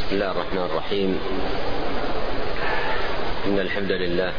بسم الله الرحمن الرحيم. إن الحمد لله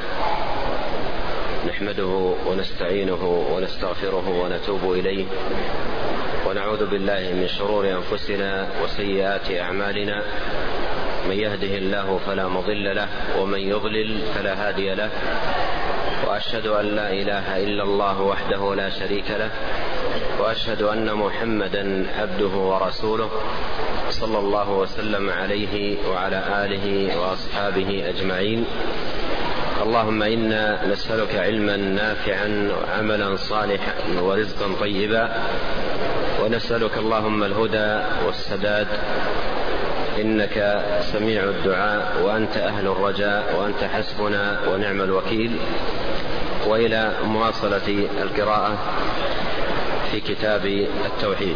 نحمده ونستعينه ونستغفره ونتوب إليه، ونعوذ بالله من شرور أنفسنا وسيئات أعمالنا. من يهده الله فلا مضل له، ومن يضلل فلا هادي له، وأشهد أن لا إله إلا الله وحده لا شريك له، وأشهد أن محمدا عبده ورسوله، صلى الله وسلم عليه وعلى آله وأصحابه أجمعين. اللهم إنا نسألك علما نافعا وعملا صالحا ورزقا طيبا، ونسألك اللهم الهدى والسداد، إنك سميع الدعاء وأنت أهل الرجاء وأنت حسبنا ونعم الوكيل. وإلى مواصلة القراءة في كتاب التوحيد.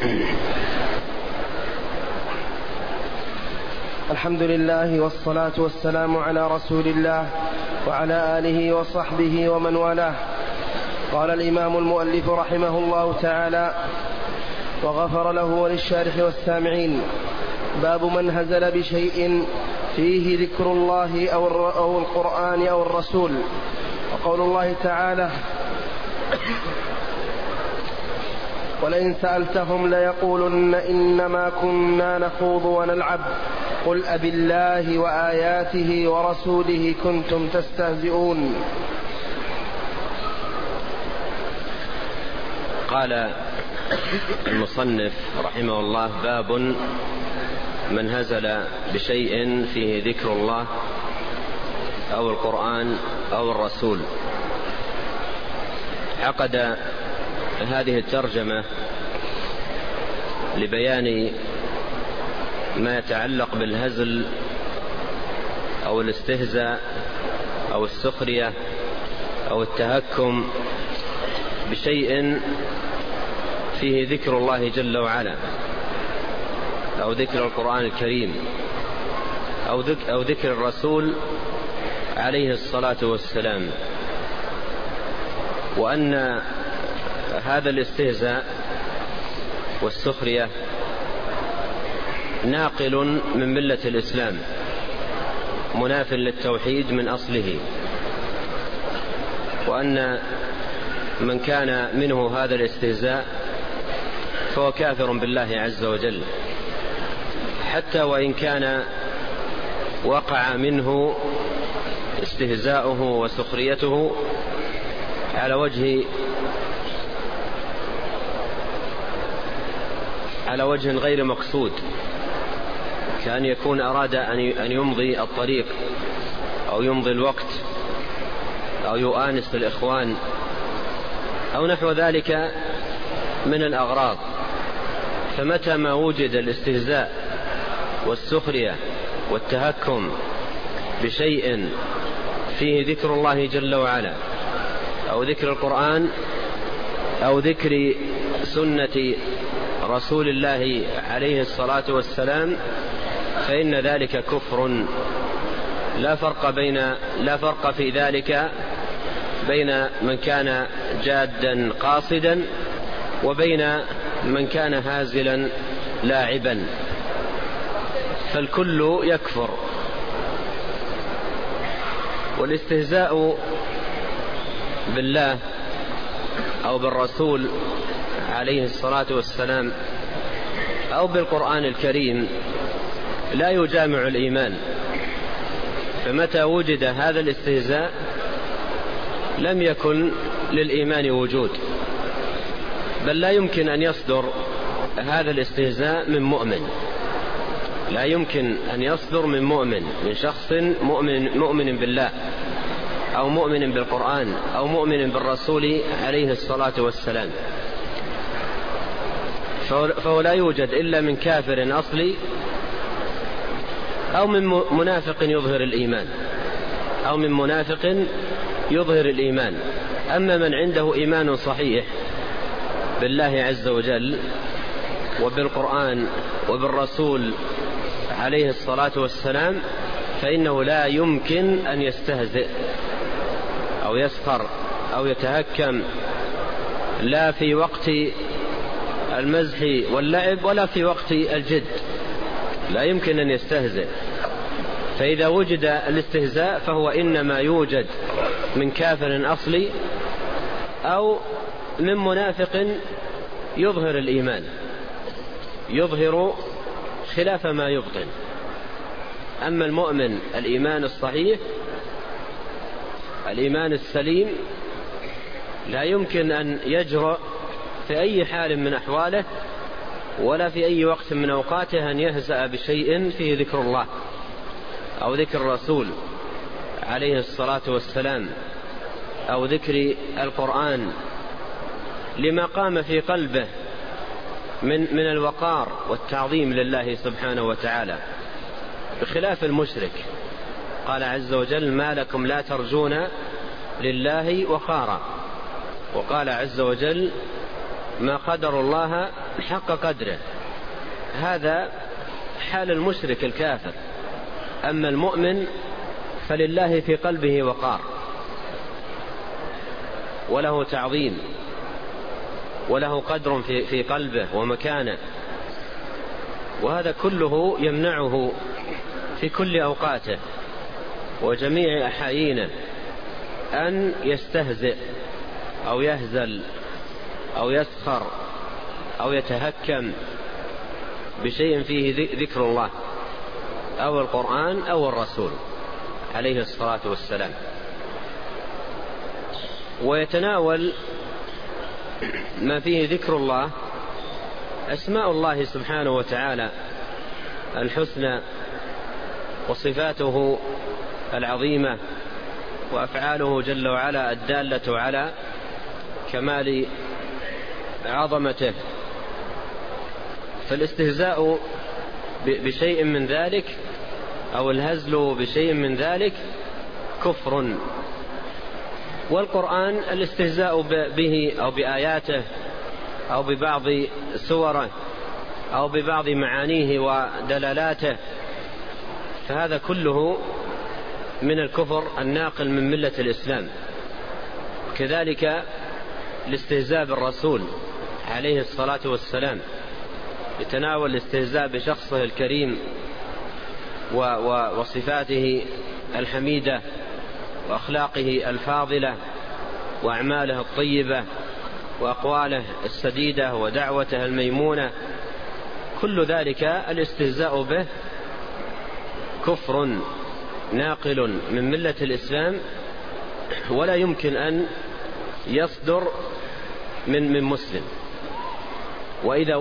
الحمد لله والصلاة والسلام على رسول الله وعلى آله وصحبه ومن والاه. قال الإمام المؤلف رحمه الله تعالى: وغفر له وللشارح والسامعين. باب من هزل بشيء فيه ذكر الله أو القرآن أو الرسول. وقول الله تعالى: ولئن سألتهم ليقولن إنما كنا نخوض ونلعب قل أبالله وآياته ورسوله كنتم تستهزئون. قال المصنف رحمه الله: باب من هزل بشيء فيه ذكر الله أو القرآن أو الرسول. عقد هذه الترجمة لبيان ما يتعلق بالهزل أو الاستهزاء أو السخرية أو التهكم بشيء فيه ذكر الله جل وعلا، أو ذكر القرآن الكريم، أو ذكر الرسول عليه الصلاة والسلام، وأن هذا الاستهزاء والسخرية ناقل من ملة الإسلام، مناف للتوحيد من أصله، وأن من كان منه هذا الاستهزاء فهو كافر بالله عز وجل، حتى وإن كان وقع منه استهزاؤه وسخريته على وجه غير مقصود، كأن يكون أراد أن يمضي الطريق أو يمضي الوقت أو يؤانس الإخوان أو نحو ذلك من الأغراض. فمتى ما وجد الاستهزاء والسخرية والتهكم بشيء فيه ذكر الله جل وعلا أو ذكر القرآن أو ذكر سنة رسول الله عليه الصلاة والسلام، فإن ذلك كفر. لا فرق في ذلك بين من كان جادا قاصدا وبين من كان هازلا لاعبا، فالكل يكفر. والاستهزاء بالله أو بالرسول عليه الصلاة والسلام أو بالقرآن الكريم لا يجامع الإيمان، فمتى وجد هذا الاستهزاء لم يكن للإيمان وجود، بل لا يمكن أن يصدر هذا الاستهزاء من مؤمن، لا يمكن أن يصدر من مؤمن، من شخص مؤمن بالله أو مؤمن بالقرآن أو مؤمن بالرسول عليه الصلاة والسلام. فهو لا يوجد إلا من كافر أصلي أو من منافق يظهر الإيمان أما من عنده إيمان صحيح بالله عز وجل وبالقرآن وبالرسول عليه الصلاة والسلام، فإنه لا يمكن أن يستهزئ أو يسخر أو يتهكم، لا في وقت المزح واللعب ولا في وقت الجد، لا يمكن أن يستهزئ. فإذا وجد الاستهزاء فهو إنما يوجد من كافر أصلي أو من منافق يظهر الإيمان، يظهر خلاف ما يبطن. أما المؤمن الإيمان الصحيح الإيمان السليم لا يمكن أن يجرؤ في أي حال من أحواله ولا في أي وقت من أوقاته أن يهزأ بشيء فيه ذكر الله أو ذكر الرسول عليه الصلاة والسلام أو ذكر القرآن، لما قام في قلبه من الوقار والتعظيم لله سبحانه وتعالى، بخلاف المشرك. قال عز وجل: ما لكم لا ترجون لله وقارا. وقال عز وجل: ما قدر الله حق قدره. هذا حال المشرك الكافر. أما المؤمن فلله في قلبه وقار وله تعظيم وله قدر في قلبه ومكانه، وهذا كله يمنعه في كل أوقاته وجميع أحايينه أن يستهزئ أو يهزل أو يسخر أو يتهكم بشيء فيه ذكر الله أو القرآن أو الرسول عليه الصلاة والسلام. ويتناول ما فيه ذكر الله أسماء الله سبحانه وتعالى الحسنى وصفاته العظيمة وأفعاله جل وعلا الدالة على كمال عظمته. فالاستهزاء بشيء من ذلك أو الهزل بشيء من ذلك كفر. والقرآن الاستهزاء به أو بآياته أو ببعض سوره أو ببعض معانيه ودلالاته، فهذا كله من الكفر الناقل من ملة الإسلام. كذلك الاستهزاء بالرسول عليه الصلاة والسلام، يتناول الاستهزاء بشخصه الكريم وصفاته الحميدة وأخلاقه الفاضلة وأعماله الطيبة وأقواله السديدة ودعوته الميمونة. كل ذلك الاستهزاء به كفر ناقل من ملة الإسلام، ولا يمكن أن يصدر من مسلم. وإذا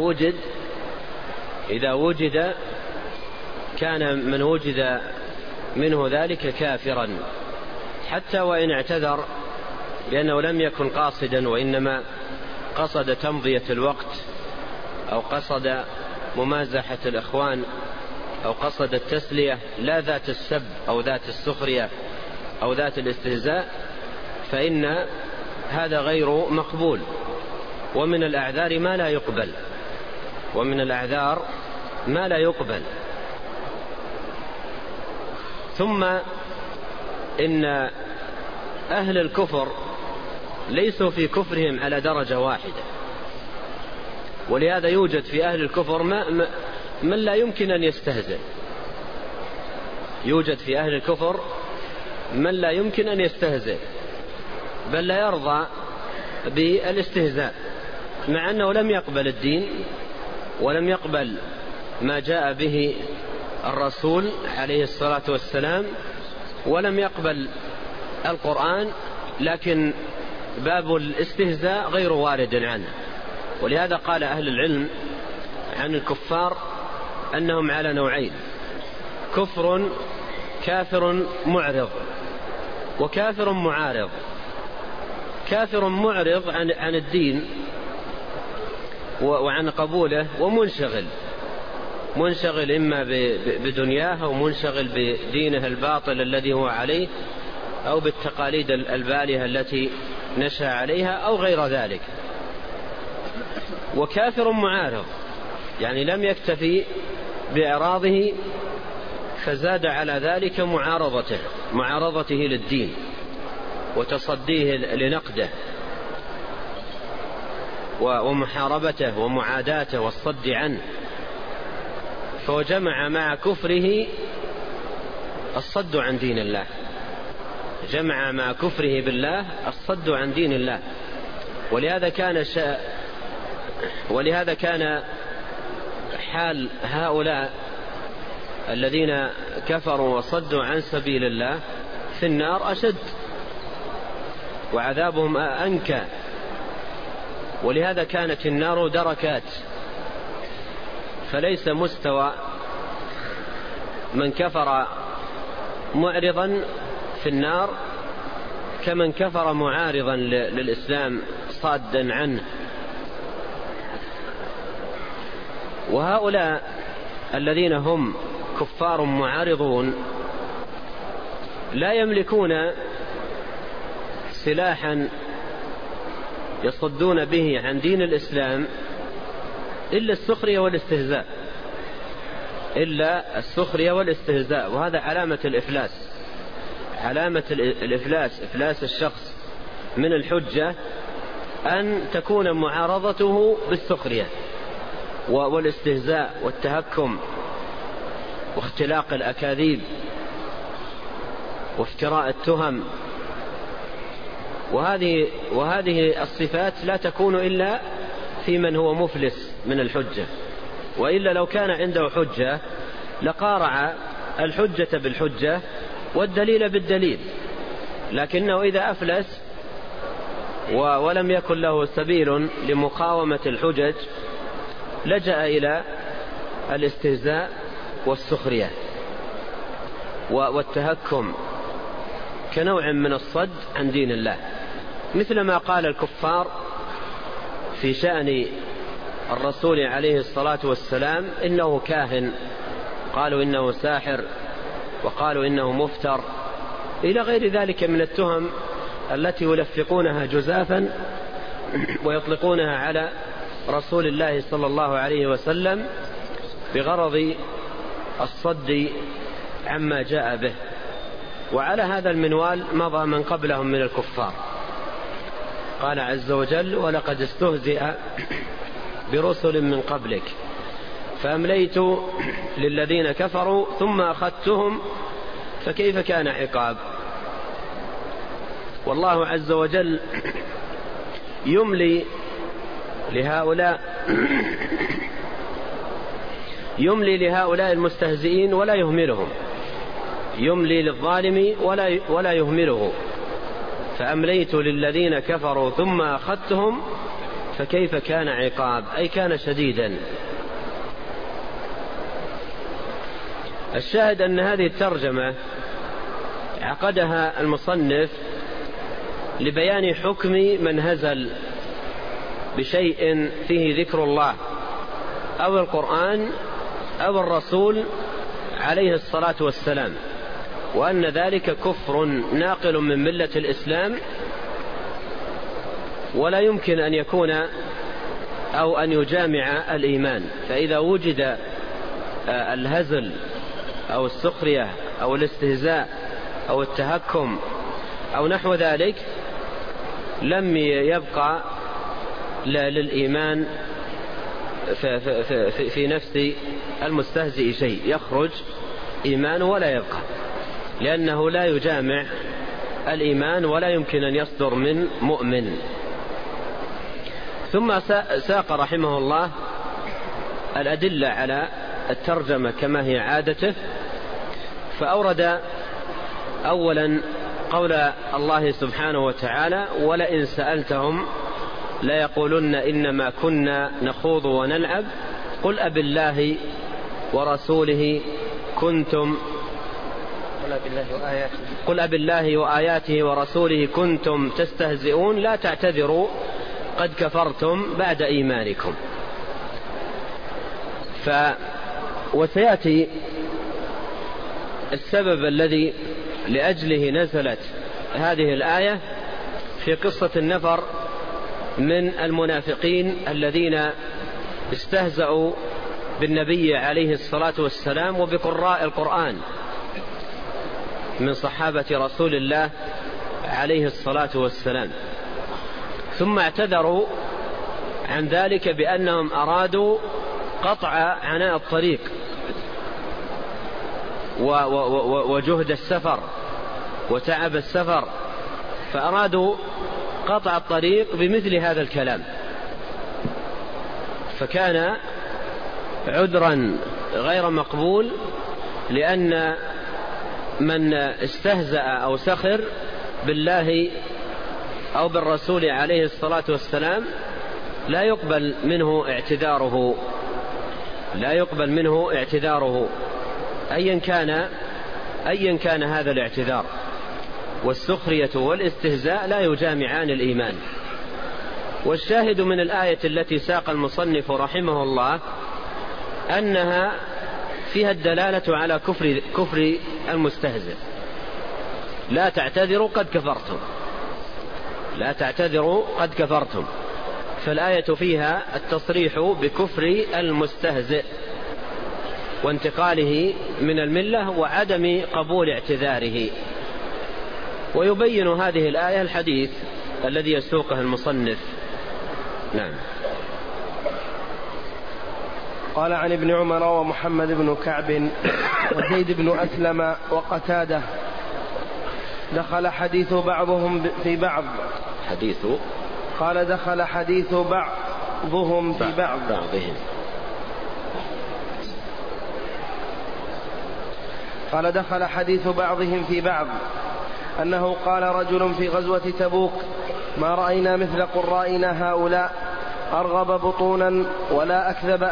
وجد كان من وجد منه ذلك كافرا، حتى وإن اعتذر لأنه لم يكن قاصدا وإنما قصد تمضية الوقت أو قصد ممازحة الإخوان أو قصد التسلية لا ذات السب أو ذات السخرية أو ذات الاستهزاء، فإن هذا غير مقبول. ومن الأعذار ما لا يقبل. ثم إن أهل الكفر ليسوا في كفرهم على درجة واحدة، ولهذا يوجد في أهل الكفر من لا يمكن أن يستهزئ. يوجد في أهل الكفر من لا يمكن أن يستهزئ، بل لا يرضى بالاستهزاء، مع أنه لم يقبل الدين ولم يقبل ما جاء به الرسول عليه الصلاة والسلام ولم يقبل القرآن، لكن باب الاستهزاء غير وارد عنه. ولهذا قال أهل العلم عن الكفار أنهم على نوعين: كافر معرض وكافر معارض. كافر معرض عن الدين وعن قبوله ومنشغل إما بدنياه أو منشغل بدينه الباطل الذي هو عليه أو بالتقاليد البالية التي نشأ عليها أو غير ذلك. وكافر معارض يعني لم يكتفي بإعراضه فزاد على ذلك معارضته للدين وتصديه لنقده ومحاربته ومعاداته والصد عنه. فجمع مع كفره الصد عن دين الله، جمع مع كفره بالله الصد عن دين الله. ولهذا كان حال هؤلاء الذين كفروا وصدوا عن سبيل الله في النار أشد وعذابهم أنكى. ولهذا كانت النار دركات، فليس مستوى من كفر معرضا في النار كمن كفر معارضا للإسلام صادا عنه. وهؤلاء الذين هم كفار معارضون لا يملكون سلاحا يصدون به عن دين الإسلام إلا السخرية والاستهزاء. وهذا علامة الإفلاس، علامة الإفلاس، إفلاس الشخص من الحجة أن تكون معارضته بالسخرية والاستهزاء والتهكم واختلاق الأكاذيب وافتراء التهم. وهذه الصفات لا تكون إلا في من هو مفلس من الحجة، وإلا لو كان عنده حجة لقارع الحجة بالحجة والدليل بالدليل، لكنه إذا أفلس ولم يكن له سبيل لمقاومة الحجج لجأ إلى الاستهزاء والسخرية والتهكم كنوع من الصد عن دين الله، مثل ما قال الكفار في شأن الرسول عليه الصلاة والسلام إنه كاهن، قالوا إنه ساحر، وقالوا إنه مفتر، إلى غير ذلك من التهم التي يلفقونها جزافا ويطلقونها على رسول الله صلى الله عليه وسلم بغرض الصد عما جاء به. وعلى هذا المنوال مضى من قبلهم من الكفار. قال عز وجل: ولقد استهزئ برسل من قبلك فأمليت للذين كفروا ثم أخذتهم فكيف كان عقاب. والله عز وجل يملي لهؤلاء المستهزئين ولا يهملهم، يملي للظالم ولا يهمله. فأمليت للذين كفروا ثم أخذتهم فكيف كان عقاب، أي كان شديدا. الشاهد أن هذه الترجمة عقدها المصنف لبيان حكم من هزل بشيء فيه ذكر الله أو القرآن أو الرسول عليه الصلاة والسلام، وأن ذلك كفر ناقل من ملة الإسلام، ولا يمكن أن يكون أو أن يجامع الإيمان. فإذا وجد الهزل أو السخرية أو الاستهزاء أو التهكم أو نحو ذلك لم يبقى للإيمان في نفس المستهزئ شيء، يخرج إيمانه ولا يبقى، لأنه لا يجامع الإيمان ولا يمكن أن يصدر من مؤمن. ثم ساق رحمه الله الأدلة على الترجمة كما هي عادته، فأورد أولا قول الله سبحانه وتعالى: ولئن سألتهم ليقولن إنما كنا نخوض ونلعب قل أبالله ورسوله كنتم قل أبالله وآياته ورسوله كنتم تستهزئون لا تعتذروا قد كفرتم بعد إيمانكم. وسيأتي السبب الذي لأجله نزلت هذه الآية في قصة النفر من المنافقين الذين استهزأوا بالنبي عليه الصلاة والسلام وبقراء القرآن من صحابة رسول الله عليه الصلاة والسلام، ثم اعتذروا عن ذلك بأنهم أرادوا قطع عناء الطريق وجهد السفر وتعب السفر، فأرادوا قطع الطريق بمثل هذا الكلام، فكان عذرا غير مقبول، لأن من استهزأ أو سخر بالله أو بالرسول عليه الصلاة والسلام لا يقبل منه اعتذاره أيا كان هذا الاعتذار. والسخرية والاستهزاء لا يجامعان الإيمان. والشاهد من الآية التي ساق المصنف رحمه الله أنها فيها الدلالة على كفر المستهزئ. لا تعتذروا قد كفرتم. فالآية فيها التصريح بكفر المستهزئ وانتقاله من الملة وعدم قبول اعتذاره. ويبين هذه الآية الحديث الذي يسوقه المصنف. نعم. قال عن ابن عمر ومحمد بن كعب وزيد بن أسلم وقتادة دخل حديث بعضهم في بعض. قال دخل حديث بعضهم في بعض. قال دخل حديث بعضهم في بعض أنه قال رجل في غزوة تبوك: ما رأينا مثل قرائنا هؤلاء أرغب بطونا ولا أكذب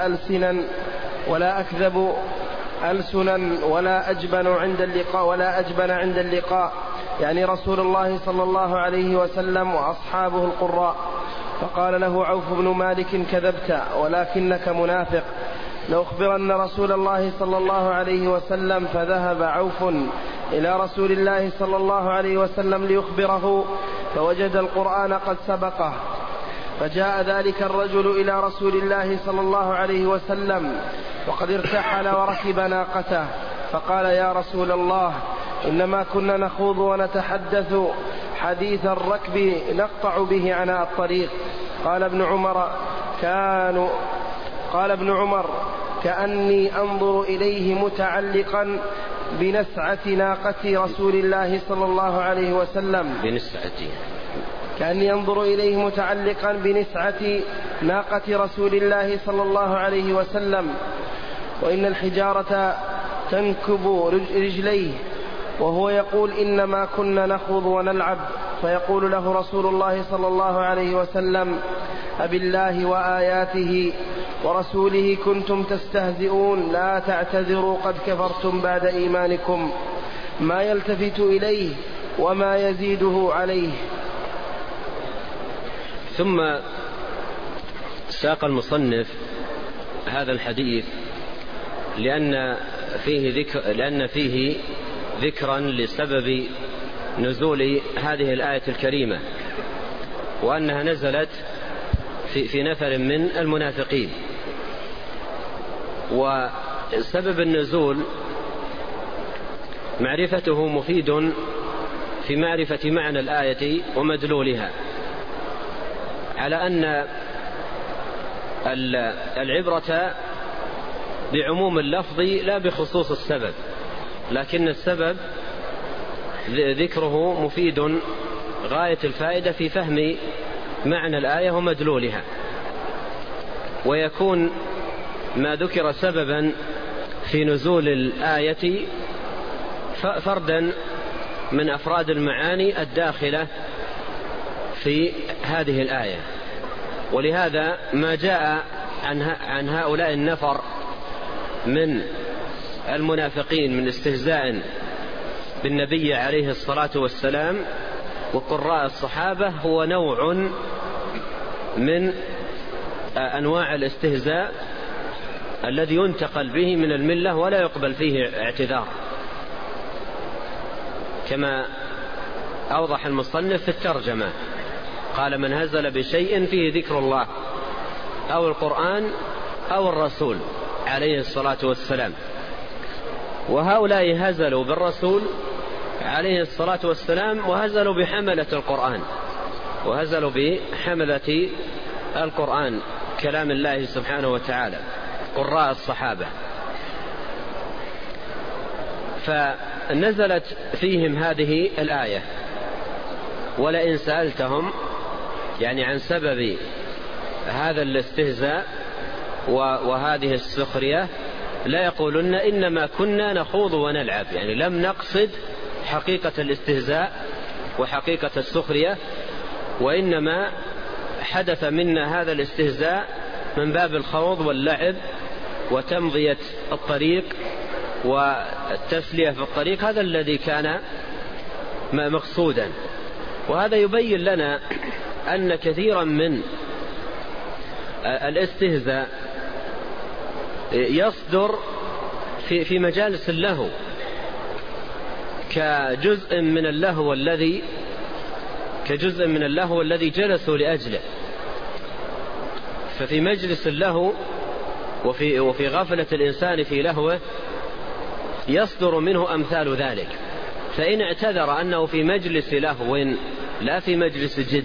ألسنا ولا أجبن عند اللقاء يعني رسول الله صلى الله عليه وسلم وأصحابه القراء. فقال له عوف بن مالك: كذبت ولكنك منافق. لأخبرن رسول الله صلى الله عليه وسلم. فذهب عوف إلى رسول الله صلى الله عليه وسلم ليخبره، فوجد القرآن قد سبقه. فجاء ذلك الرجل إلى رسول الله صلى الله عليه وسلم وقد ارتحل وركب ناقته، فقال: يا رسول الله، إنما كنا نخوض ونتحدث حديث الركب نقطع به عناء الطريق. قال ابن عمر: كأني أنظر إليه متعلقا بنسعة ناقة رسول الله صلى الله عليه وسلم. كأني أنظر إليه متعلقا بنسعة ناقة رسول الله صلى الله عليه وسلم، وإن الحجارة تنكب رجليه، وهو يقول: إنما كنا نخوض ونلعب. فيقول له رسول الله صلى الله عليه وسلم: أبالله وآياته ورسوله كنتم تستهزئون؟ لا تعتذروا قد كفرتم بعد إيمانكم. ما يلتفت إليه وما يزيده عليه. ثم ساق المصنف هذا الحديث لأن فيه ذكرا لسبب نزول هذه الآية الكريمة، وأنها نزلت في نفر من المنافقين. وسبب النزول معرفته مفيد في معرفة معنى الآية ومدلولها، على أن العبرة بعموم اللفظ لا بخصوص السبب، لكن السبب ذكره مفيد غاية الفائدة في فهم معنى الآية ومدلولها. ويكون ما ذكر سببا في نزول الآية فردا من أفراد المعاني الداخلة في هذه الآية. ولهذا ما جاء عن هؤلاء النفر من المنافقين من استهزاء بالنبي عليه الصلاة والسلام وقراء الصحابة هو نوع من أنواع الاستهزاء الذي ينتقل به من الملة ولا يقبل فيه اعتذار، كما أوضح المصنف في الترجمة. قال: من هزل بشيء فيه ذكر الله أو القرآن أو الرسول عليه الصلاة والسلام. وهؤلاء هزلوا بالرسول عليه الصلاة والسلام وهزلوا بحملة القرآن، وهزلوا بحملة القرآن كلام الله سبحانه وتعالى قراء الصحابة. فنزلت فيهم هذه الآية: ولئن سألتهم، يعني عن سبب هذا الاستهزاء وهذه السخرية، لا يقولن إنما كنا نخوض ونلعب، يعني لم نقصد حقيقة الاستهزاء وحقيقة السخرية، وإنما حدث منا هذا الاستهزاء من باب الخوض واللعب وتمضية الطريق والتسلية في الطريق، هذا الذي كان مقصودا. وهذا يبين لنا أن كثيرا من الاستهزاء يصدر في مجالس اللهو كجزء من اللهو الذي جلسوا لأجله. ففي مجلس اللهو وفي غفلة الإنسان في لهوه يصدر منه أمثال ذلك. فإن اعتذر أنه في مجلس لهو لا في مجلس جد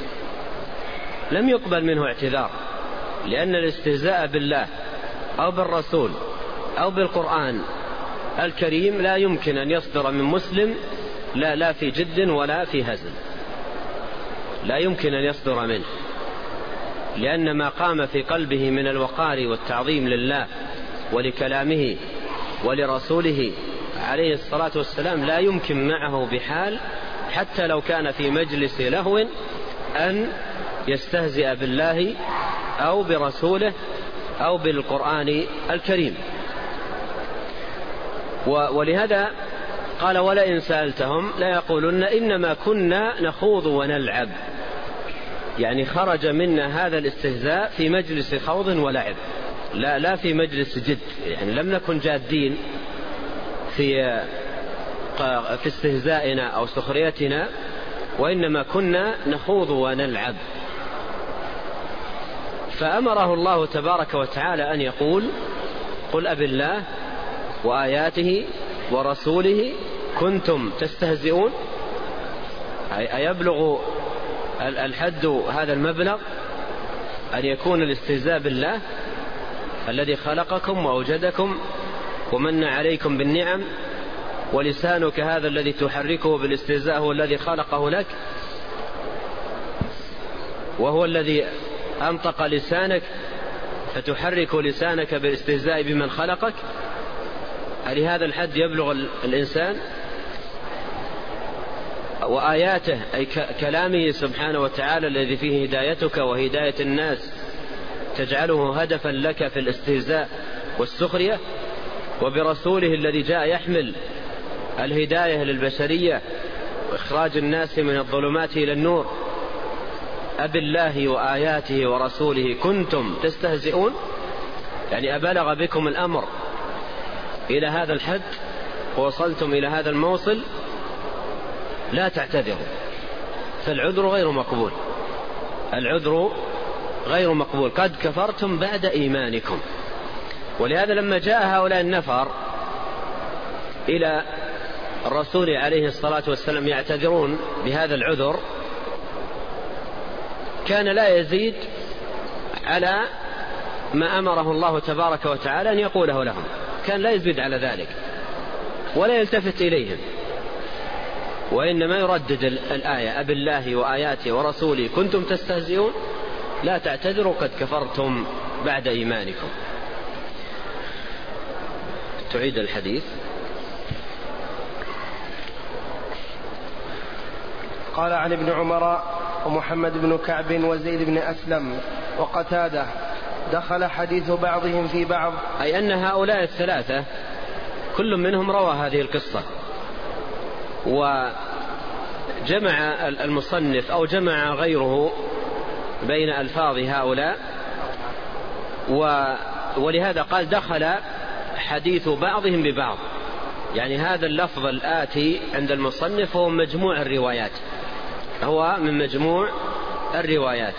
لم يقبل منه اعتذار، لأن الاستهزاء بالله أو بالرسول أو بالقرآن الكريم لا يمكن أن يصدر من مسلم لا في جد ولا في هزل، لا يمكن أن يصدر منه، لأن ما قام في قلبه من الوقار والتعظيم لله ولكلامه ولرسوله عليه الصلاة والسلام لا يمكن معه بحال، حتى لو كان في مجلس لهو، أن يستهزئ بالله أو برسوله أو بالقرآن الكريم. ولهذا قال: ولئن سألتهم لا يقولن إنما كنا نخوض ونلعب، يعني خرج منا هذا الاستهزاء في مجلس خوض ولعب، لا في مجلس جد، يعني لم نكن جادين في استهزائنا أو سخريتنا، وإنما كنا نخوض ونلعب. فأمره الله تبارك وتعالى أن يقول: قل أبالله وآياته ورسوله كنتم تستهزئون. أيبلغ الحد هذا المبلغ أن يكون الاستهزاء بالله الذي خلقكم وأوجدكم ومن عليكم بالنعم، ولسانك هذا الذي تحركه بالاستهزاء هو الذي خلقه لك، وهو الذي أنطق لسانك فتحرك لسانك بالاستهزاء بمن خلقك؟ لهذا الحد يبلغ الإنسان؟ وآياته أي كلامه سبحانه وتعالى الذي فيه هدايتك وهداية الناس تجعله هدفا لك في الاستهزاء والسخرية، وبرسوله الذي جاء يحمل الهداية للبشرية وإخراج الناس من الظلمات إلى النور. أبالله وآياته ورسوله كنتم تستهزئون، يعني أبلغ بكم الأمر إلى هذا الحد ووصلتم إلى هذا الموصل؟ لا تعتذروا، فالعذر غير مقبول، العذر غير مقبول، قد كفرتم بعد إيمانكم. ولهذا لما جاء هؤلاء النفر إلى الرسول عليه الصلاة والسلام يعتذرون بهذا العذر، كان لا يزيد على ما أمره الله تبارك وتعالى أن يقوله لهم، كان لا يزيد على ذلك ولا يلتفت إليهم، وإنما يردد الآية: أبالله وآياته ورسوله كنتم تستهزئون لا تعتذروا قد كفرتم بعد إيمانكم. تعيد الحديث. قال: عن ابن عمر ومحمد بن كعب وزيد بن أسلم وقتادة دخل حديث بعضهم في بعض، أي أن هؤلاء الثلاثة كل منهم روى هذه القصة، وجمع المصنف أو جمع غيره بين ألفاظ هؤلاء، ولهذا قال: دخل حديث بعضهم ببعض، يعني هذا اللفظ الآتي عند المصنف هو مجموع الروايات، هو من مجموع الروايات.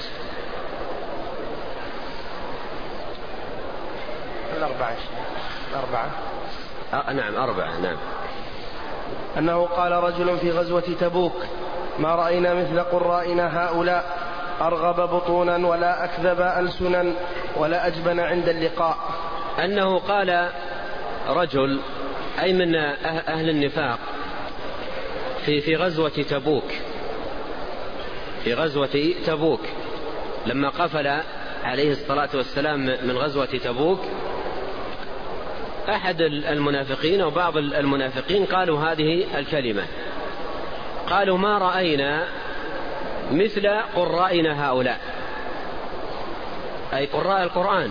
الأربعة. نعم 4. نعم. أنه قال رجل في غزوة تبوك: ما رأينا مثل قرائنا هؤلاء، أرغب بطونا ولا أكذب ألسنا ولا أجبن عند اللقاء. أنه قال رجل أي من أهل النفاق في غزوة تبوك. في غزوة تبوك لما قفل عليه الصلاة والسلام من غزوة تبوك، أحد المنافقين أو بعض المنافقين قالوا هذه الكلمة، قالوا: ما رأينا مثل قرائنا هؤلاء، أي قراء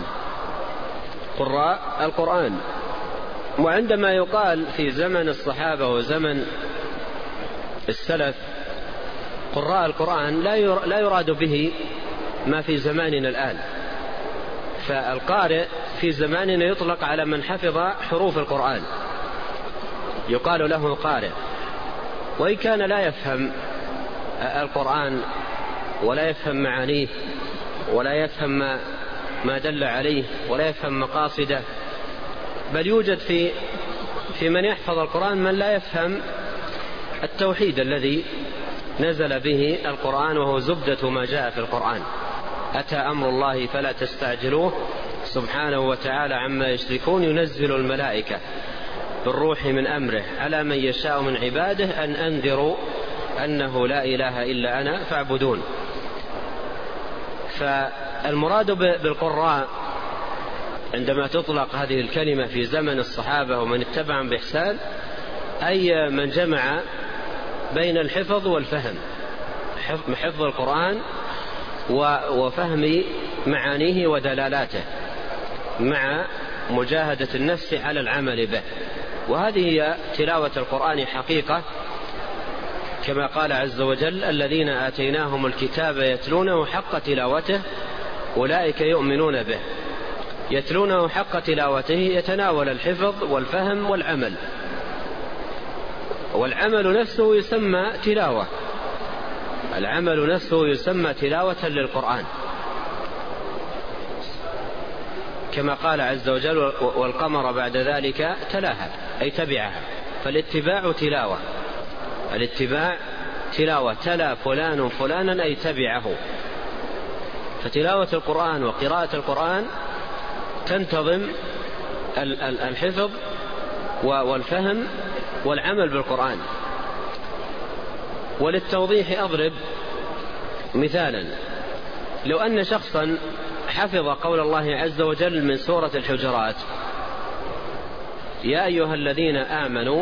القرآن. وعندما يقال في زمن الصحابة وزمن السلف قراء القرآن لا يراد به ما في زماننا الآن، فالقارئ في زماننا يطلق على من حفظ حروف القرآن، يقال له قارئ، وإن كان لا يفهم القرآن ولا يفهم معانيه ولا يفهم ما دل عليه ولا يفهم مقاصده، بل يوجد في من يحفظ القرآن من لا يفهم التوحيد الذي نزل به القرآن، وهو زبدة ما جاء في القرآن: أتى أمر الله فلا تستعجلوه سبحانه وتعالى عما يشركون، ينزل الملائكة بالروح من أمره على من يشاء من عباده أن أنذروا أنه لا إله إلا أنا فاعبدون. فالمراد بالقراء عندما تطلق هذه الكلمة في زمن الصحابة ومن اتبعهم بإحسان أي من جمع بين الحفظ والفهم، حفظ القرآن وفهم معانيه ودلالاته مع مجاهدة النفس على العمل به. وهذه هي تلاوة القرآن حقيقة، كما قال عز وجل: الذين آتيناهم الكتاب يتلونه حق تلاوته أولئك يؤمنون به. يتلونه حق تلاوته يتناول الحفظ والفهم والعمل، والعمل نفسه يسمى تلاوة، العمل نفسه يسمى تلاوة للقرآن، كما قال عز وجل: والقمر بعد ذلك تلاها، أي تبعها. فالاتباع تلاوة، الاتباع تلاوة، تلا فلان فلانا أي تبعه. فتلاوة القرآن وقراءة القرآن تنتظم الحفظ والفهم والعمل بالقرآن. وللتوضيح أضرب مثالا: لو أن شخصا حفظ قول الله عز وجل من سورة الحجرات: يا أيها الذين آمنوا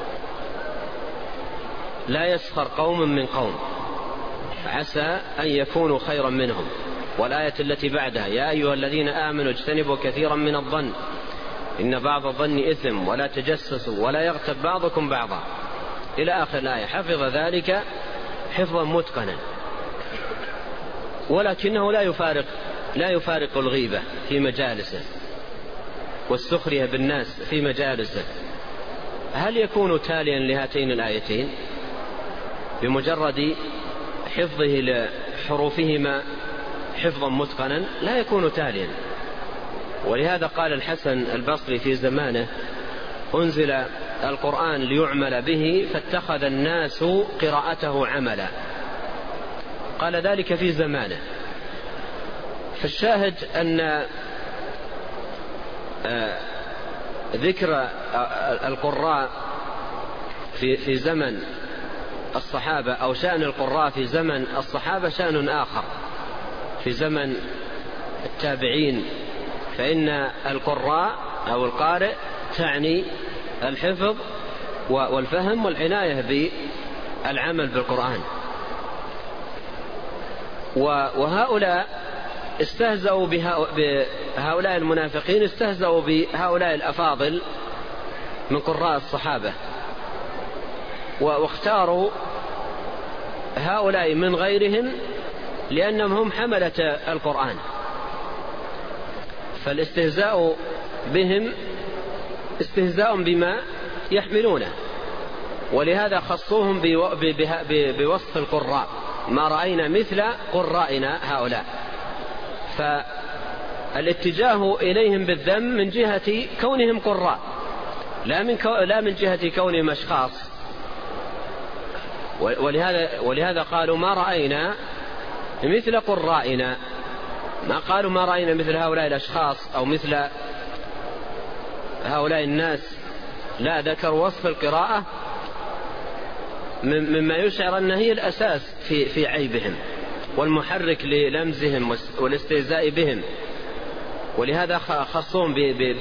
لا يسخر قوم من قوم عسى أن يكونوا خيرا منهم، والآية التي بعدها: يا أيها الذين آمنوا اجتنبوا كثيرا من الظن إن بعض الظن إثم ولا تجسسوا ولا يغتب بعضكم بعضا، إلى آخر الآية. حفظ ذلك حفظا متقنا، ولكنه لا يفارق الغيبة في مجالسه والسخرية بالناس في مجالسه. هل يكون تاليا لهاتين الآيتين بمجرد حفظه لحروفهما حفظا متقنا؟ لا يكون تاليا. ولهذا قال الحسن البصري في زمانه: أنزل القرآن ليعمل به فاتخذ الناس قراءته عملا. قال ذلك في زمانه. فالشاهد أن ذكر القراء في زمن الصحابة أو شأن القراء في زمن الصحابة شأن آخر. في زمن التابعين فإن القراء أو القارئ تعني الحفظ والفهم والعناية بالعمل بالقرآن. وهؤلاء استهزأوا بهؤلاء المنافقين، استهزأوا بهؤلاء الأفاضل من قراء الصحابة، واختاروا هؤلاء من غيرهم لأنهم هم حملة القرآن. فالاستهزاء بهم استهزاء بما يحملونه، ولهذا خصوهم بوصف القراء: ما رأينا مثل قرائنا هؤلاء. فالاتجاه إليهم بالذم من جهة كونهم قراء، لا من جهة كونهم أشخاص. ولهذا قالوا: ما رأينا مثل قرائنا، ما قالوا ما رأينا مثل هؤلاء الأشخاص أو مثل هؤلاء الناس لا، ذكر وصف القراءة مما يشعر أنه هي الأساس في عيبهم والمحرك للمزهم والاستهزاء بهم، ولهذا خصهم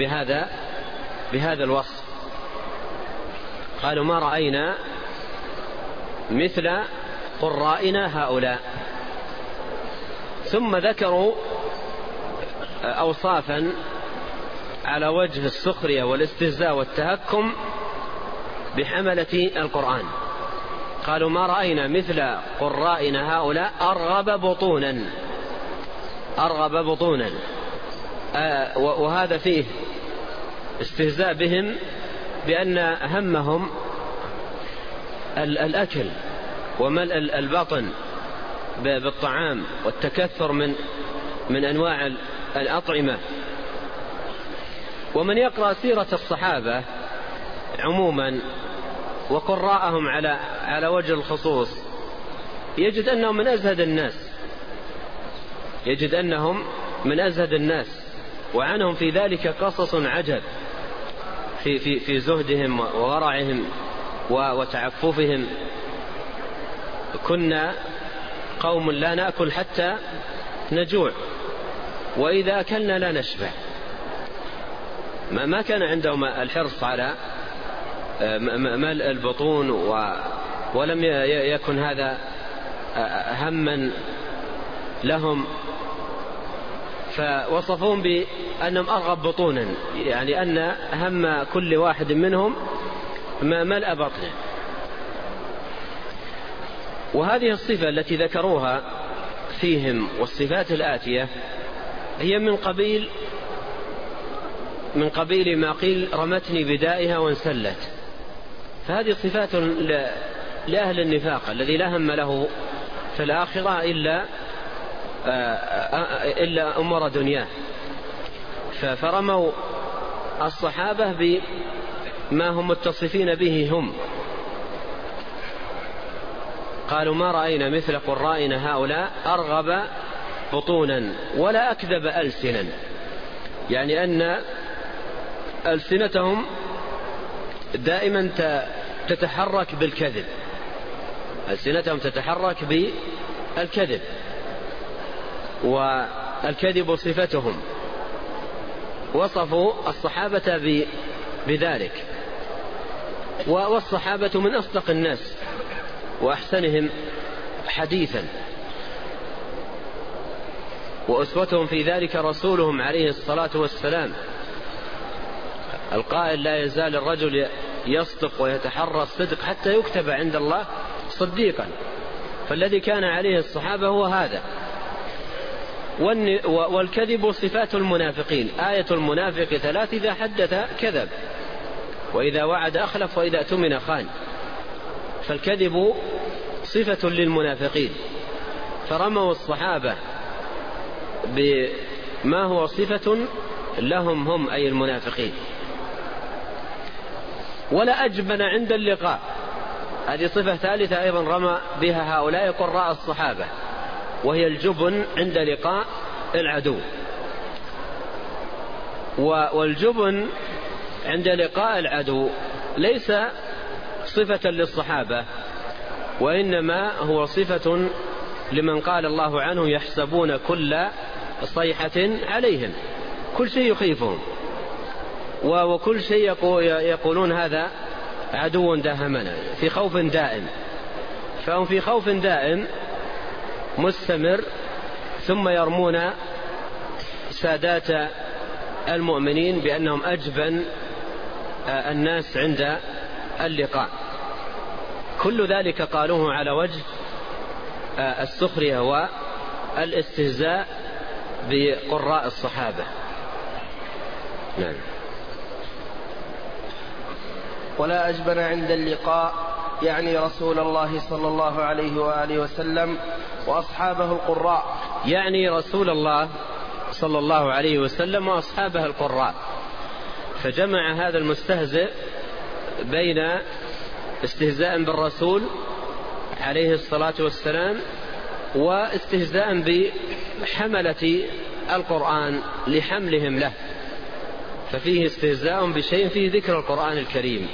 بهذا الوصف. قالوا ما رأينا مثل قرائنا هؤلاء. ثم ذكروا أوصافا على وجه السخرية والاستهزاء والتهكم بحملة القرآن. قالوا ما رأينا مثل قرائنا هؤلاء أرغب بطونا. وهذا فيه استهزاء بهم بأن همهم الأكل وملء البطن بالطعام والتكثر من أنواع الأطعمة. ومن يقرأ سيرة الصحابة عموما وقراءهم على وجه الخصوص يجد أنهم من أزهد الناس، وعنهم في ذلك قصص عجب في زهدهم وورعهم وتعففهم. كنا قوم لا نأكل حتى نجوع، وإذا أكلنا لا نشبع. ما كان عندهم الحرص على ملء البطون، ولم يكن هذا هما لهم، فوصفون بأنهم أرغب بطونا، يعني أن هم كل واحد منهم ما ملأ بطنه. وهذه الصفة التي ذكروها فيهم والصفات الآتية هي من قبيل ما قيل رمتني بدائها وانسلت. فهذه صفات لأهل النفاق الذي لا هم له في الآخرة إلا أمور دنياه. فرموا الصحابة بما هم متصفين به هم. قالوا ما رأينا مثل قرائنا هؤلاء أرغب بطونا ولا أكذب ألسنا، يعني أن ألسنتهم دائما تتحرك بالكذب، ألسنتهم تتحرك بالكذب، والكذب صفتهم. وصفوا الصحابة بذلك. والصحابة من أصدق الناس وأحسنهم حديثا، وأسوتهم في ذلك رسولهم عليه الصلاة والسلام القائل لا يزال الرجل يصدق ويتحرى الصدق حتى يكتب عند الله صديقا. فالذي كان عليه الصحابة هو هذا. والكذب صفات المنافقين. آية المنافق 3: إذا حدث كذب، وإذا وعد أخلف، وإذا اؤتمن خان. فالكذب صفة للمنافقين، فرموا الصحابة بما هو صفة لهم هم، أي المنافقين. ولا أجبن عند اللقاء، هذه صفة ثالثة أيضا رمى بها هؤلاء قراء الصحابة، وهي الجبن عند لقاء العدو. والجبن عند لقاء العدو ليس صفة للصحابة، وإنما هو صفة لمن قال الله عنه يحسبون كل صيحة عليهم، كل شيء يخيفهم، وكل شيء يقولون هذا عدو داهمنا، في خوف دائم. فهم في خوف دائم مستمر، ثم يرمون سادات المؤمنين بأنهم أجبن الناس عند اللقاء. كل ذلك قالوه على وجه السخرية والاستهزاء بقراء الصحابة. نعم. ولا أجبن عند اللقاء يعني رسول الله صلى الله عليه وآله وسلم وأصحابه القراء، يعني رسول الله صلى الله عليه وسلم وأصحابه القراء. فجمع هذا المستهزئ بين استهزاء بالرسول عليه الصلاة والسلام واستهزاء بحملة القرآن لحملهم له. ففيه استهزاء بشيء فيه ذكر القرآن الكريم.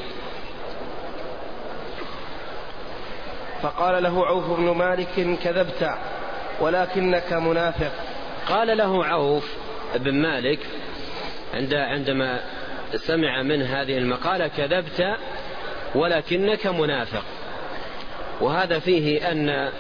فقال له عوف بن مالك كذبت ولكنك منافق. قال له عوف بن مالك عندما سمع من هذه المقالة كذبت ولكنك منافق. وهذا فيه أن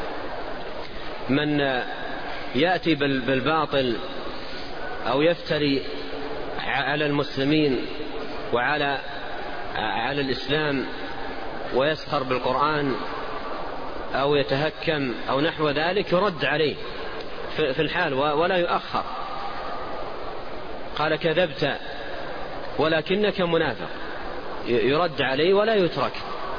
من يأتي بالباطل أو يفتري على المسلمين وعلى الإسلام ويسخر بالقرآن أو يتهكم أو نحو ذلك يرد عليه في الحال ولا يؤخر. قال كذبت ولكنك منافق، يرد عليه ولا يترك.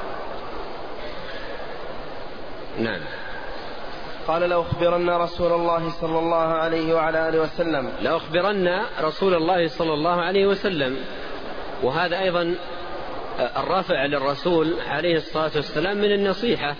نعم. قال لأخبرن رسول الله صلى الله عليه وعلى آله وسلم. لأخبرن رسول الله صلى الله عليه وسلم. وهذا أيضا الرافع للرسول عليه الصلاة والسلام من النصيحة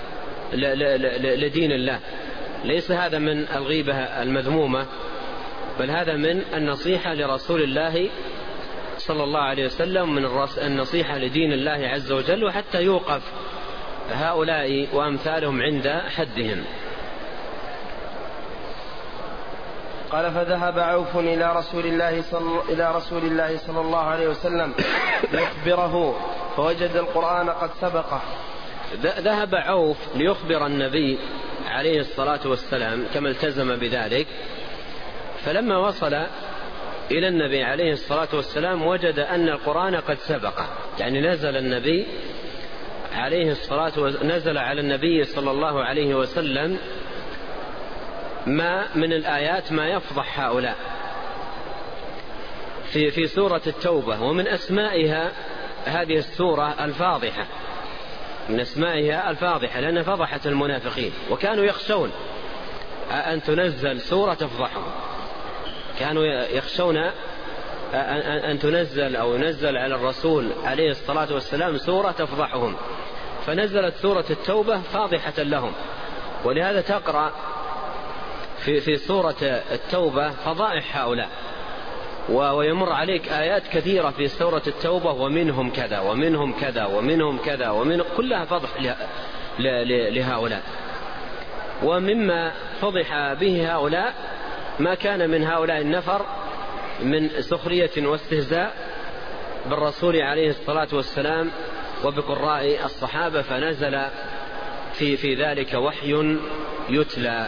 لدين الله، ليس هذا من الغيبة المذمومة، بل هذا من النصيحة لرسول الله صلى الله عليه وسلم، من النصيحة لدين الله عز وجل، وحتى يوقف هؤلاء وأمثالهم عند حدهم. قال فذهب عوف إلى رسول الله صلى الله عليه وسلم ليخبره فوجد القرآن قد سبقه. ذهب عوف ليخبر النبي عليه الصلاة والسلام كما التزم بذلك، فلما وصل إلى النبي عليه الصلاة والسلام وجد أن القرآن قد سبقه، يعني نزل على النبي صلى الله عليه وسلم ما من الآيات ما يفضح هؤلاء في سورة التوبة. ومن أسمائها هذه السورة الفاضحة، من أسمائها الفاضحة لأنها فضحت المنافقين، وكانوا يخشون أن تنزل سورة تفضحهم، كانوا يخشون أن تنزل أو ينزل على الرسول عليه الصلاة والسلام سورة تفضحهم، فنزلت سورة التوبة فاضحة لهم. ولهذا تقرأ في سورة التوبة فضائح هؤلاء، ويمر عليك آيات كثيرة في سورة التوبة ومنهم كذا ومنهم كذا ومنهم كذا كلها فضح لهؤلاء. ومما فضح به هؤلاء ما كان من هؤلاء النفر من سخرية واستهزاء بالرسول عليه الصلاة والسلام وبقراء الصحابة، فنزل في ذلك وحي يتلى.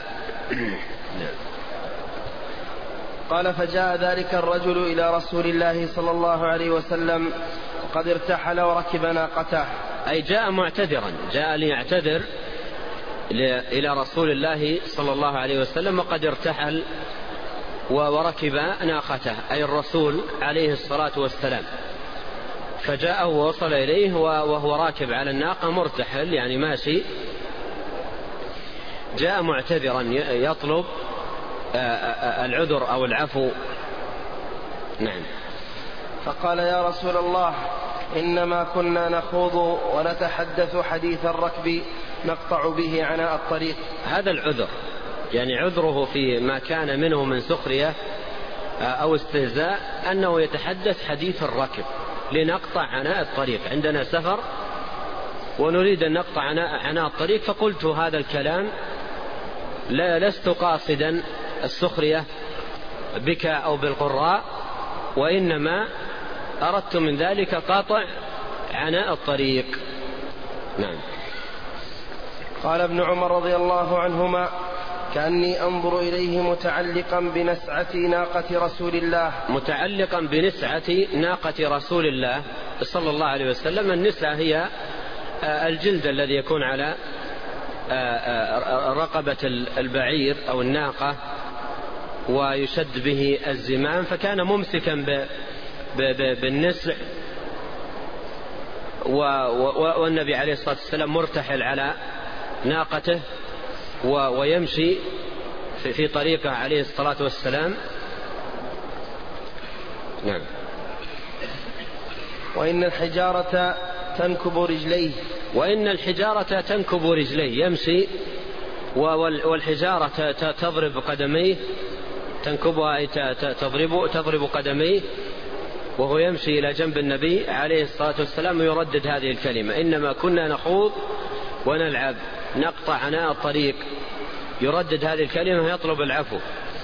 قال فجاء ذلك الرجل إلى رسول الله صلى الله عليه وسلم وقد ارتحل وركب ناقته، أي جاء معتذرا، جاء ليعتذر إلى رسول الله صلى الله عليه وسلم وقد ارتحل وركب ناقته، أي الرسول عليه الصلاة والسلام. فجاءه ووصل إليه وهو راكب على الناقة مرتحل، يعني ماشي، جاء معتذرا يطلب العذر أو العفو. نعم. فقال يا رسول الله إنما كنا نخوض ونتحدث حديث الركب نقطع به عناء الطريق. هذا العذر، يعني عذره في ما كان منه من سخرية أو استهزاء أنه يتحدث حديث الركب لنقطع عناء الطريق، عندنا سفر ونريد أن نقطع عناء الطريق، فقلت هذا الكلام لست قاصدا السخرية بك أو بالقراء، وإنما أردت من ذلك قطع عناء الطريق. نعم. قال ابن عمر رضي الله عنهما كأني أنظر إليه متعلقا بنسعة ناقة رسول الله. متعلقا بنسعة ناقة رسول الله صلى الله عليه وسلم. النسعة هي الجلد الذي يكون على رقبة البعير أو الناقة ويشد به الزمام، فكان ممسكا بالنسع، والنبي عليه الصلاة والسلام مرتحل على ناقته ويمشي في طريقه عليه الصلاة والسلام. نعم. وإن الحجارة تنكب رجليه. وإن الحجارة تنكب رجليه، يمشي والحجارة تضرب قدميه، تنكبها أي تضرب قدميه، وهو يمشي إلى جنب النبي عليه الصلاة والسلام يردد هذه الكلمة: إنما كنا نخوض ونلعب، نقطع عناء الطريق. يردد هذه الكلمة يطلب العفو،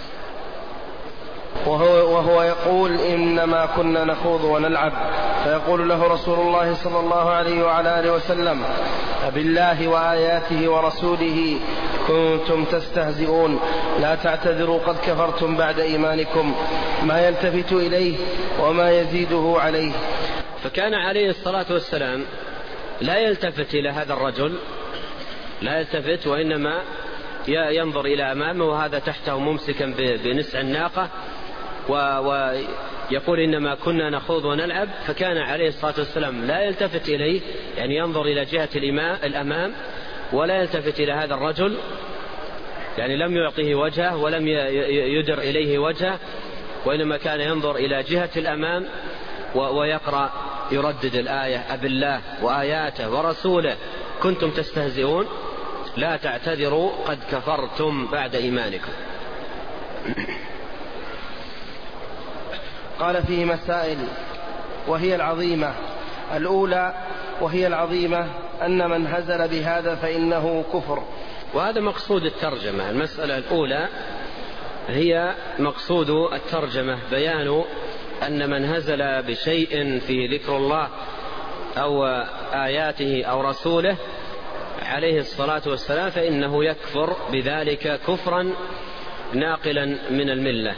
وهو يقول: إنما كنا نخوض ونلعب. فيقول له رسول الله صلى الله عليه وعلى آله وسلم: أبالله وآياته ورسوله كنتم تستهزئون، لا تعتذروا قد كفرتم بعد إيمانكم، ما يلتفت إليه وما يزيده عليه. فكان عليه الصلاة والسلام لا يلتفت إلى هذا الرجل، لا يلتفت، وإنما ينظر إلى أمامه وهذا تحته ممسكا بنسع الناقة، ويقول: إنما كنا نخوض ونلعب. فكان عليه الصلاة والسلام لا يلتفت إليه، يعني ينظر إلى جهة الأمام ولا يلتفت إلى هذا الرجل، يعني لم يعطيه وجهه ولم يدر إليه وجهه، وإنما كان ينظر إلى جهة الأمام ويقرأ يردد الآية: أبالله وآياته ورسوله كنتم تستهزئون، لا تعتذروا قد كفرتم بعد إيمانكم. قال فيه مسائل وهي العظيمة. الأولى وهي العظيمة أن من هزل بهذا فإنه كفر. وهذا مقصود الترجمة. المسألة الأولى هي مقصود الترجمة، بيان أن من هزل بشيء في ذكر الله أو آياته أو رسوله عليه الصلاة والسلام فإنه يكفر بذلك كفرا ناقلا من الملة.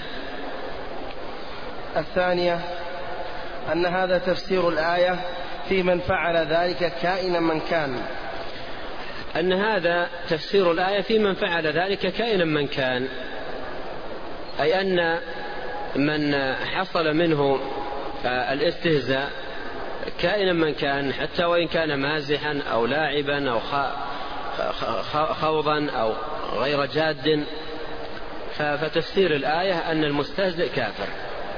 الثانية أن هذا تفسير الآية في من فعل ذلك كائنا من كان. أن هذا تفسير الآية في من فعل ذلك كائنا من كان، أي أن من حصل منه الاستهزاء كائنا من كان، حتى وإن كان مازحا أو لاعبا أو خوضا أو غير جاد، فتفسير الآية أن المستهزئ كافر.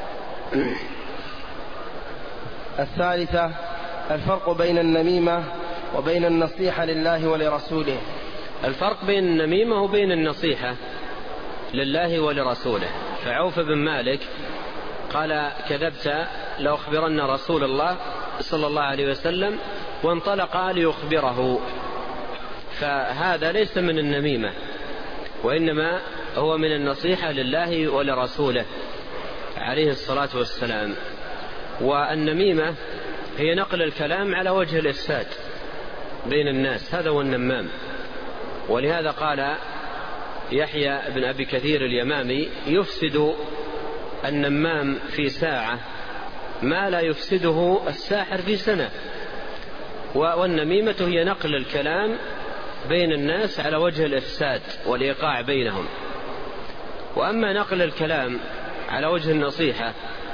الثالثة الفرق بين النميمة وبين النصيحة لله ولرسوله. الفرق بين النميمة وبين النصيحة لله ولرسوله. فعوف بن مالك قال: كذبت لأخبرن رسول الله صلى الله عليه وسلم، وانطلق ليخبره. فهذا ليس من النميمة، وإنما هو من النصيحة لله ولرسوله عليه الصلاة والسلام. والنميمة هي نقل الكلام على وجه الإفساد بين الناس، هذا هو النمام. ولهذا قال يحيى بن أبي كثير اليمامي: يفسد النمام في ساعة ما لا يفسده الساحر في سنة. والنميمة هي نقل الكلام بين الناس على وجه الإفساد والإيقاع بينهم. وأما نقل الكلام على وجه النصيحة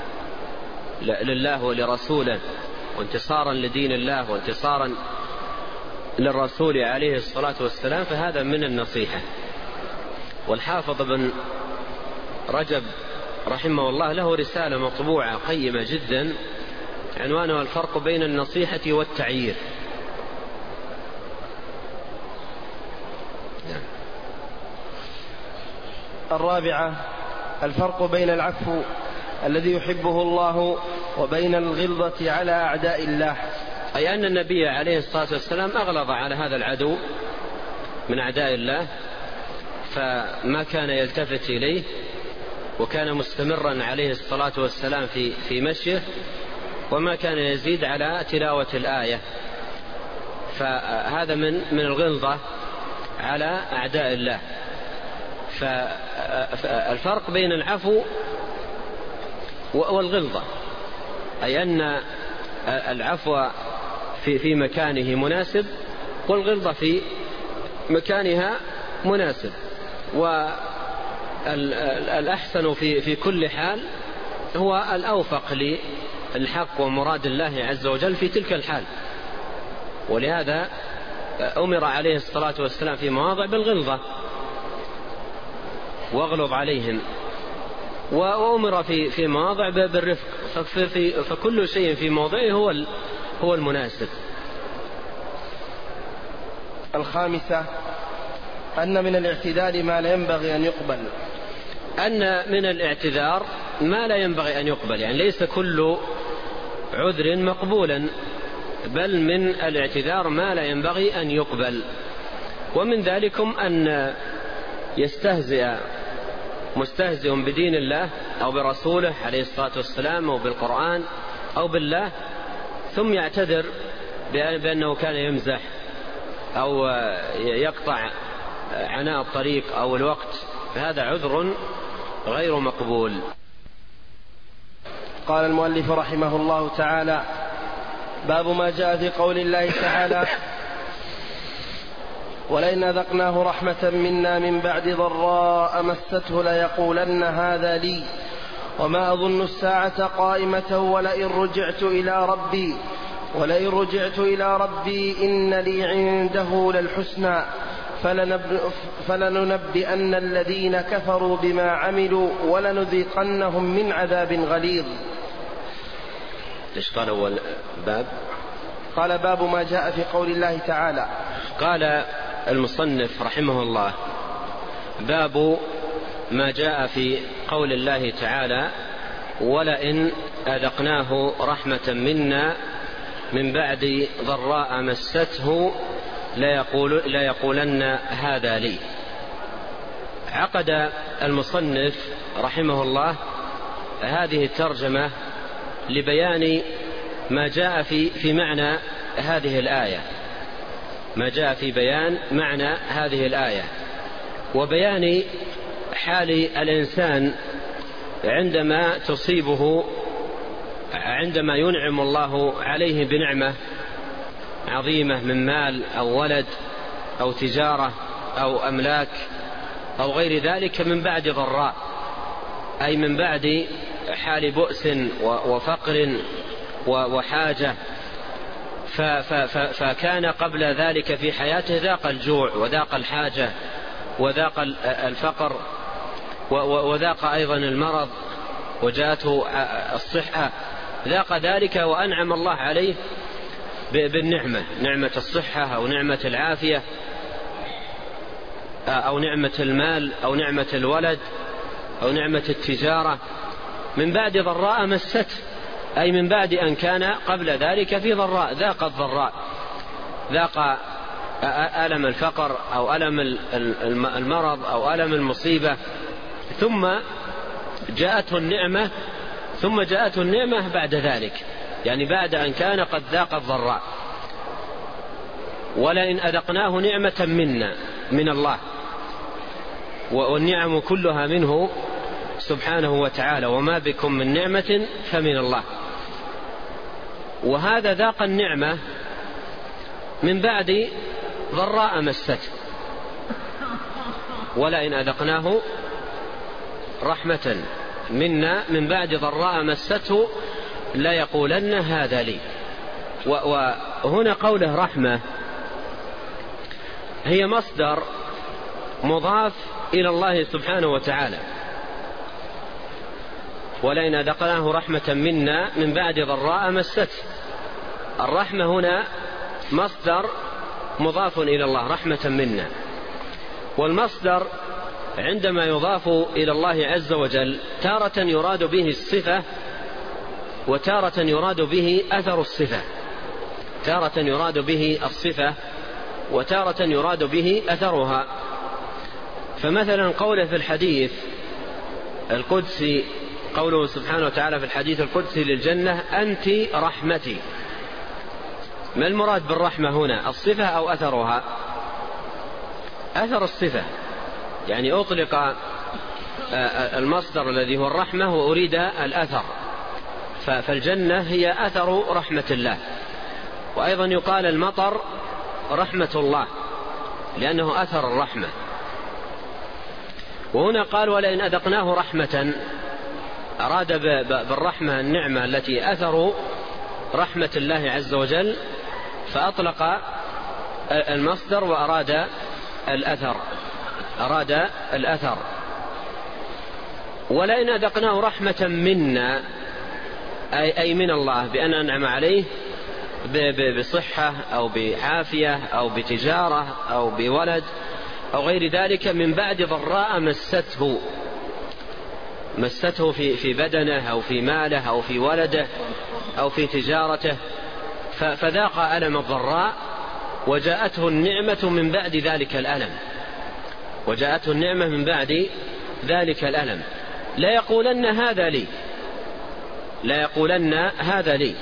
لله ولرسوله وانتصارا لدين الله وانتصارا للرسول عليه الصلاة والسلام فهذا من النصيحة. والحافظ بن رجب رحمه الله له رسالة مطبوعة قيمة جدا عنوانها: الفرق بين النصيحة والتعيير. الرابعة الفرق بين العفو الذي يحبه الله وبين الغلظة على أعداء الله. أي أن النبي عليه الصلاة والسلام أغلظ على هذا العدو من أعداء الله، فما كان يلتفت إليه، وكان مستمرا عليه الصلاة والسلام في مشيه، وما كان يزيد على تلاوة الآية. فهذا من الغلظة على أعداء الله. فالفرق بين العفو والغلظة أي أن العفو في مكانه مناسب، والغلظة في مكانها مناسب. والأحسن في كل حال هو الأوفق للحق ومراد الله عز وجل في تلك الحال. ولهذا أمر عليه الصلاة والسلام في مواضع بالغلظة: واغلظ عليهم. وأمر في مواضع بالرفق. فكل شيء في موضعه هو المناسب. الخامسة أن من الاعتذار ما لا ينبغي أن يقبل. أن من الاعتذار ما لا ينبغي أن يقبل، يعني ليس كل عذر مقبولا، بل من الاعتذار ما لا ينبغي أن يقبل. ومن ذلكم أن يستهزئ مستهزئ بدين الله أو برسوله عليه الصلاة والسلام أو بالقرآن أو بالله، ثم يعتذر بأنه كان يمزح أو يقطع عناء الطريق أو الوقت، فهذا عذر غير مقبول. قال المؤلف رحمه الله تعالى: باب ما جاء في قول الله تعالى: ولئن أذقناه رحمة منا من بعد ضراء مسته ليقولن هذا لي وما أظن الساعة قائمة ولئن رجعت إلى ربي إن لي عنده للحسنى فلننبئن الذين كفروا بما عملوا ولنذيقنهم من عذاب غليظ. إيش قال أول باب؟ قال: باب ما جاء في قول الله تعالى. قال المصنف رحمه الله: باب ما جاء في قول الله تعالى: ولئن أذقناه رحمة منا من بعد ضراء مسته ليقولن هذا لي. عقد المصنف رحمه الله هذه الترجمة لبيان ما جاء في معنى هذه الآية، ما جاء في بيان معنى هذه الآية، وبيان حال الإنسان عندما تصيبه، عندما ينعم الله عليه بنعمة عظيمة من مال أو ولد أو تجارة أو أملاك أو غير ذلك من بعد ضراء، أي من بعد حال بؤس وفقر وحاجة، فكان قبل ذلك في حياته ذاق الجوع وذاق الحاجة وذاق الفقر وذاق أيضا المرض وجاءته الصحة، ذاق ذلك وأنعم الله عليه بالنعمة، نعمة الصحة أو نعمة العافية أو نعمة المال أو نعمة الولد أو نعمة التجارة من بعد ضراء مسته، أي من بعد أن كان قبل ذلك في ضراء، ذاق الضراء، ذاق ألم الفقر أو ألم المرض أو ألم المصيبة، ثم جاءته النعمة بعد ذلك، يعني بعد أن كان قد ذاق الضراء. ولئن أذقناه نعمة منا من الله، والنعم كلها منه سبحانه وتعالى، وما بكم من نعمة فمن الله. وهذا ذاق النعمة من بعد ضراء مسته. ولئن أذقناه رحمة منا من بعد ضراء مسته ليقولن هذا لي. وهنا قوله رحمة هي مصدر مضاف إلى الله سبحانه وتعالى. ولئن أذقناه رحمة منا من بعد ضراء مسته، الرحمة هنا مصدر مضاف إلى الله، رحمة منا. والمصدر عندما يضاف إلى الله عز وجل تارة يراد به الصفة وتارة يراد به أثر الصفة، تارة يراد به الصفة وتارة يراد به أثرها. فمثلا قوله في الحديث القدسي، قوله سبحانه وتعالى في الحديث القدسي للجنة: أنت رحمتي. ما المراد بالرحمة هنا؟ الصفة أو أثرها؟ أثر الصفة، يعني أطلق المصدر الذي هو الرحمة وأريد الأثر، فالجنة هي أثر رحمة الله. وأيضا يقال المطر رحمة الله لأنه أثر الرحمة. وهنا قال: ولئن أذقناه رحمة، أراد بالرحمة النعمة التي أثر رحمة الله عز وجل، فأطلق المصدر وأراد الأثر. ولئن أذقناه رحمة منا، أي من الله، بأن أنعم عليه بصحة أو بعافية أو بتجارة أو بولد أو غير ذلك من بعد ضراء مسته في بدنه أو في ماله أو في ولده أو في تجارته فذاق ألم الضراء وجاءته النعمة من بعد ذلك الألم، وجاءته النعمة من بعد ذلك الألم، لا يقولن هذا لي، لا يقولن هذا لي.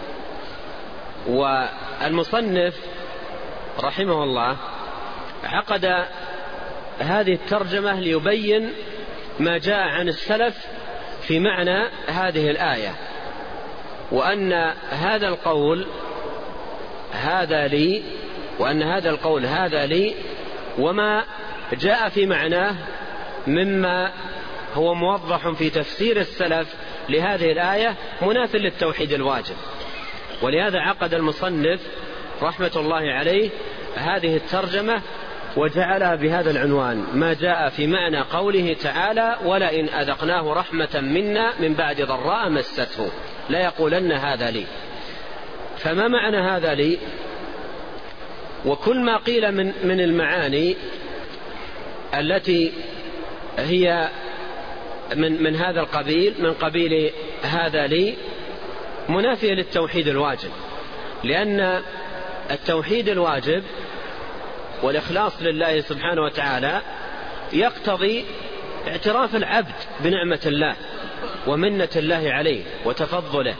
والمصنف رحمه الله عقد هذه الترجمة ليبين ما جاء عن السلف في معنى هذه الآية، وأن هذا القول هذا لي، وأن هذا القول هذا لي، وما جاء في معناه مما هو موضح في تفسير السلف لهذه الآية مناف للتوحيد الواجب. ولهذا عقد المصنف رحمة الله عليه هذه الترجمة وجعلها بهذا العنوان: ما جاء في معنى قوله تعالى: ولئن أذقناه رحمة منا من بعد ضراء مسته لا يقولن هذا لي. فما معنى هذا لي؟ وكل ما قيل من المعاني التي هي من هذا القبيل، من قبيل هذا لي، منافية للتوحيد الواجب، لأن التوحيد الواجب والإخلاص لله سبحانه وتعالى يقتضي اعتراف العبد بنعمة الله ومنة الله عليه وتفضله،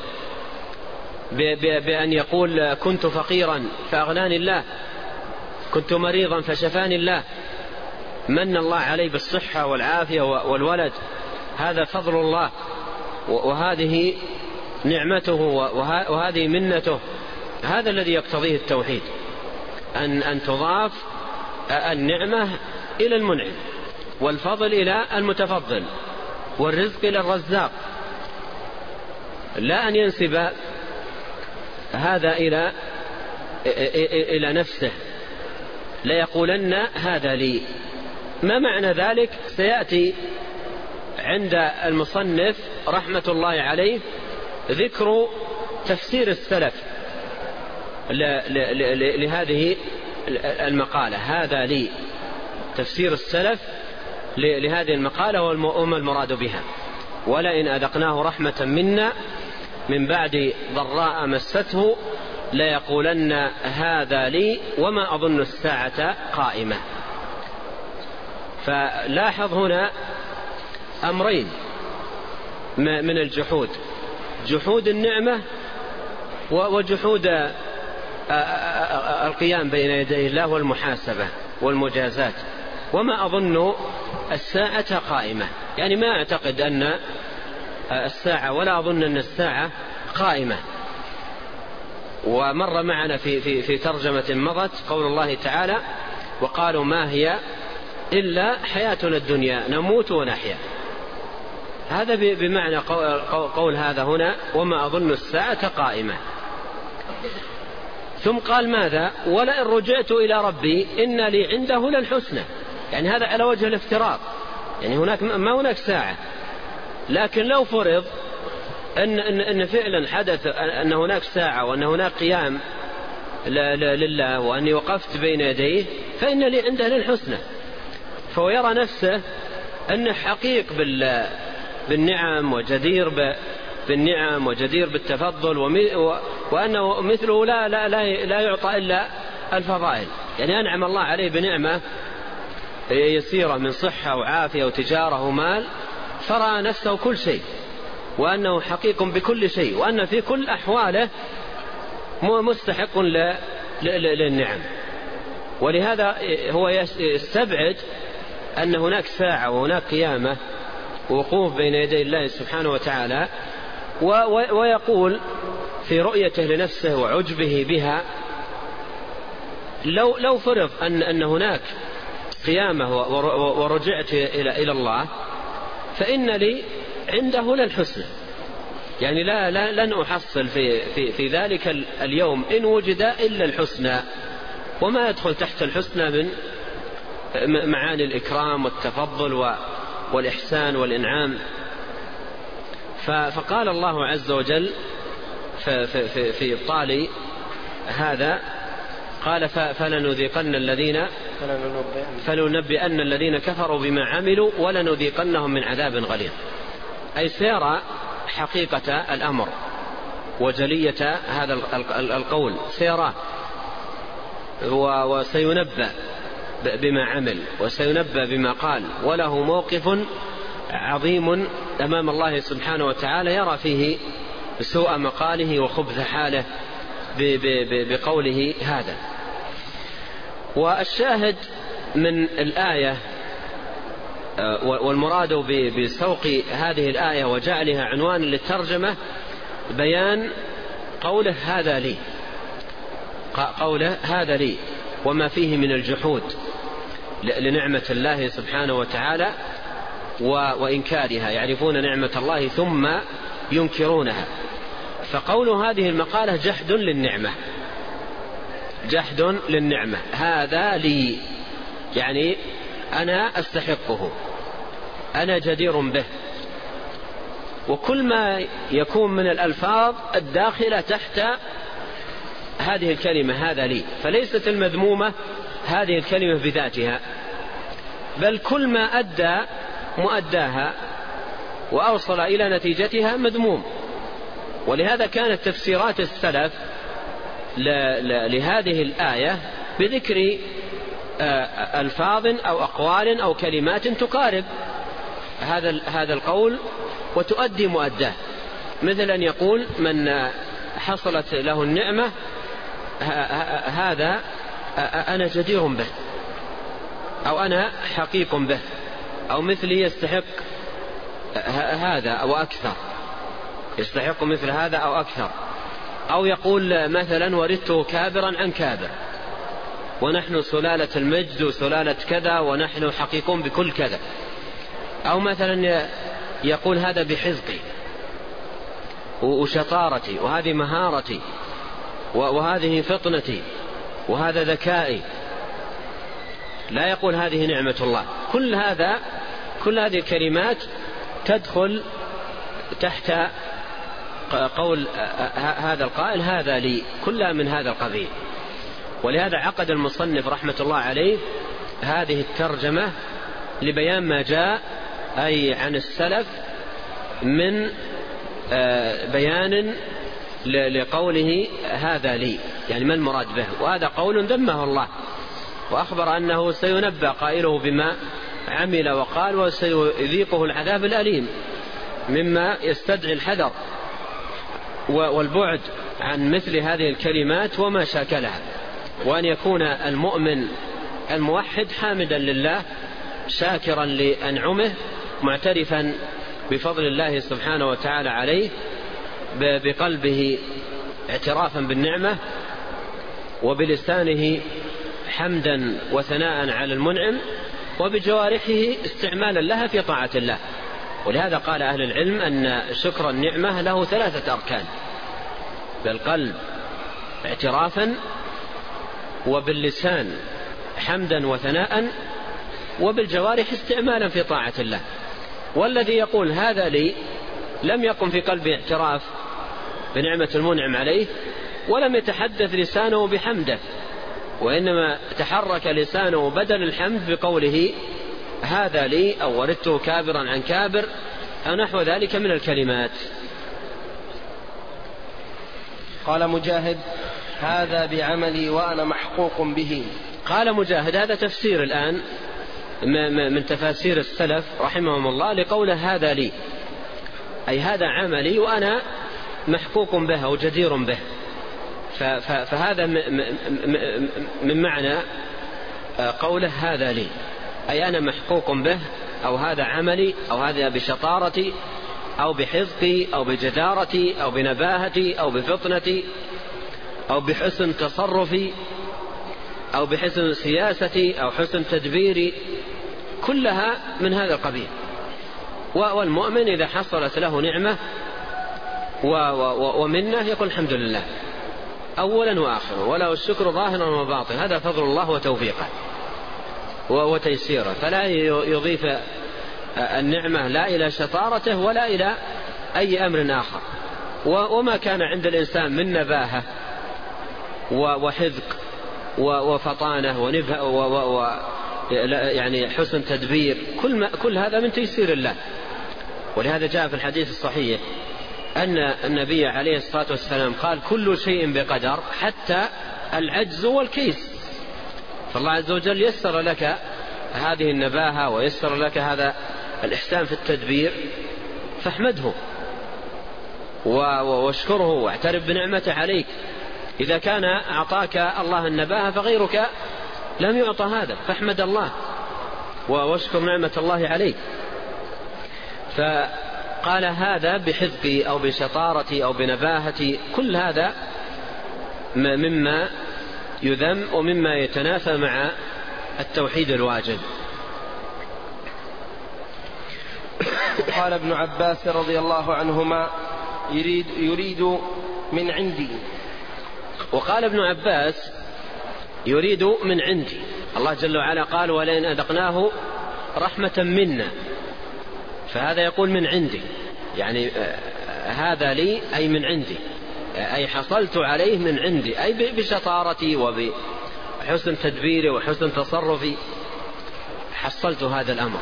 بأن يقول: كنت فقيرا فأغناني الله، كنت مريضا فشفاني الله، من الله علي بالصحة والعافية والولد، هذا فضل الله وهذه نعمته وهذه منته. هذا الذي يقتضيه التوحيد، أن تضاف النعمة إلى المنعم، والفضل إلى المتفضل، والرزق إلى الرزاق، لا أن ينسب هذا إلى نفسه. لا يقولن هذا لي. ما معنى ذلك سيأتي عند المصنف رحمة الله عليه ذكر تفسير السلف لهذه المقالة. هذا لي تفسير السلف لهذه المقالة وما المراد بها: ولئن أذقناه رحمة منا من بعد ضراء مسته لا يقولن هذا لي وما أظن الساعة قائمة. فلاحظ هنا أمرين من الجحود: جحود النعمة وجحود القيام بين يدي الله والمحاسبة والمجازات. وما أظن الساعة قائمة، يعني ما أعتقد أن الساعة ولا أظن أن الساعة قائمة. ومر معنا في ترجمة مضت قول الله تعالى: وقالوا ما هي إلا حياتنا الدنيا نموت ونحيا. هذا بمعنى قول هذا هنا: وما أظن الساعة قائمة. ثم قال ماذا؟ ولئن رجعت إلى ربي إن لي عنده للحسنى. يعني هذا على وجه الافتراض، يعني ما هناك ساعة، لكن لو فرض أن فعلا حدث أن هناك ساعة وأن هناك قيام لله وأني وقفت بين يديه فإن لي عنده للحسنى. فهو يرى نفسه أنه حقيق بالنعم وجدير بالنعم وجدير بالتفضل، وأنه مثله لا يعطى إلا الفضائل. يعني أنعم الله عليه بنعمة يسيرة من صحة وعافية وتجارة ومال، فرأى نفسه كل شيء، وأنه حقيق بكل شيء، وأن في كل أحواله مستحق للنعم. ولهذا هو يستبعد أن هناك ساعة وهناك قيامة ووقوف بين يدي الله سبحانه وتعالى، ويقول في رؤيته لنفسه وعجبه بها: لو فرض أن هناك قيامة ورجعت إلى الله فإن لي عنده للحسنى. يعني لن أحصل في ذلك اليوم إن وجد إلا الحسنى، وما يدخل تحت الحسنى من معاني الإكرام والتفضل والإحسان فقال الله عز وجل في إبطال هذا، قال: فلننبئن الذين كفروا بما عملوا ولنذيقنهم من عذاب غليظ. أي سيرى حقيقة الأمر وجلية هذا القول سيراه وسينبأ بما عمل وسينبأ بما قال، وله موقف عظيم أمام الله سبحانه وتعالى يرى فيه سوء مقاله وخبث حاله بقوله هذا. والشاهد من الآية والمراد بسوق هذه الآية وجعلها عنوان للترجمة بيان قوله هذا لي وما فيه من الجحود لنعمة الله سبحانه وتعالى وإنكارها، يعرفون نعمة الله ثم ينكرونها. فقول هذه المقالة جحد للنعمة. هذا لي يعني أنا أستحقه، أنا جدير به. وكل ما يكون من الألفاظ الداخلة تحت هذه الكلمة هذا لي، فليست المذمومة هذه الكلمة بذاتها، بل كل ما أدى مؤداها وأوصل إلى نتيجتها مذموم. ولهذا كانت تفسيرات السلف لهذه الآية بذكر ألفاظ أو أقوال أو كلمات تقارب هذا القول وتؤدي مؤداه، مثل أن يقول من حصلت له النعمة هذا أنا جدير به، أو أنا حقيق به، أو مثلي يستحق هذا أو أكثر، يستحق مثل هذا أو أكثر. أو يقول مثلا ورثته كابرا عن كابر، ونحن سلالة المجد وسلالة كذا ونحن حقيقون بكل كذا. أو مثلا يقول هذا بحزقي وشطارتي، وهذه مهارتي، وهذه فطنتي، وهذا ذكائي. لا يقول هذه نعمة الله. كل هذه الكلمات تدخل تحت قول هذا القائل هذا لي، كلها من هذا القبيل. ولهذا عقد المصنف رحمة الله عليه هذه الترجمة لبيان ما جاء أي عن السلف من بيان لقوله هذا لي، يعني ما المراد به. وهذا قول ذمه الله وأخبر أنه سينبأ قائله بما عمل وقال، وسيذيقه العذاب الأليم، مما يستدعي الحذر والبعد عن مثل هذه الكلمات وما شاكلها، وأن يكون المؤمن الموحد حامدا لله شاكرا لأنعمه معترفا بفضل الله سبحانه وتعالى عليه بقلبه اعترافا بالنعمة، وبلسانه حمدا وثناء على المنعم، وبجوارحه استعمالا لها في طاعة الله. ولهذا قال أهل العلم أن شكر النعمة له 3 أركان: بالقلب اعترافا، وباللسان حمدا وثناء، وبالجوارح استعمالا في طاعة الله. والذي يقول هذا لي لم يقم في قلبه اعتراف بنعمة المنعم عليه، ولم يتحدث لسانه بحمده، وإنما تحرك لسانه بدل الحمد بقوله هذا لي أو ورثته كابرا عن كابر أو نحو ذلك من الكلمات. قال مجاهد هذا بعملي وأنا محقوق به. قال مجاهد هذا تفسير الآن من تفاسير السلف رحمهم الله لقوله هذا لي، أي هذا عملي وأنا محقوق به أو جدير به. فهذا من معنى قوله هذا لي، أي أنا محقوق به، أو هذا عملي، أو هذا بشطارتي، أو بحذقي، أو بجدارتي، أو بنباهتي، أو بفطنتي، أو بحسن تصرفي، أو بحسن سياستي، أو حسن تدبيري، كلها من هذا القبيل. والمؤمن إذا حصلت له نعمة ومنه يقول الحمد لله أولا وآخرا، وله الشكر ظاهرا وباطنا. هذا فضل الله وتوفيقه وتيسيره، فلا يضيف النعمة لا إلى شطارته ولا إلى أي أمر آخر. وما كان عند الإنسان من نباهة وحذق وفطانة يعني حسن تدبير، كل هذا من تيسير الله. ولهذا جاء في الحديث الصحيح أن النبي عليه الصلاة والسلام قال كل شيء بقدر حتى العجز والكيس. فالله عز وجل يسر لك هذه النباهة ويسر لك هذا الإحسان في التدبير، فاحمده واشكره واعترف بنعمته عليك. إذا كان أعطاك الله النباهة فغيرك لم يعطى هذا، فاحمد الله واشكر نعمة الله عليك. فقال هذا بحذقي أو بشطارتي أو بنباهتي، كل هذا مما يذم ومما يتنافى مع التوحيد الواجب. قال ابن عباس رضي الله عنهما يريد من عندي. وقال ابن عباس يريد من عندي. الله جل وعلا قال ولئن أذقناه رحمة منا، فهذا يقول من عندي، يعني هذا لي أي من عندي، أي حصلت عليه من عندي، أي بشطارتي وبحسن تدبيري وحسن تصرفي حصلت هذا الأمر.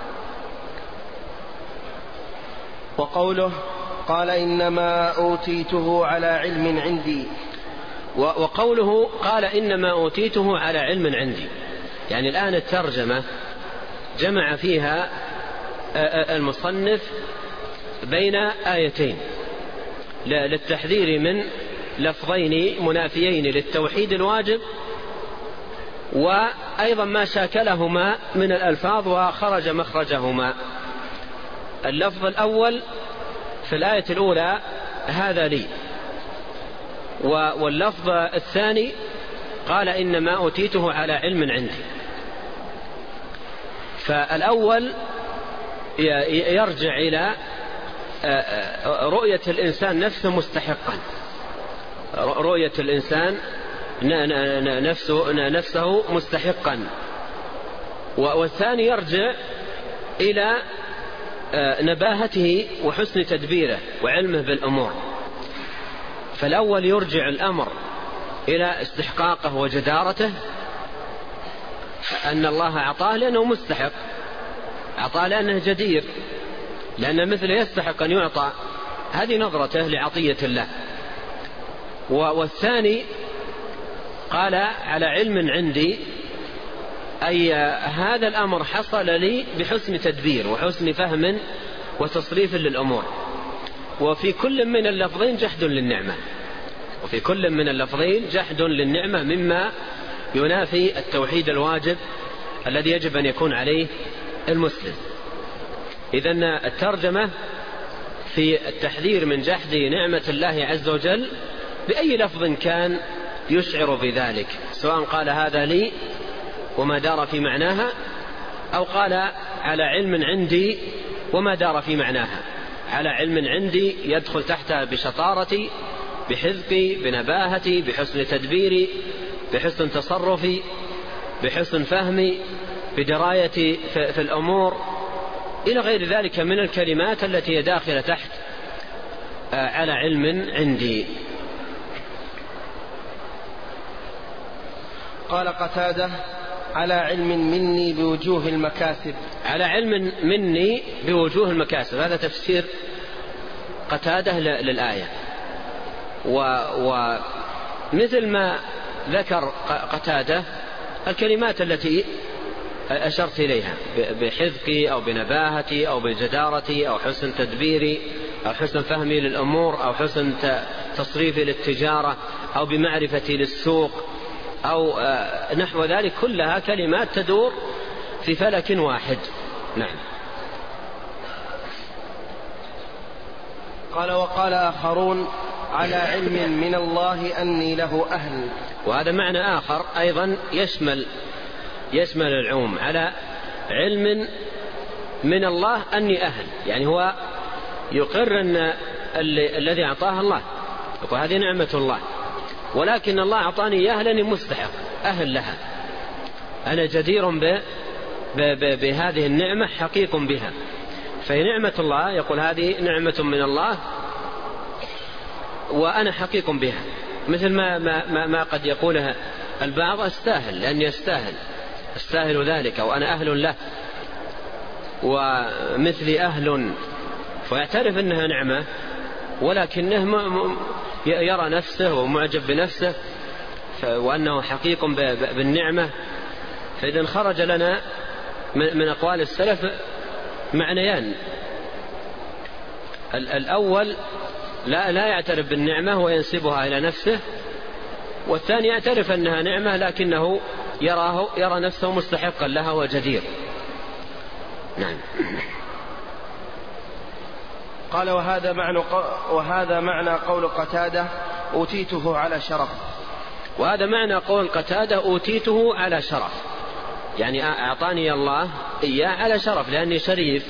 وقوله قال إنما أوتيته على علم عندي. وقوله قال إنما أوتيته على علم عندي، يعني الآن الترجمة جمع فيها المصنف بين آيتين للتحذير من لفظين منافيين للتوحيد الواجب، وأيضا ما شاكلهما من الألفاظ وخرج مخرجهما. اللفظ الأول في الآية الأولى هذا لي، واللفظ الثاني قال إنما أوتيته على علم عندي. فالأول يرجع إلى رؤية الإنسان نفسه مستحقا، رؤية الإنسان نفسه مستحقا، والثاني يرجع إلى نباهته وحسن تدبيره وعلمه بالأمور. فالأول يرجع الأمر إلى استحقاقه وجدارته، أن الله أعطاه لأنه مستحق، أعطاه لأنه جدير، لأن مثله يستحق أن يعطى، هذه نظرته لعطية الله. والثاني قال على علم عندي، أي هذا الأمر حصل لي بحسن تدبير وحسن فهم وتصريف للأمور. وفي كل من اللفظين جحد للنعمة، وفي كل من اللفظين جحد للنعمة مما ينافي التوحيد الواجب الذي يجب أن يكون عليه المسلم. إذن الترجمة في التحذير من جحد نعمة الله عز وجل بأي لفظ كان يشعر بذلك، سواء قال هذا لي وما دار في معناها، أو قال على علم عندي وما دار في معناها. على علم عندي يدخل تحتها بشطارتي، بحذقي، بنباهتي، بحسن تدبيري، بحسن تصرفي، بحسن فهمي، بدرايتي في الأمور، إلى غير ذلك من الكلمات التي هي داخلة تحت على علم عندي. قال قتادة على علم مني بوجوه المكاسب. على علم مني بوجوه المكاسب، هذا تفسير قتادة للآية. ومثل ما ذكر قتادة الكلمات التي أشرت إليها بحذقي أو بنباهتي أو بجدارتي أو حسن تدبيري أو حسن فهمي للأمور أو حسن تصريفي للتجارة أو بمعرفتي للسوق أو نحو ذلك، كلها كلمات تدور في فلك واحد. نعم. قال وقال آخرون على علم من الله أني له أهل. وهذا معنى آخر أيضا يشمل العموم، على علم من الله أني أهل، يعني هو يقر أن الذي أعطاه الله، يقول هذه نعمة الله، ولكن الله أعطاني إياها لأني مستحق أهل لها، أنا جدير بهذه النعمة، حقيق بها. فهي نعمة الله، يقول هذه نعمة من الله وأنا حقيق بها، مثل ما قد يقولها البعض أستاهل لأني أستاهل ذلك أو أنا أهل له، ومثلي أهل، فيعترف أنها نعمة ولكنه يرى نفسه ومعجب بنفسه وأنه حقيق بالنعمة. فإذا خرج لنا من أقوال السلف معنيان: الأول لا يعترف بالنعمة وينسبها إلى نفسه، والثاني يعترف أنها نعمة لكنه يرى نفسه مستحقا لها وجدير. نعم. قال: وهذا معنى قول قتادة: أوتيته على شرف. وهذا معنى قول قتادة: أوتيته على شرف، يعني أعطاني الله إياه على شرف، لأني شريف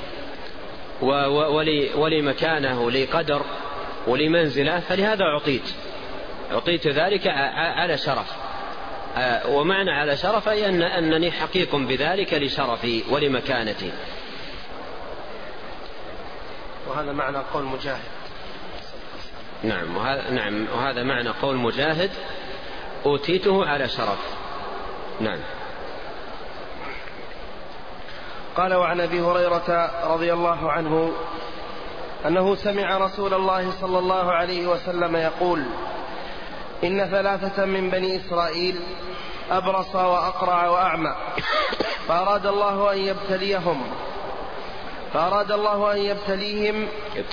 ولي مكانة ولي قدر ولي منزلة، فلهذا أعطيت ذلك على شرف. ومعنى على شرف أي أنني حقيق بذلك لشرفي ولمكانتي. وهذا معنى قول مجاهد. نعم، وهذا معنى قول مجاهد: أوتيته على شرف. نعم. قال: وعن أبي هريرة رضي الله عنه أنه سمع رسول الله صلى الله عليه وسلم يقول: إن 3 من بني إسرائيل أبرص وأقرع وأعمى، فأراد الله أن يبتليهم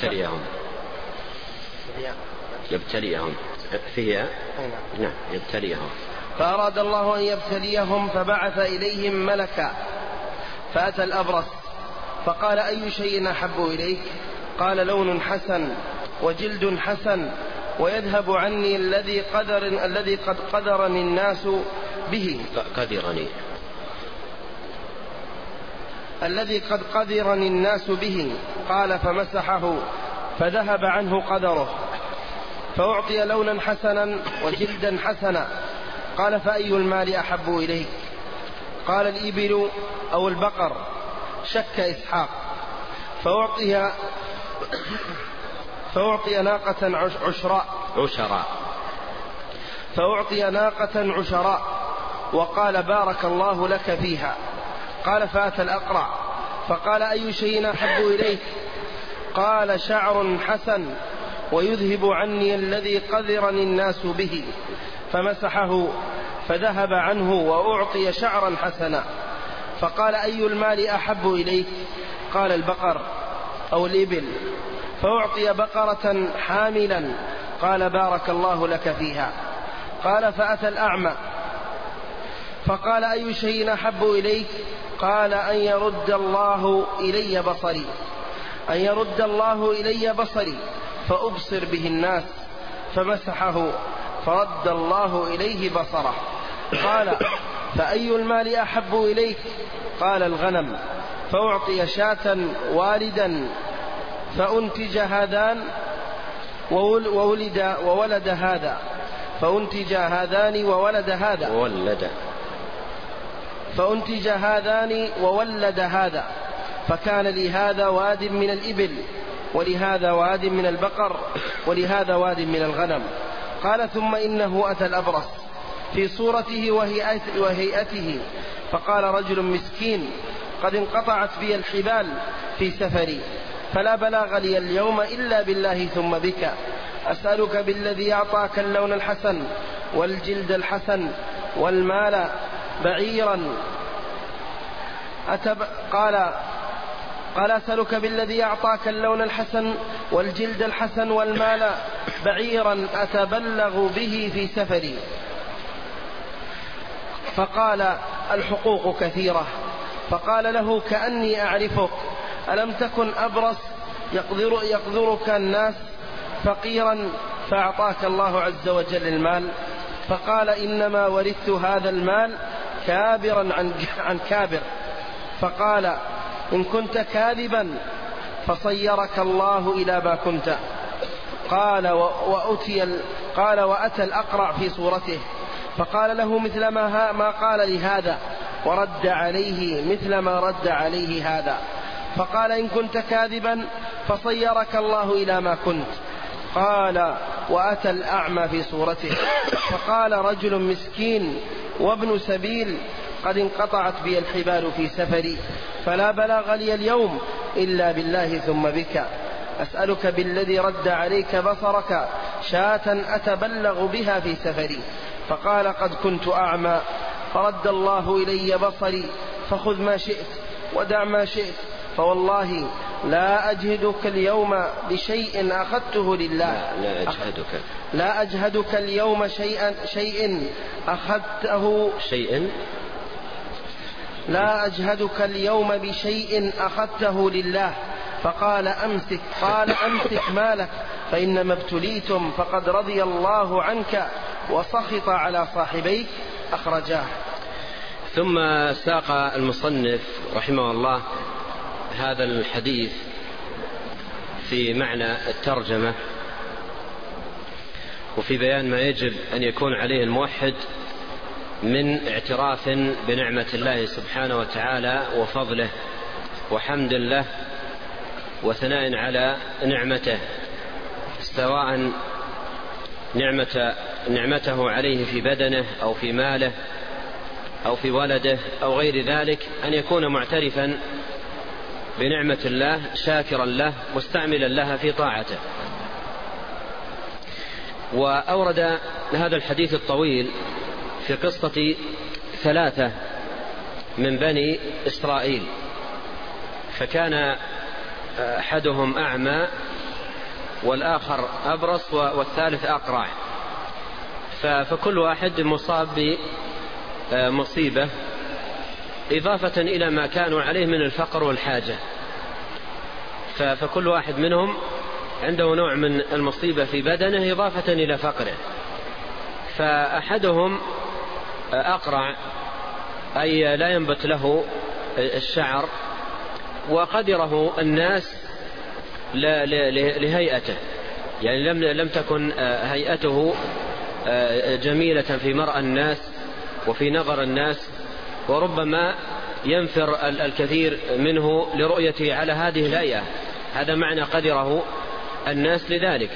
فأراد الله أن يبتليهم فبعث إليهم ملكا، فأتى الأبرص فقال: أي شيء أحب إليك؟ قال: لون حسن وجلد حسن ويذهب عني الذي قد قدرني الناس به. الذي قد قدرني الناس به. قال: فمسحه فذهب عنه قدره، فأعطي لونا حسنا وجلدا حسنا. قال: فأي المال أحب إليك؟ قال: الإبل أو البقر. شك إسحاق. فأعطي ناقة عشراء وقال: بارك الله لك فيها. قال: فأتى الأقرع فقال: أي شيء أحب إليك؟ قال: شعر حسن ويذهب عني الذي قذرني الناس به. فمسحه فذهب عنه وأعطي شعرا حسنا. فقال: أي المال أحب إليك؟ قال: البقر أو الإبل. فأعطي بقرة حاملا. قال: بارك الله لك فيها. قال: فأتى الأعمى فقال: أي شيء أحب إليك؟ قال: أن يرد الله إلي بصري فأبصر به الناس. فمسحه فرد الله إليه بصره. قال: فأي المال أحب إليك؟ قال: الغنم. فأعطي شاة والدا فأنتج هذان وولد هذا. فأنتج هذان وولد هذا. فكان لهذا واد من الإبل ولهذا واد من البقر ولهذا واد من الغنم. قال: ثم إنه أتى الأبرص في صورته وهيئته فقال: رجل مسكين قد انقطعت بي الحبال في سفري، فلا بلاغ لي اليوم إلا بالله ثم بك، أسألك بالذي أعطاك اللون الحسن والجلد الحسن والمال بعيرا قال: أسألك بالذي أعطاك اللون الحسن والجلد الحسن والمال بعيرا أتبلغ به في سفري. فقال: الحقوق كثيرة. فقال له: كأني أعرفك، ألم تكن أبرص يقدرك الناس فقيرا فأعطاك الله عز وجل المال؟ فقال: إنما ورثت هذا المال كابرا عن كابر. فقال: إن كنت كاذبا فصيرك الله إلى ما كنت. قال: وأتى الأقرع في صورته فقال له مثل ما قال لهذا ورد عليه مثل ما رد عليه هذا. فقال: إن كنت كاذبا فصيرك الله إلى ما كنت. قال: وأتى الأعمى في صورته فقال: رجل مسكين وابن سبيل قد انقطعت بي الحبال في سفري، فلا بلاغ لي اليوم إلا بالله ثم بك، أسألك بالذي رد عليك بصرك شاة أتبلغ بها في سفري. فقال قد كنت أعمى فرد الله إلي بصري فخذ ما شئت ودع ما شئت، فوالله لا أجهدك اليوم بشيء أخذته لله. لا أجهدك اليوم شيء أخذته لا أجهدك اليوم بشيء أخذته لله. فقال أمسك مالك فإنما ابتليتم فقد رضي الله عنك وسخط على صاحبيك. أخرجاه. ثم ساق المصنف رحمه الله هذا الحديث في معنى الترجمة وفي بيان ما يجب أن يكون عليه الموحد من اعتراف بنعمة الله سبحانه وتعالى وفضله وحمد له وثناء على نعمته، سواء نعمته عليه في بدنه أو في ماله أو في ولده أو غير ذلك، أن يكون معترفا بنعمة الله شاكرا له مستعملا لها في طاعته. وأورد هذا الحديث الطويل في قصة 3 من بني إسرائيل، فكان أحدهم أعمى والآخر أبرص والثالث أقرع، فكل واحد مصاب بمصيبة إضافة إلى ما كانوا عليه من الفقر والحاجة، فكل واحد منهم عنده نوع من المصيبة في بدنه إضافة إلى فقره. فأحدهم أقرع أي لا ينبت له الشعر، وقدره الناس لهيئته، يعني لم تكن هيئته جميلة في مرأى الناس وفي نظر الناس، وربما ينفر الكثير منه لرؤيته على هذه الهيئة. هذا معنى قدره الناس لذلك.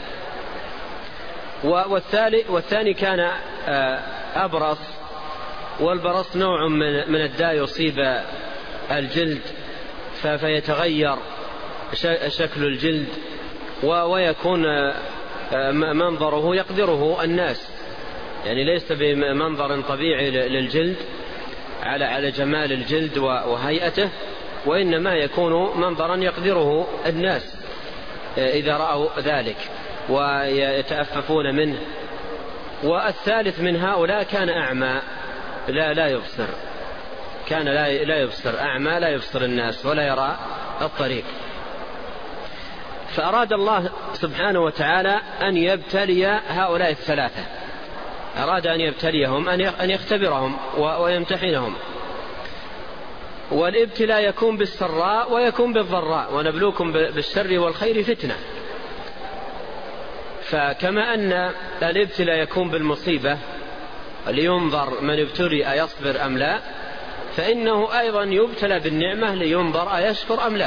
والثاني كان أبرص، والبرص نوع من الداء يصيب الجلد فيتغير شكل الجلد ويكون منظره يقدره الناس، يعني ليس بمنظر طبيعي للجلد على جمال الجلد وهيئته، وإنما يكون منظرا يقدره الناس إذا رأوا ذلك ويتأففون منه. والثالث من هؤلاء كان أعمى لا يبصر، كان لا يبصر، أعمى لا يبصر الناس ولا يرى الطريق. فأراد الله سبحانه وتعالى أن يبتلي هؤلاء 3، أراد أن يبتليهم، أن يختبرهم ويمتحنهم. والابتلاء يكون بالسراء ويكون بالضراء، ونبلوكم بالشر والخير فتنة. فكما أن الابتلاء يكون بالمصيبة لينظر من ابتلي أيصبر أم لا، فإنه أيضا يبتلى بالنعمة لينظر أيشكر أم لا.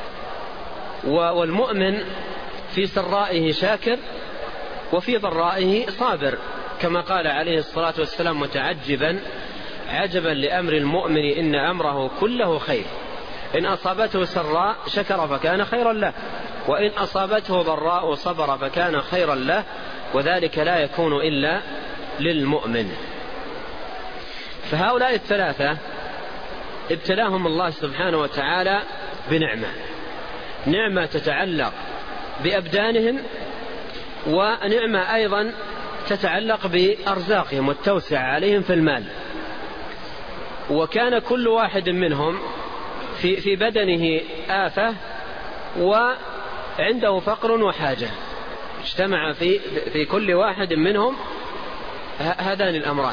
والمؤمن في سرائه شاكر وفي ضرائه صابر، كما قال عليه الصلاة والسلام متعجبا عجبا لأمر المؤمن إن أمره كله خير، إن أصابته سراء شكر فكان خيرا له، وإن أصابته ضراء صبر فكان خيرا له، وذلك لا يكون إلا للمؤمن. فهؤلاء 3 ابتلاهم الله سبحانه وتعالى نعمة تتعلق بأبدانهم، ونعمة أيضا تتعلق بأرزاقهم والتوسع عليهم في المال. وكان كل واحد منهم في بدنه آفة وعنده فقر وحاجة، اجتمع في كل واحد منهم هذان الأمران،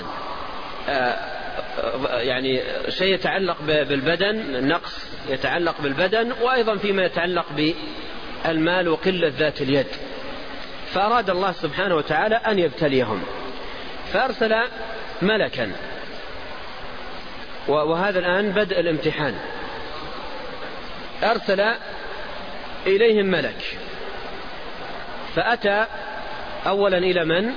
يعني شيء يتعلق بالبدن، النقص يتعلق بالبدن، وأيضا فيما يتعلق بالمال وقلة ذات اليد. فأراد الله سبحانه وتعالى أن يبتليهم، فأرسل ملكا، وهذا الآن بدء الامتحان. أرسل إليهم ملك، فأتى أولا إلى من؟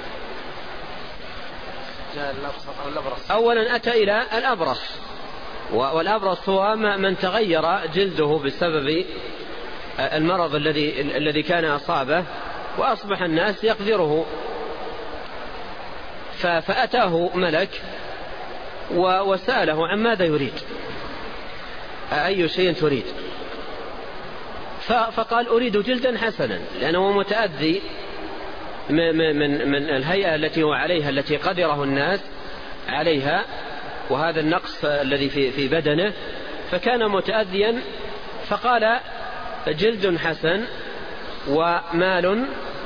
أولا أتى إلى الأبرص، والأبرص هو من تغير جلده بسبب المرض الذي كان أصابه، وأصبح الناس يقدره. فأتاه ملك وسأله عن ماذا يريد، أي شيء تريد؟ فقال أريد جلدا حسنا، لأنه متأذي من الهيئة التي هو عليها، التي قدره الناس عليها، وهذا النقص الذي في بدنه، فكان متأذيا. فقال جلد حسن ومال،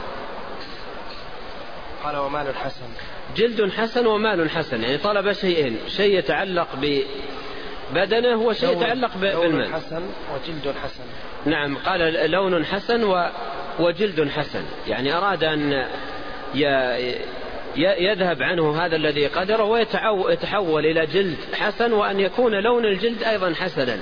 قال ومال حسن، جلد حسن ومال حسن، يعني طلب شيئين، شيء يتعلق ببدنه وشيء يتعلق بالمال. لون حسن وجلد حسن. نعم، قال لون حسن وجلد حسن، يعني أراد أن يذهب عنه هذا الذي قدره ويتحول إلى جلد حسن، وأن يكون لون الجلد أيضا حسنا.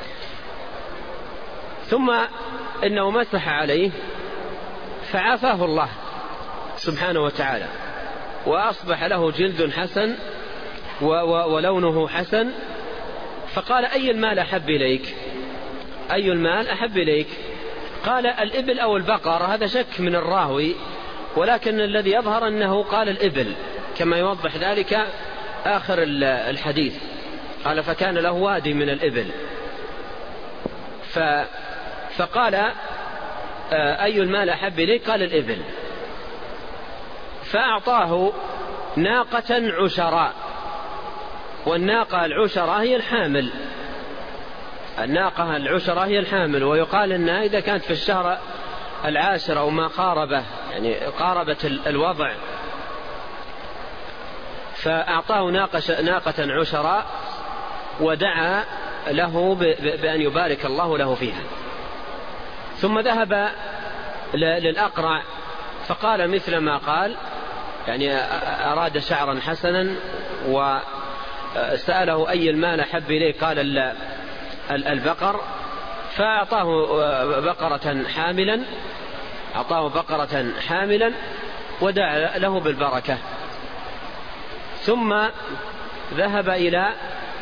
ثم إنه مسح عليه فعافاه الله سبحانه وتعالى، وأصبح له جلد حسن ولونه حسن. فقال أي المال أحب إليك؟ أي المال أحب إليك؟ قال الإبل أو البقر. هذا شك من الراوي، ولكن الذي يظهر أنه قال الإبل، كما يوضح ذلك آخر الحديث. قال فكان له وادي من الإبل. فقال أي المال أحب إليك؟ قال الإبل. فأعطاه ناقة عشراء، والناقة العشراء هي الحامل، الناقة العشراء هي الحامل، ويقال أنها إذا كانت في الشهر العاشر أو ما قاربه، يعني قاربت الوضع. فأعطاه ناقة عشراء، ودعا له بأن يبارك الله له فيها. ثم ذهب للأقرع فقال مثل ما قال، يعني أراد شعرا حسنا، وسأله أي المال أحب إليه؟ قال البقر. فأعطاه بقرة حاملا، أعطاه بقرة حاملا ودعا له بالبركة. ثم ذهب إلى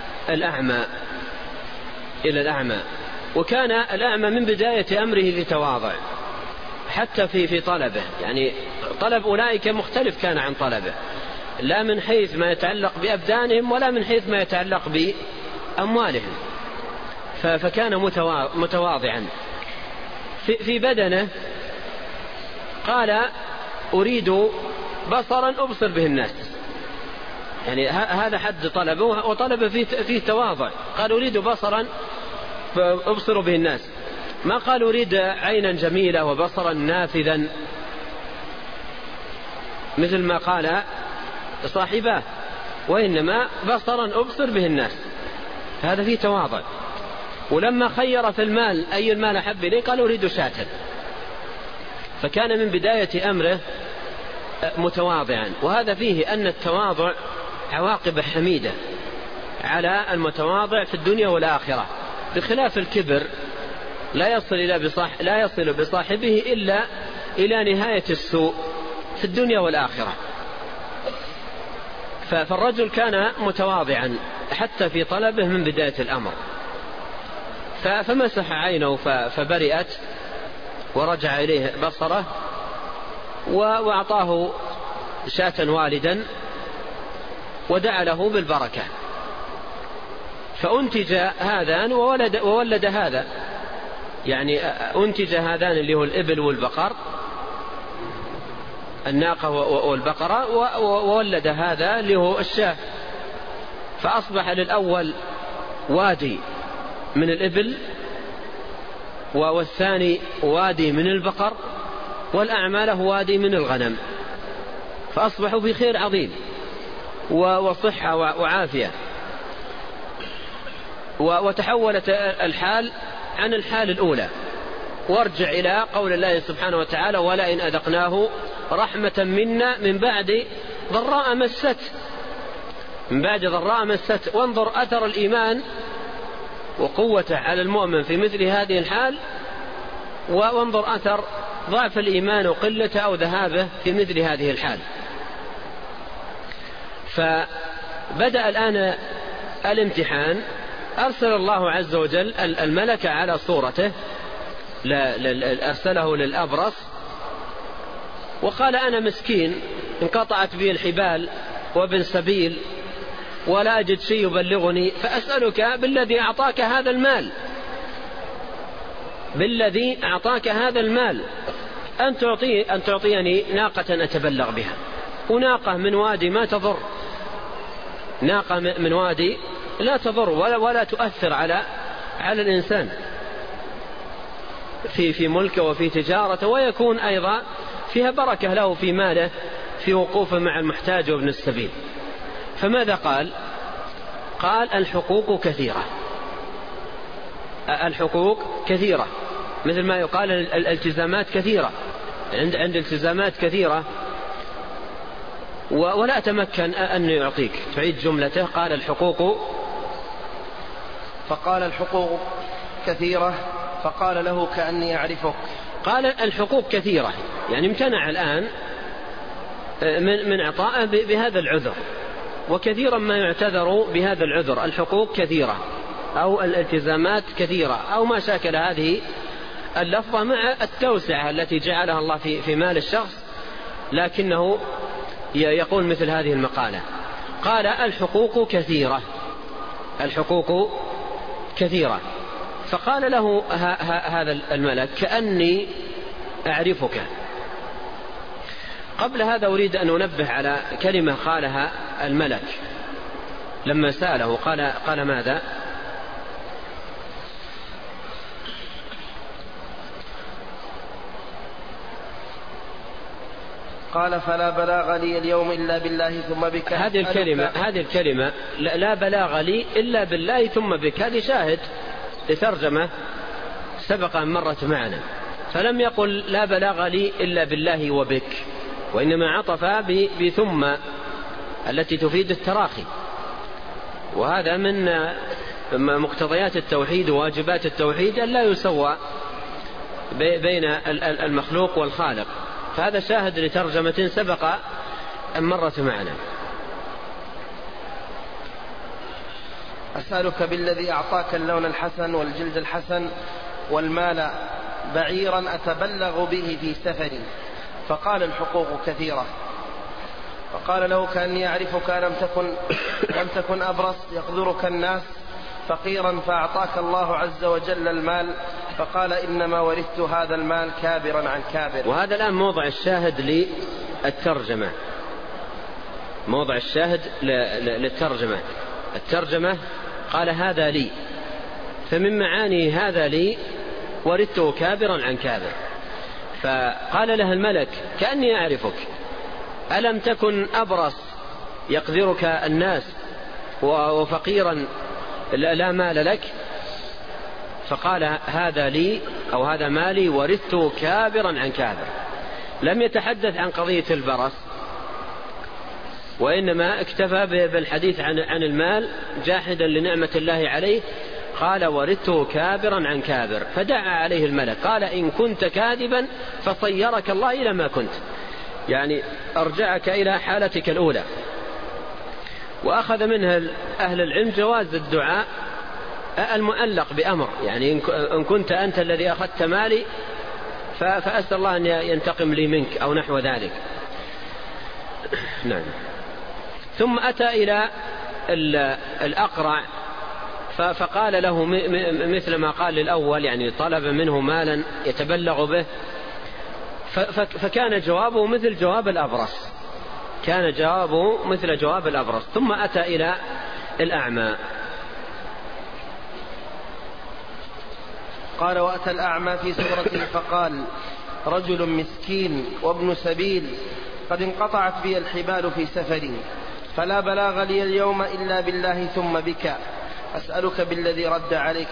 الأعمى، وكان الأعمى من بداية أمره في تواضع، حتى في طلبه، يعني طلب أولئك مختلف كان عن طلبه، لا من حيث ما يتعلق بأبدانهم ولا من حيث ما يتعلق بأموالهم. فكان متواضعا في بدنه. قال أريد بصرا أبصر به الناس، يعني هذا حد طلبه، وطلب فيه تواضع. قال أريد بصرا أبصر به الناس، ما قال أريد عينا جميلة وبصرا نافذا مثل ما قال صاحباه، وإنما بصرا أبصر به الناس، هذا فيه تواضع. ولما خير في المال أي المال أحب إليه؟ قال أريد شاة. فكان من بداية أمره متواضعا، وهذا فيه أن التواضع عواقب حميدة على المتواضع في الدنيا والآخرة، بخلاف الكبر لا يصل بصاحبه إلا إلى نهاية السوء في الدنيا والآخرة. فالرجل كان متواضعا حتى في طلبه من بداية الأمر. فمسح عينه فبرئت ورجع إليه بصره، وأعطاه شاة والدا ودعا له بالبركة. فأنتج هذان وولد هذا، يعني أنتج هذان اللي هو الإبل والبقر، الناقة والبقرة، وولد هذا اللي هو الشاة. فأصبح للأول وادي من الإبل، والثاني وادي من البقر، والأعمى له وادي من الغنم، فأصبحوا في خير عظيم وصحة وعافية. وتحولت الحال عن الحال الأولى، وارجع إلى قول الله سبحانه وتعالى ولئن أذقناه رحمة منا من بعد ضراء مست. وانظر أثر الإيمان وقوته على المؤمن في مثل هذه الحال، وانظر أثر ضعف الإيمان وقلته أو ذهابه في مثل هذه الحال. فبدأ الآن الامتحان. أرسل الله عز وجل الملك على صورته أرسله للأبرص وقال أنا مسكين انقطعت بي الحبال وابن سبيل ولا أجد شيء يبلغني، فأسألك بالذي أعطاك هذا المال، بالذي أعطاك هذا المال أن تعطيني ناقة أتبلغ بها، وناقة من وادي ما تضر، ناقة من وادي لا تضر ولا تؤثر على الإنسان في ملكه وفي تجارته، ويكون أيضا فيها بركة له في ماله في وقوفه مع المحتاج وابن السبيل. فماذا قال؟ قال الحقوق كثيرة، الحقوق كثيرة، مثل ما يقال الالتزامات كثيرة، عند التزامات كثيرة ولا أتمكن أن يعطيك. تعيد جملته. قال الحقوق، فقال الحقوق كثيرة، فقال له كأني أعرفك. قال الحقوق كثيرة، يعني امتنع الآن من عطاء بهذا العذر، وكثيرا ما يعتذر بهذا العذر. الحقوق كثيرة أو الالتزامات كثيرة أو ما شاكل هذه اللفظة مع التوسعة التي جعلها الله في مال الشخص، لكنه يقول مثل هذه المقالة. قال الحقوق كثيرة، الحقوق كثيرة. فقال له هذا الملك كأني أعرفك. قبل هذا أريد أن أنبه على كلمة قالها الملك لما سأله. قال ماذا؟ قال فلا بلاغ لي اليوم إلا بالله ثم بك. هذه الكلمة لا بلاغ لي إلا بالله ثم بك، هذه شاهد لترجمة سبق أن مرت معنا. فلم يقل لا بلاغ لي إلا بالله وبك، وإنما عطف بثم التي تفيد التراخي، وهذا من مقتضيات التوحيد وواجبات التوحيد أن لا يسوى بين المخلوق والخالق. فهذا شاهد لترجمة سبق أن مرت معنا. أسألك بالذي أعطاك اللون الحسن والجلد الحسن والمال بعيرا أتبلغ به في سفري. فقال الحقوق كثيرة. فقال له كأني أعرفك لم تكن أبرص يقدرك الناس فقيرا فأعطاك الله عز وجل المال. فقال إنما ورثت هذا المال كابرا عن كابر. وهذا الآن موضع الشاهد للترجمة، موضع الشاهد للترجمة. الترجمة قال هذا لي، فمن معاني هذا لي ورثته كابرا عن كابر. فقال له الملك كأني أعرفك، ألم تكن أبرص يقدرك الناس وفقيرا لا مال لك؟ فقال هذا لي أو هذا مالي ورثته كابرا عن كابر. لم يتحدث عن قضية البرص، وإنما اكتفى بالحديث عن المال جاحدا لنعمة الله عليه. قال ورثته كابرا عن كابر، فدعا عليه الملك قال إن كنت كاذبا فصيرك الله إلى ما كنت، يعني أرجعك إلى حالتك الأولى. وأخذ منها أهل العلم جواز الدعاء المؤلق بأمر، يعني إن كنت أنت الذي أخذت مالي فأسأل الله أن ينتقم لي منك أو نحو ذلك. نعم. ثم أتى إلى الأقرع فقال له مثل ما قال للأول، يعني طلب منه مالا يتبلغ به، فكان جوابه مثل جواب الأبرص، كان جوابه مثل جواب الأبرص. ثم أتى إلى الأعمى. قال وأتى الأعمى في سورته فقال رجل مسكين وابن سبيل قد انقطعت بي الحبال في سفري، فلا بلاغ لي اليوم إلا بالله ثم بك. أسألك بالذي رد عليك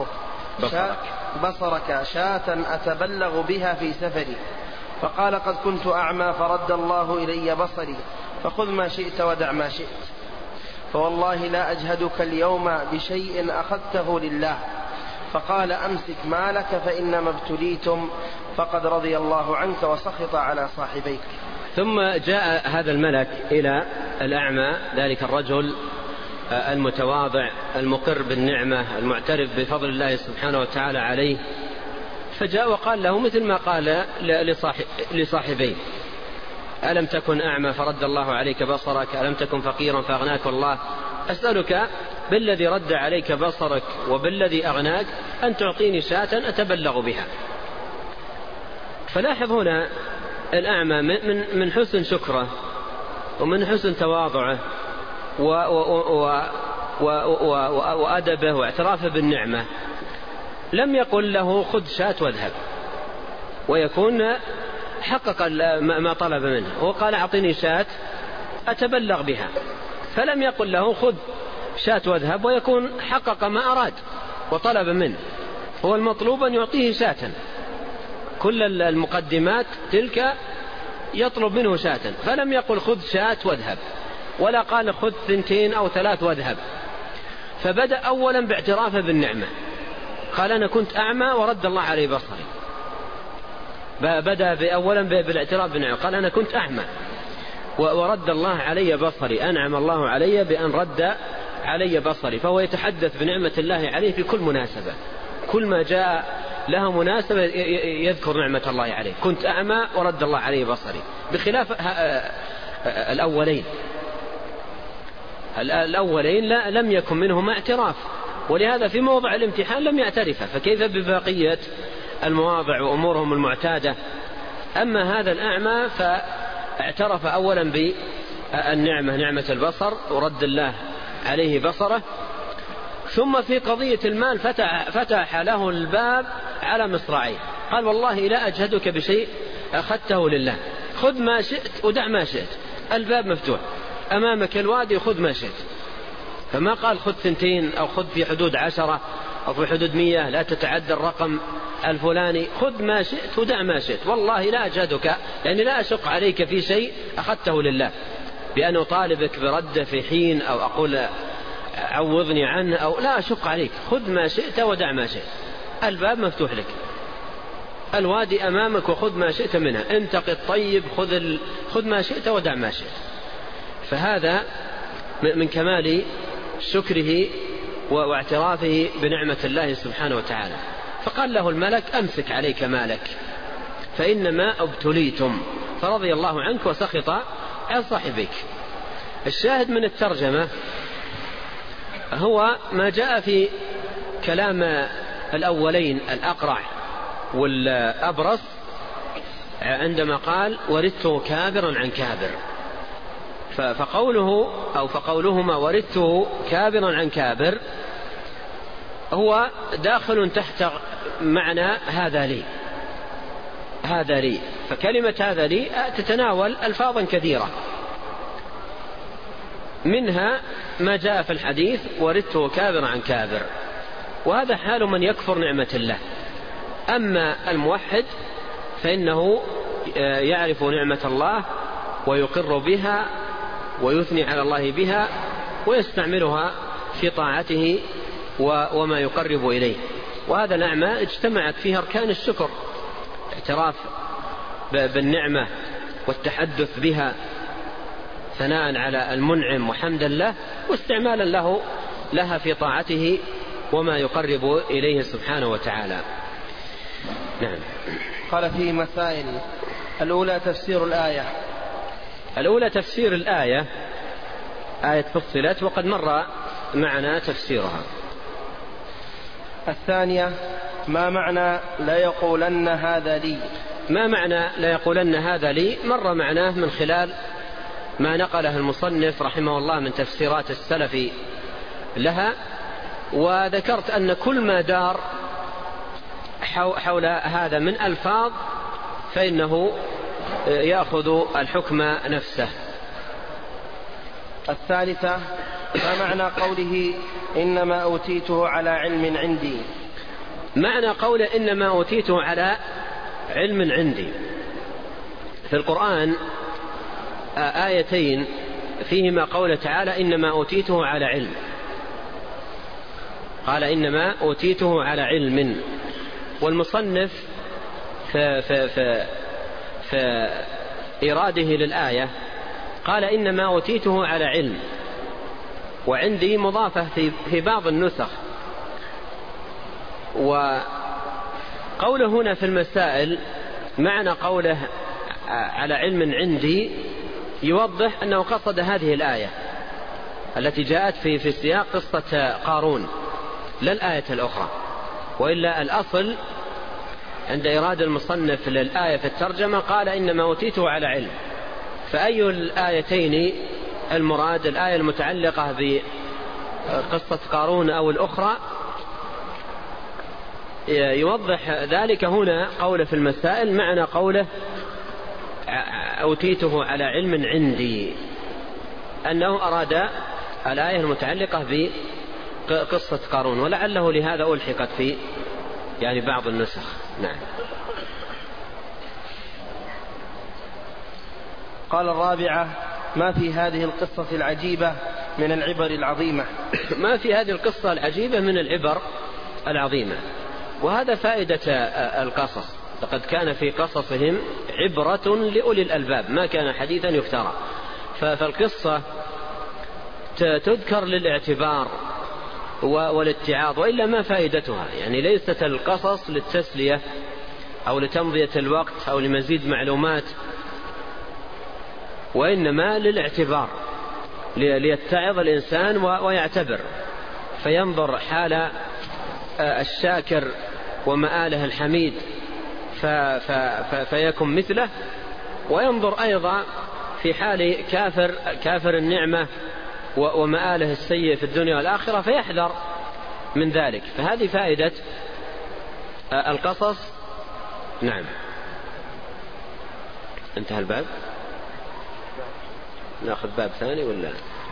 بصرك شاة أتبلغ بها في سفري. فقال قد كنت أعمى فرد الله إلي بصري، فخذ ما شئت ودع ما شئت، فوالله لا أجهدك اليوم بشيء أخذته لله. فقال أمسك مالك فإنما ابتليتم، فقد رضي الله عنك وسخط على صاحبيك. ثم جاء هذا الملك إلى الأعمى، ذلك الرجل المتواضع المقر بالنعمة المعترف بفضل الله سبحانه وتعالى عليه، فجاء وقال له مثل ما قال لصاحبين: ألم تكن أعمى فرد الله عليك بصرك، ألم تكن فقيرا فأغناك الله، أسألك بالذي رد عليك بصرك وبالذي أغناك أن تعطيني شاة أتبلغ بها. فلاحظ هنا الأعمى من حسن شكره ومن حسن تواضعه وأدبه واعترافه بالنعمة لم يقل له خذ شاة واذهب، ويكون حقق ما طلب منه، وقال أعطني شاة أتبلغ بها، فلم يقل له خذ شاة واذهب، ويكون حقق ما أراد وطلب منه. هو المطلوب أن يعطيه شاة، كل المقدمات تلك يطلب منه شاة، فلم يقل خذ شاة واذهب، ولا قال خذ 2 أو 3 واذهب. فبدأ أولا باعترافه بالنعمة، قال أنا كنت أعمى ورد الله علي بصري. بدأ أولا بالاعتراف بالنعمة، قال أنا كنت أعمى ورد الله علي بصري، أنعم الله علي بأن رد علي بصري. فهو يتحدث بنعمة الله عليه في كل مناسبة، كل ما جاء لها مناسبة يذكر نعمة الله عليه. كنت أعمى ورد الله علي بصري، بخلاف الأولين لم يكن منهما اعتراف، ولهذا في موضع الامتحان لم يعترفه، فكيف ببقية المواضع وأمورهم المعتادة؟ أما هذا الأعمى فاعترف أولا بالنعمة، نعمة البصر ورد الله عليه بصره، ثم في قضية المال فتح له الباب على مصراعيه، قال والله لا أجهدك بشيء أخذته لله، خذ ما شئت ودع ما شئت، الباب مفتوح أمامك الوادي، خذ ما شئت. فما قال خذ 2 أو خذ في حدود 10 أو في حدود 100، لا تتعدى الرقم الفلاني، خذ ما شئت ودع ما شئت، والله لا أجهدك، يعني لا أشق عليك في شيء أخذته لله بأن أطالبك برده في حين أو أقول عوضني عنه، أو لا أشق عليك، خذ ما شئت ودع ما شئت، الباب مفتوح لك، الوادي أمامك وخذ ما شئت منها، انتقي الطيب، خذ ما شئت ودع ما شئت. فهذا من كمال شكره واعترافه بنعمة الله سبحانه وتعالى. فقال له الملك أمسك عليك مالك فإنما ابتليتم، فرضي الله عنك وسخط عن صاحبك. الشاهد من الترجمة هو ما جاء في كلام الأولين الأقرع والأبرص عندما قال ورثته كابرا عن كابر، فقولهما ورثته كابرا عن كابر هو داخل تحت معنى هذا لي، فكلمة هذا لي تتناول ألفاظا كثيرة، منها ما جاء في الحديث ورثته كابرا عن كابر، وهذا حال من يكفر نعمة الله. أما الموحد فإنه يعرف نعمة الله ويقر بها ويثني على الله بها ويستعملها في طاعته وما يقرب إليه. وهذا الأعمى اجتمعت فيه أركان الشكر: اعتراف بالنعمة والتحدث بها ثناء على المنعم وحمدا له، واستعمالا لها في طاعته وما يقرب إليه سبحانه وتعالى. نعم. قال فيه مسائل: الأولى تفسير الآية. الأولى تفسير الآية، آية فصلت وقد مر معنا تفسيرها. الثانية: ما معنى لا يقولن هذا لي؟ ما معنى لا يقولن هذا لي مر معناه من خلال ما نقله المصنف رحمه الله من تفسيرات السلف لها، وذكرت أن كل ما دار حول هذا من ألفاظ فإنه يأخذ الحكم نفسه. الثالثة: ما معنى قوله إنما أوتيته على علم عندي؟ معنى قوله إنما أوتيته على علم عندي، في القرآن آيتين فيهما قوله تعالى إنما أوتيته على علم، قال إنما أوتيته على علم، والمصنف في إراده للآية قال إنما أوتيته على علم، وعندي مضافة في بعض النسخ، وقال قوله هنا في المسائل معنى قوله على علم عندي يوضح أنه قصد هذه الآية التي جاءت في سياق قصة قارون لا الآية الأخرى، وإلا الأصل عند إرادة المصنف للآية في الترجمة قال إنما أوتيته على علم. فأي الآيتين المراد، الآية المتعلقة بقصة قارون أو الأخرى؟ يوضح ذلك هنا قوله في المسائل معنى قوله أوتيته على علم عندي، أنه أراد الآية المتعلقة بقصة قارون، ولعله لهذا ألحقت في يعني بعض النسخ. نعم. قال الرابعة: ما في هذه القصة العجيبة من العبر العظيمة. ما في هذه القصة العجيبة من العبر العظيمة، وهذا فائدة القصص. لقد كان في قصصهم عبرة لأولي الألباب، ما كان حديثا يفترى. فالقصة تذكر للاعتبار والاتعاظ، وإلا ما فائدتها. يعني ليست القصص للتسلية أو لتمضية الوقت أو لمزيد معلومات، وإنما للاعتبار، ليتعظ الإنسان ويعتبر، فينظر حال الشاكر ومآله الحميد فيكون مثله، وينظر أيضا في حال كافر النعمة ومآله السيء في الدنيا والآخرة فيحذر من ذلك. فهذه فائدة القصص. نعم. انتهى الباب، نأخذ باب ثاني ولا؟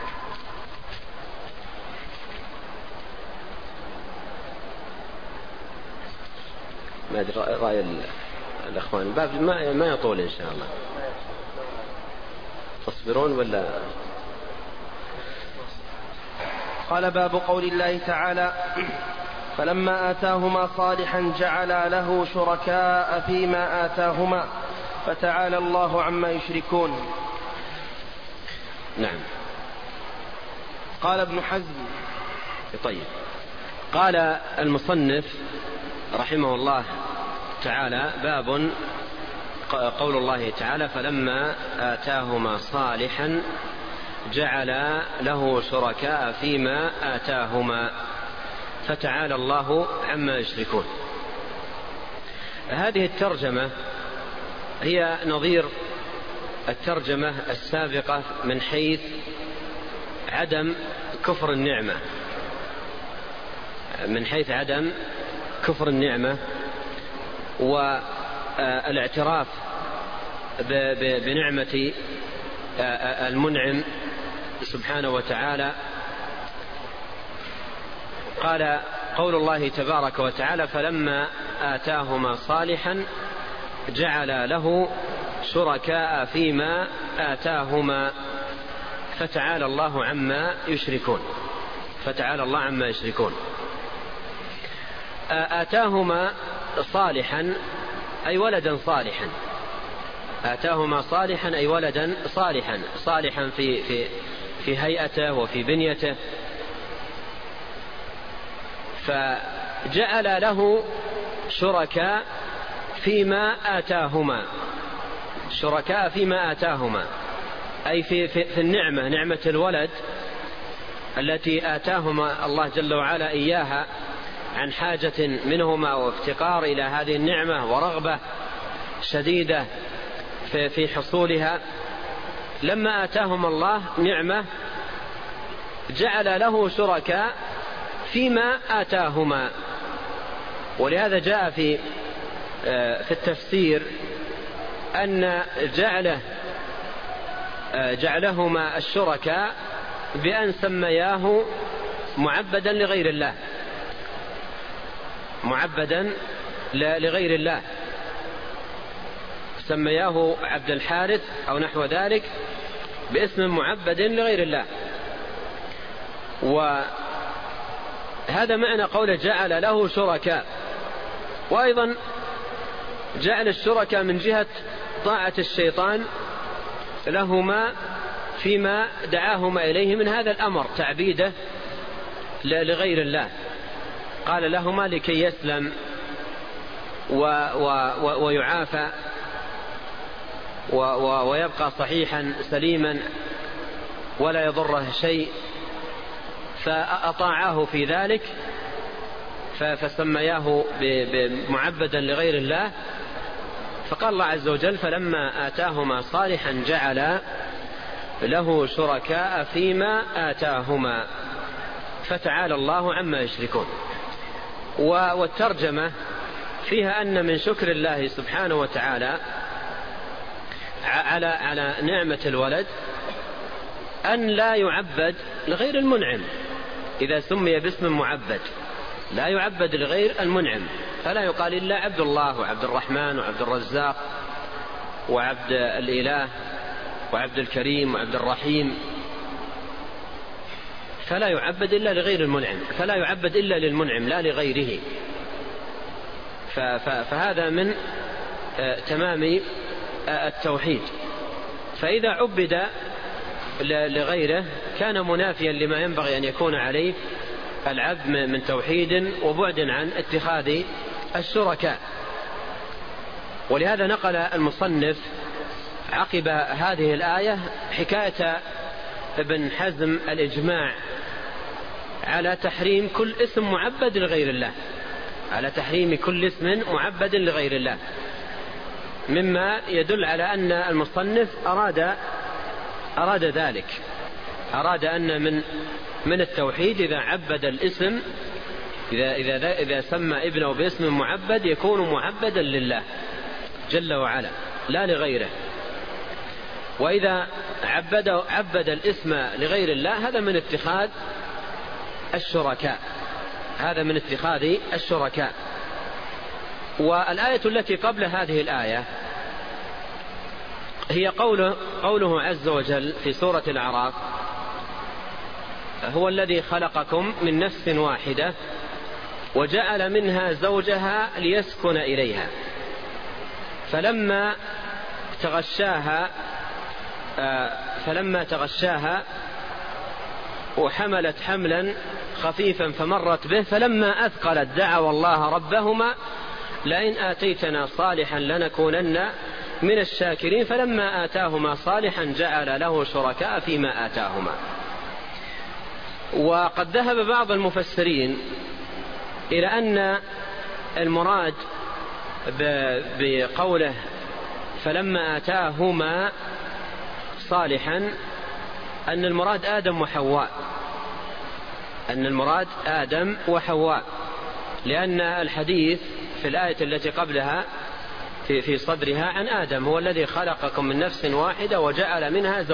ما أدري رأي الأخوان. الباب ما يطول إن شاء الله. تصبرون ولا؟ قال: باب قول الله تعالى: فلما آتاهما صالحا جعلا له شركاء فيما آتاهما فتعالى الله عما يشركون. نعم. قال ابن حزم: طيب. قال المصنف رحمه الله تعالى: باب قول الله تعالى: فلما آتاهما صالحا جعل له شركاء فيما آتاهما فتعالى الله عما يشركون. هذه الترجمة هي نظير الترجمة السابقة من حيث عدم كفر النعمة، من حيث عدم كفر النعمة والاعتراف بنعمة المنعم سبحانه وتعالى. قال: قول الله تبارك وتعالى: فلما آتاهما صالحا جعل له شركاء فيما آتاهما فتعالى الله عما يشركون. فتعالى الله عما يشركون. آتاهما صالحا أي ولدا صالحا. آتاهما صالحا أي ولدا صالحا، صالحا في هيئته وفي بنيته. فجعل له شركاء فيما آتاهما، شركاء فيما آتاهما أي في النعمة، نعمة الولد التي آتاهما الله جل وعلا إياها عن حاجة منهما وافتقار إلى هذه النعمة ورغبة شديدة في حصولها. لما آتاهم الله نعمة جعل له شركاء فيما آتاهما. ولهذا جاء في التفسير أن جعلهما الشركاء بأن سمياه معبدا لغير الله، معبدا لغير الله، سمياه عبد الحارث أو نحو ذلك باسم معبد لغير الله. وهذا معنى قوله جعل له شركاء. وأيضا جعل الشركاء من جهة طاعة الشيطان لهما فيما دعاهما إليه من هذا الأمر، تعبيده لغير الله. قال لهما لكي يسلم ويعافى ويبقى صحيحا سليما ولا يضره شيء، فأطاعاه في ذلك فسمياه معبدا لغير الله. فقال الله عز وجل: فلما آتاهما صالحا جعل له شركاء فيما آتاهما فتعالى الله عما يشركون. والترجمة فيها أن من شكر الله سبحانه وتعالى على نعمة الولد أن لا يعبد لغير المنعم. إذا سمي باسم معبد لا يعبد لغير المنعم، فلا يقال إلا عبد الله وعبد الرحمن وعبد الرزاق وعبد الإله وعبد الكريم وعبد الرحيم، فلا يعبد إلا لغير المنعم، فلا يعبد إلا للمنعم لا لغيره. فهذا من تمام التوحيد. فإذا عبد لغيره كان منافيا لما ينبغي أن يكون عليه العبد من توحيد وبعد عن اتخاذ الشركاء. ولهذا نقل المصنف عقب هذه الآية حكاية ابن حزم الإجماع على تحريم كل اسم معبد لغير الله، على تحريم كل اسم معبد لغير الله، مما يدل على أن المصنف أراد ذلك، أراد أن من التوحيد إذا عبد الاسم، إذا سمى ابنه باسم معبد يكون معبدا لله جل وعلا لا لغيره. وإذا عبد الاسم لغير الله هذا من اتخاذ الشركاء، هذا من اتخاذ الشركاء. والآية التي قبل هذه الآية هي قوله عز وجل في سورة الأعراف: هو الذي خلقكم من نفس واحدة وجعل منها زوجها ليسكن إليها فلما تغشاها وحملت حملا خفيفا فمرت به فلما أثقلت دعوا الله ربهما لئن آتيتنا صالحا لنكونن من الشاكرين فلما آتاهما صالحا جعل له شركاء فيما آتاهما. وقد ذهب بعض المفسرين إلى أن المراد بقوله فلما آتاهما صالحا أن المراد آدم وحواء، أن المراد آدم وحواء، لأن الحديث في الآية التي قبلها في صدرها عن آدم: هو الذي خلقكم من نفس واحدة وجعل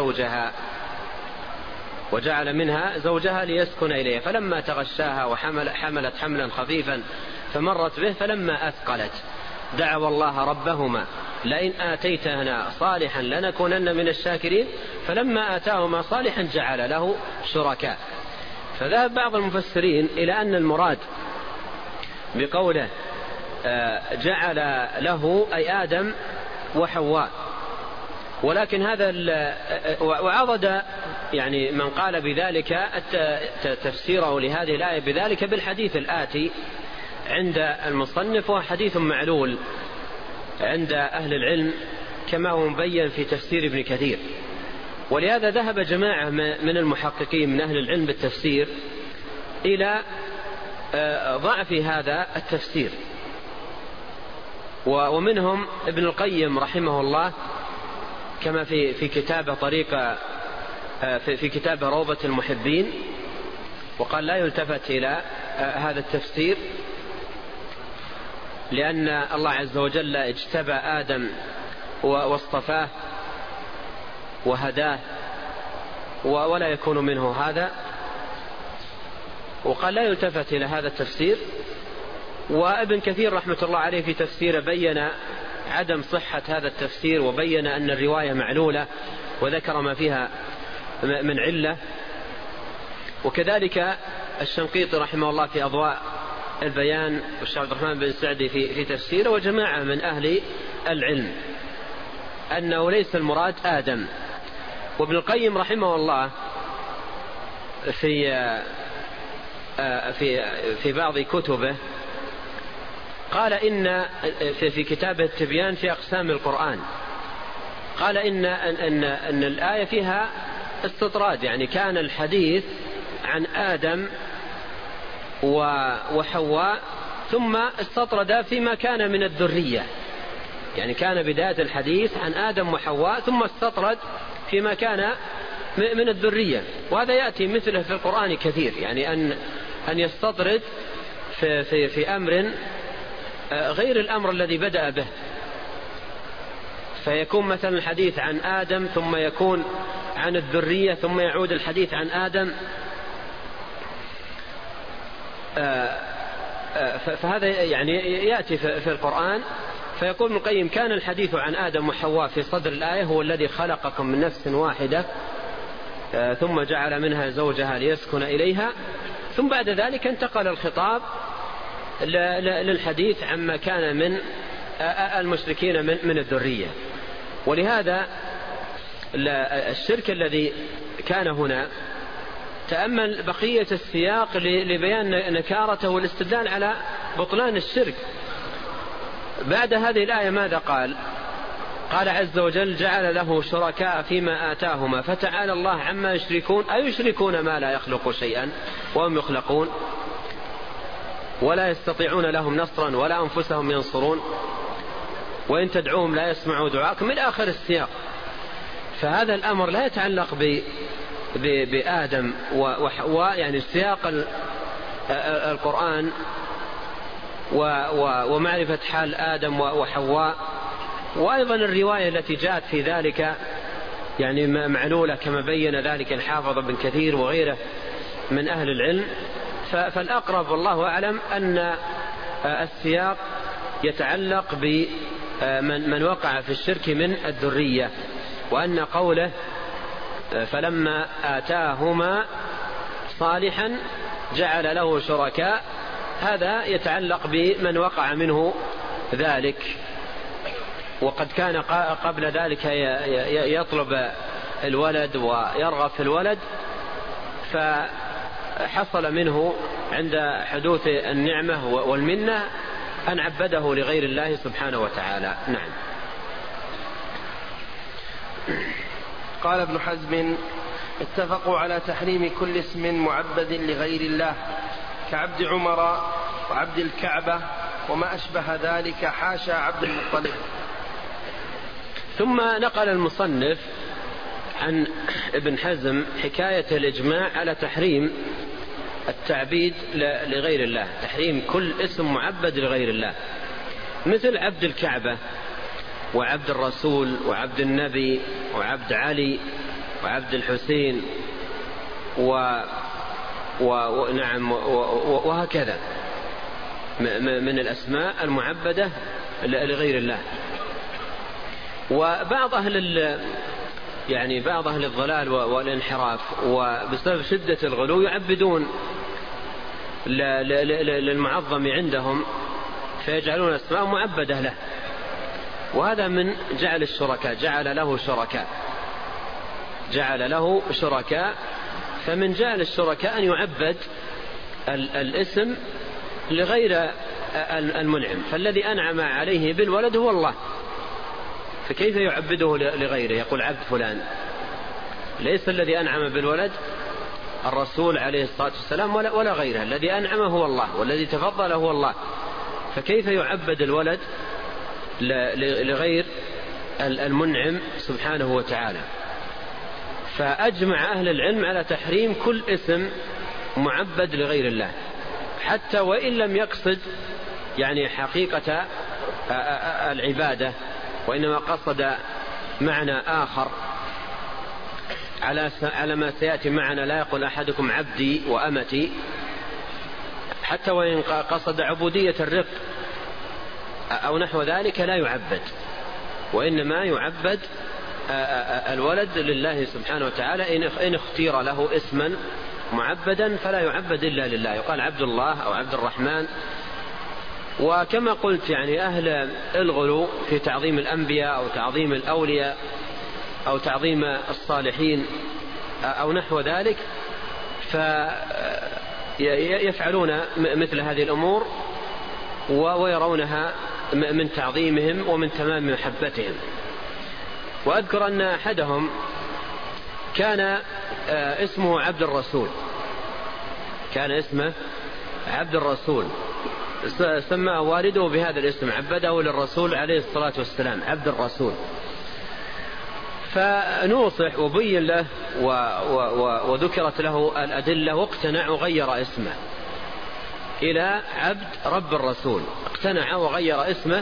منها زوجها ليسكن إليها فلما تغشاها وحملت حملا خفيفا فمرت به فلما أثقلت دعوا الله ربهما لئن آتيتنا صالحا لنكونن من الشاكرين فلما آتاهما صالحا جعل له شركاء. فذهب بعض المفسرين إلى أن المراد بقوله جعل له أي آدم وحواء، ولكن هذا وعضد يعني من قال بذلك تفسيره لهذه الآية بذلك بالحديث الآتي عند المصنف، وهو حديث معلول عند أهل العلم كما هو مبين في تفسير ابن كثير. ولهذا ذهب جماعة من المحققين من أهل العلم بالتفسير إلى ضعف هذا التفسير، ومنهم ابن القيم رحمه الله كما في كتابه طريقة في كتابه روضة المحبين، وقال لا يلتفت إلى هذا التفسير لأن الله عز وجل اجتبى آدم واصطفاه وهداه ولا يكون منه هذا، وقال لا يلتفت إلى هذا التفسير. وابن كثير رحمة الله عليه في تفسيره بين عدم صحة هذا التفسير وبين أن الرواية معلولة وذكر ما فيها من علة. وكذلك الشنقيطي رحمه الله في أضواء البيان والشيخ عبد الرحمن بن سعدي في تفسيره وجماعة من أهل العلم أنه ليس المراد آدم. وابن القيم رحمه الله في بعض كتبه قال إن في كتابه التبيان في أقسام القرآن، قال إن الآية فيها استطراد، يعني كان الحديث عن آدم وحواء ثم استطرد فيما كان من الذرية، يعني كان بداية الحديث عن آدم وحواء ثم استطرد فيما كان من الذرية. وهذا يأتي مثله في القرآن كثير، يعني أن يستطرد في أمر غير الأمر الذي بدأ به، فيكون مثلا الحديث عن آدم ثم يكون عن الذرية ثم يعود الحديث عن آدم. فهذا يعني يأتي في القرآن. فيقول ابن القيم: كان الحديث عن آدم وحواء في صدر الآية هو الذي خلقكم من نفس واحدة ثم جعل منها زوجها ليسكن إليها، ثم بعد ذلك انتقل الخطاب للحديث عما كان من المشركين من الذرية. ولهذا الشرك الذي كان هنا تأمل بقية السياق لبيان نكارته والاستدلال على بطلان الشرك. بعد هذه الآية ماذا قال؟ قال عز وجل: جعل له شركاء فيما آتاهما فتعالى الله عما يشركون أيشركون ما لا يخلق شيئا وهم يخلقون ولا يستطيعون لهم نصرا ولا أنفسهم ينصرون وإن تدعوهم لا يسمعوا دعاءكم، من آخر السياق. فهذا الأمر لا يتعلق بآدم وحواء، يعني سياق القرآن ومعرفة حال آدم وحواء، وأيضا الرواية التي جاءت في ذلك يعني معلولة كما بين ذلك الحافظ ابن كثير وغيره من أهل العلم. فالأقرب والله أعلم أن السياق يتعلق بمن وقع في الشرك من الذرية، وأن قوله فلما آتاهما صالحا جعل له شركاء هذا يتعلق بمن وقع منه ذلك، وقد كان قبل ذلك يطلب الولد ويرغب في الولد، فحصل منه عند حدوث النعمة والمنة أن عبده لغير الله سبحانه وتعالى. نعم. قال ابن حزم: اتفقوا على تحريم كل اسم معبد لغير الله كعبد عمر وعبد الكعبة وما أشبه ذلك، حاشا عبد المطلب. ثم نقل المصنف عن ابن حزم حكاية الإجماع على تحريم التعبيد لغير الله، تحريم كل اسم معبد لغير الله، مثل عبد الكعبة وعبد الرسول وعبد النبي وعبد علي وعبد الحسين ونعم وهكذا من الأسماء المعبدة لغير الله. وبعض بعض أهل الضلال والانحراف وبسبب شدة الغلو يعبدون للمعظم عندهم فيجعلون أسماء معبدة له، وهذا من جعل الشركاء، جعل له شركاء. فمن جعل الشركاء أن يعبد الاسم لغير المنعم، فالذي أنعم عليه بالولد هو الله، فكيف يعبده لغيره؟ يقول عبد فلان، ليس الذي أنعم بالولد الرسول عليه الصلاة والسلام ولا غيره، الذي أنعم هو الله والذي تفضل هو الله، فكيف يعبد الولد لغير المنعم سبحانه وتعالى؟ فأجمع أهل العلم على تحريم كل اسم معبد لغير الله، حتى وإن لم يقصد يعني حقيقة العبادة، وإنما قصد معنى آخر على ما سيأتي معنا. لا يقول أحدكم عبدي وأمتي، حتى وإن قصد عبودية الرق أو نحو ذلك لا يعبد، وإنما يعبد الولد لله سبحانه وتعالى. إن اختير له اسما معبدا فلا يعبد إلا لله، يقال عبد الله أو عبد الرحمن. وكما قلت يعني أهل الغلو في تعظيم الأنبياء أو تعظيم الأولياء أو تعظيم الصالحين أو نحو ذلك فيفعلون مثل هذه الأمور ويرونها من تعظيمهم ومن تمام محبتهم. وأذكر أن أحدهم كان اسمه عبد الرسول، كان اسمه عبد الرسول، سماه والده بهذا الاسم، عبده للرسول عليه الصلاة والسلام، عبد الرسول. فنوصح وبين له وذكرت له الأدلة، واقتنع وغير اسمه إلى عبد رب الرسول، اقتنع وغير اسمه.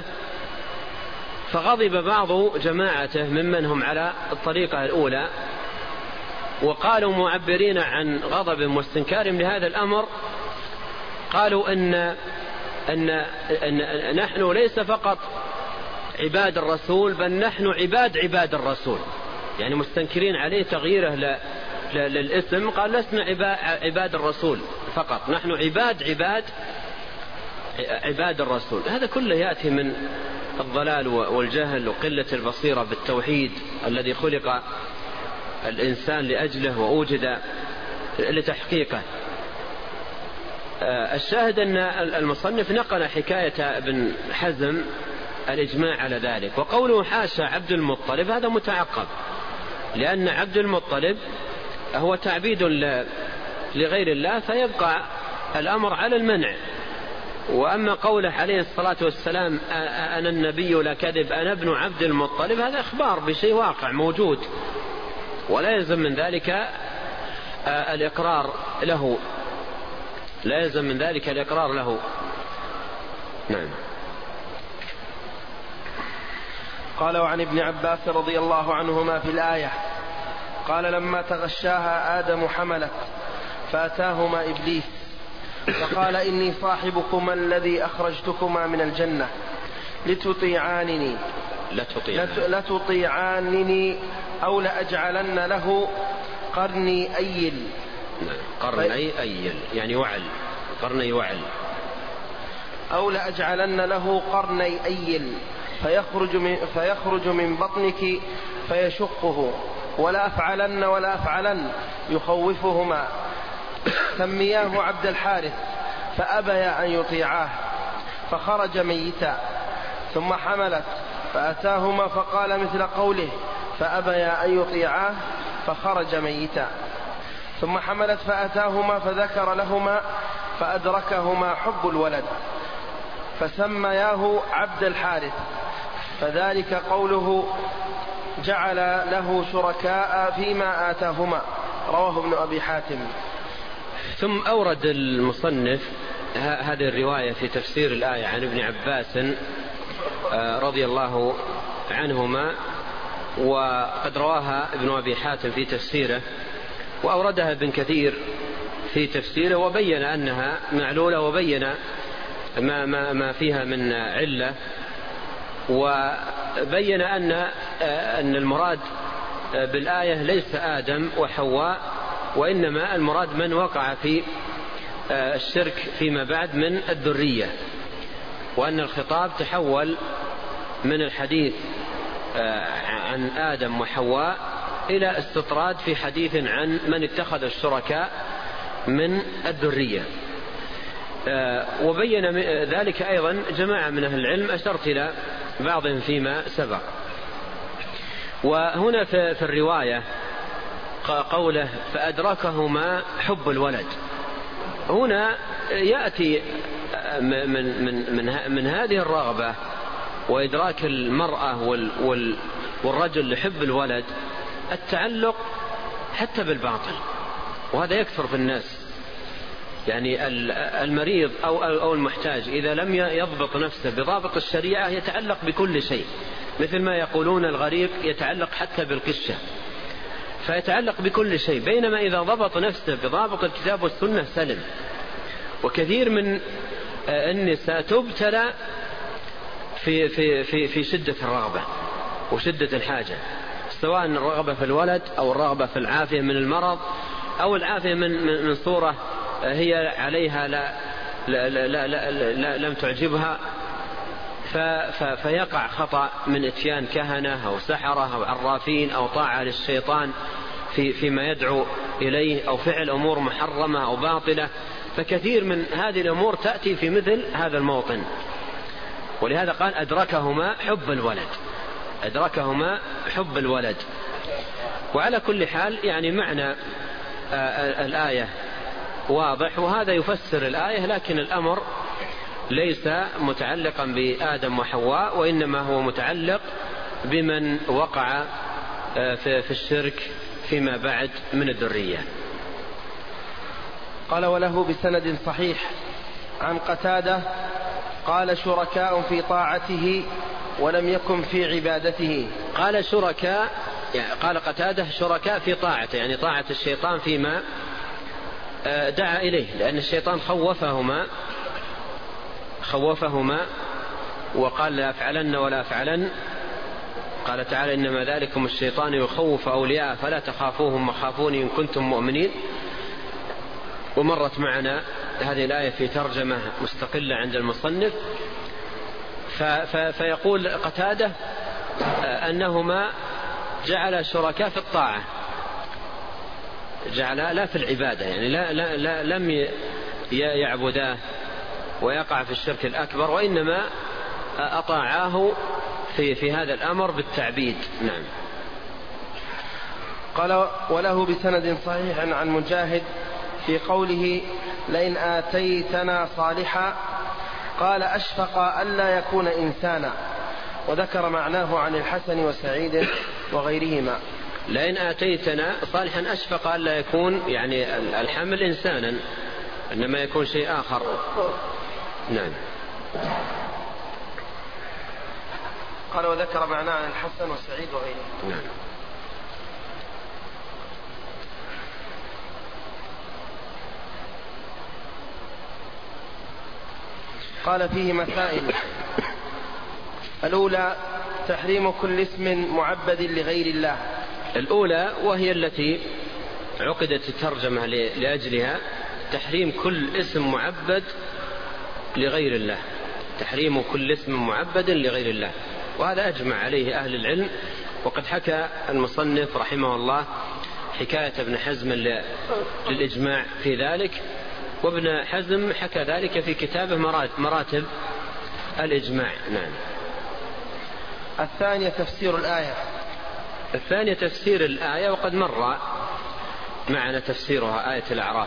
فغضب بعض جماعته ممن هم على الطريقة الأولى، وقالوا معبرين عن غضب واستنكارهم لهذا الأمر، قالوا أن نحن ليس فقط عباد الرسول، بل نحن عباد الرسول، يعني مستنكرين عليه تغييره للاسم. قال لسنا عباد الرسول فقط، نحن عباد الرسول. هذا كله يأتي من الضلال والجهل وقلة البصيرة بالتوحيد الذي خلق الإنسان لأجله وأوجد لتحقيقه. الشاهد أن المصنف نقل حكاية ابن حزم الإجماع على ذلك. وقوله حاشا عبد المطلب هذا متعقب، لأن عبد المطلب هو تعبيد لغير الله، فيبقى الأمر على المنع. وأما قوله عليه الصلاة والسلام أنا النبي لا كذب أنا ابن عبد المطلب، هذا إخبار بشيء واقع موجود، ولا يلزم من ذلك الإقرار له، لا يلزم من ذلك الإقرار له. نعم. قال وعن ابن عباس رضي الله عنهما في الآية قال لما تغشاها آدم حملت فأتاهما إبليس فقال إني صاحبكما الذي أخرجتكما من الجنة لتطيعانني أو لأجعلن له قرني أيل. قرني أيل يعني وعل، قرني وعل. أو لأجعلن له قرني أيل فيخرج من بطنك فيشقه ولا أفعلن يخوفهما. سمياه عبد الحارث فأبيا أن يطيعاه فخرج ميتا. ثم حملت فأتاهما فقال مثل قوله فأبيا أن يطيعاه فخرج ميتا. ثم حملت فأتاهما فذكر لهما فأدركهما حب الولد فسمياه عبد الحارث، فذلك قوله جعل له شركاء فيما آتاهما، رواه ابن أبي حاتم. ثم أورد المصنف هذه الرواية في تفسير الآية عن ابن عباس رضي الله عنهما، وقد رواها ابن أبي حاتم في تفسيره، وأوردها ابن كثير في تفسيره، وبين أنها معلولة، وبين ما فيها من علة، وبين أن المراد بالآية ليس آدم وحواء، وإنما المراد من وقع في الشرك فيما بعد من الذرية، وأن الخطاب تحول من الحديث عن آدم وحواء إلى استطراد في حديث عن من اتخذ الشركاء من الذرية. وبين ذلك أيضا جماعة من أهل العلم، أشرت إلى بعضهم فيما سبق. وهنا في الرواية قوله فأدركهما حب الولد، هنا يأتي من هذه الرغبة وإدراك المرأة والرجل لحب الولد التعلق حتى بالباطل، وهذا يكثر في الناس. يعني المريض أو المحتاج إذا لم يضبط نفسه بضابط الشريعة يتعلق بكل شيء، مثل ما يقولون الغريق يتعلق حتى بالقشة، فيتعلق بكل شيء. بينما إذا ضبط نفسه بضابط الكتاب والسنة سلم. وكثير من النساء تبتلى في شدة الرغبة وشدة الحاجة، سواء الرغبة في الولد أو الرغبة في العافية من المرض أو العافية من صورة هي عليها لم تعجبها، فيقع خطأ من اتيان كهنة أو سحرة أو عرافين أو طاعة للشيطان فيما يدعو إليه، أو فعل أمور محرمة أو باطلة. فكثير من هذه الأمور تأتي في مثل هذا الموطن، ولهذا قال أدركهما حب الولد. وعلى كل حال يعني معنى الآية واضح، وهذا يفسر الآية، لكن الأمر ليس متعلقا بآدم وحواء، وإنما هو متعلق بمن وقع في الشرك فيما بعد من الذرية. قال: وله بسند صحيح عن قتادة قال: شركاء في طاعته ولم يكن في عبادته. قال شركاء، يعني قال قتادة شركاء في طاعته، يعني طاعة الشيطان فيما دعا إليه، لأن الشيطان خوفهما وقال لا أفعلن ولا أفعلن. قال تعالى: إنما ذلكم الشيطان يخوف أولياء فلا تخافوهم وخافوني إن كنتم مؤمنين. ومرت معنا هذه الآية في ترجمة مستقلة عند المصنف. فيقول قتادة أنهما جعل شركاء في الطاعة، جعل لا في العبادة، يعني لا لم يعبداه ويقع في الشرك الأكبر، وإنما أطاعاه في هذا الأمر بالتعبيد. نعم. قال: وله بسند صحيح عن مجاهد في قوله: لئن آتيتنا صالحا، قال: أشفق ألا يكون إنسانا، وذكر معناه عن الحسن وسعيد وغيرهما. لئن آتيتنا صالحا أشفق ألا يكون يعني الحمل إنسانا، إنما يكون شيء آخر. نعم. قال: وذكر معناه عن الحسن وسعيد وغيرهما. نعم. قال: فيه مسائل. الأولى: تحريم كل اسم معبد لغير الله. الأولى وهي التي عقدت الترجمة لأجلها، تحريم كل اسم معبد لغير الله، تحريم كل اسم معبد لغير الله، وهذا أجمع عليه أهل العلم. وقد حكى المصنف رحمه الله حكاية ابن حزم للإجماع في ذلك، وابن حزم حكى ذلك في كتابه مراتب الإجماع. نعم. الثانية: تفسير الآية. الثانية تفسير الآية، وقد مر معنا تفسيرها، آية الأعراف.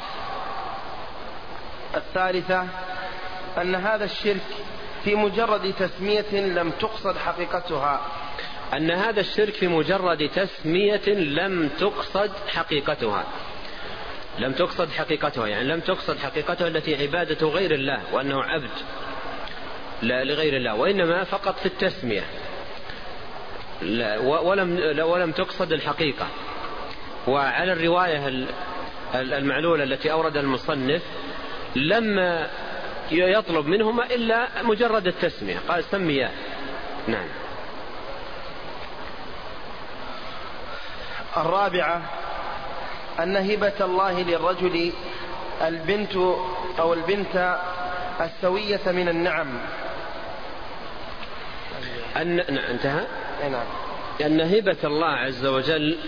الثالثة: أن هذا الشرك في مجرد تسمية لم تقصد حقيقتها. أن هذا الشرك في مجرد تسمية لم تقصد حقيقتها، لم تقصد حقيقتها، يعني لم تقصد حقيقتها التي عبادة غير الله، وأنه عبد لغير الله، وإنما فقط في التسمية، ولم تقصد الحقيقة. وعلى الرواية المعلولة التي أورد المصنف لما يطلب منهما إلا مجرد التسمية، قال سمياه. نعم. الرابعة: أن هبة الله للرجل البنت أو البنت السوية من النعم. انتهى. نعم. أن هبة الله عز وجل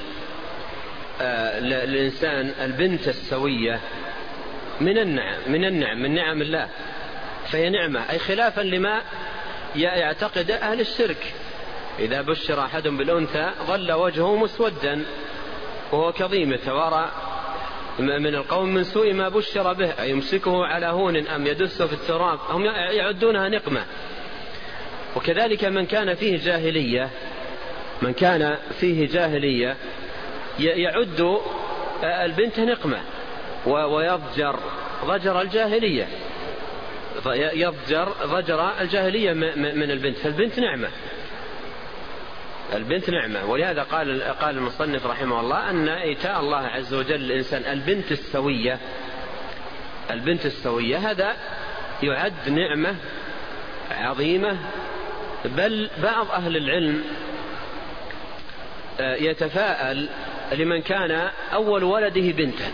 للإنسان البنت السوية من نعم الله، فهي نعمة، أي خلافا لما يعتقد أهل الشرك. إذا بشر أحد بالأنثى ظل وجهه مسودا وهو كظيم يتوارى من القوم من سوء ما بشر به، أيمسكه على هون أم يدسه في التراب، هم يعدونها نقمة. وكذلك من كان فيه جاهلية يعد البنت نقمة ويضجر ضجر الجاهلية، من البنت، فالبنت نعمة. ولهذا قال المصنف رحمه الله أن إيتاء الله عز وجل للإنسان البنت السوية هذا يعد نعمة عظيمة. بل بعض أهل العلم يتفاءل لمن كان أول ولده بنتا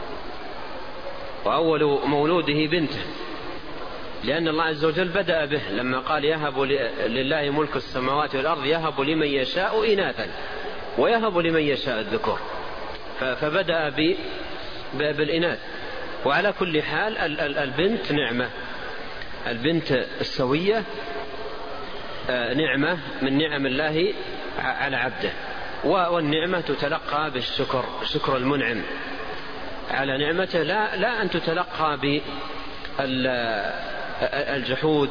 وأول مولوده بنتا، لأن الله عز وجل بدأ به لما قال يهب لله ملك السماوات والأرض يهب لمن يشاء إناثا ويهب لمن يشاء الذكور، فبدأ بالإناث. وعلى كل حال البنت نعمة، البنت السوية نعمة من نعم الله على عبده، والنعمة تتلقى بالشكر، شكر المنعم على نعمته، لا أن تتلقى بالجحود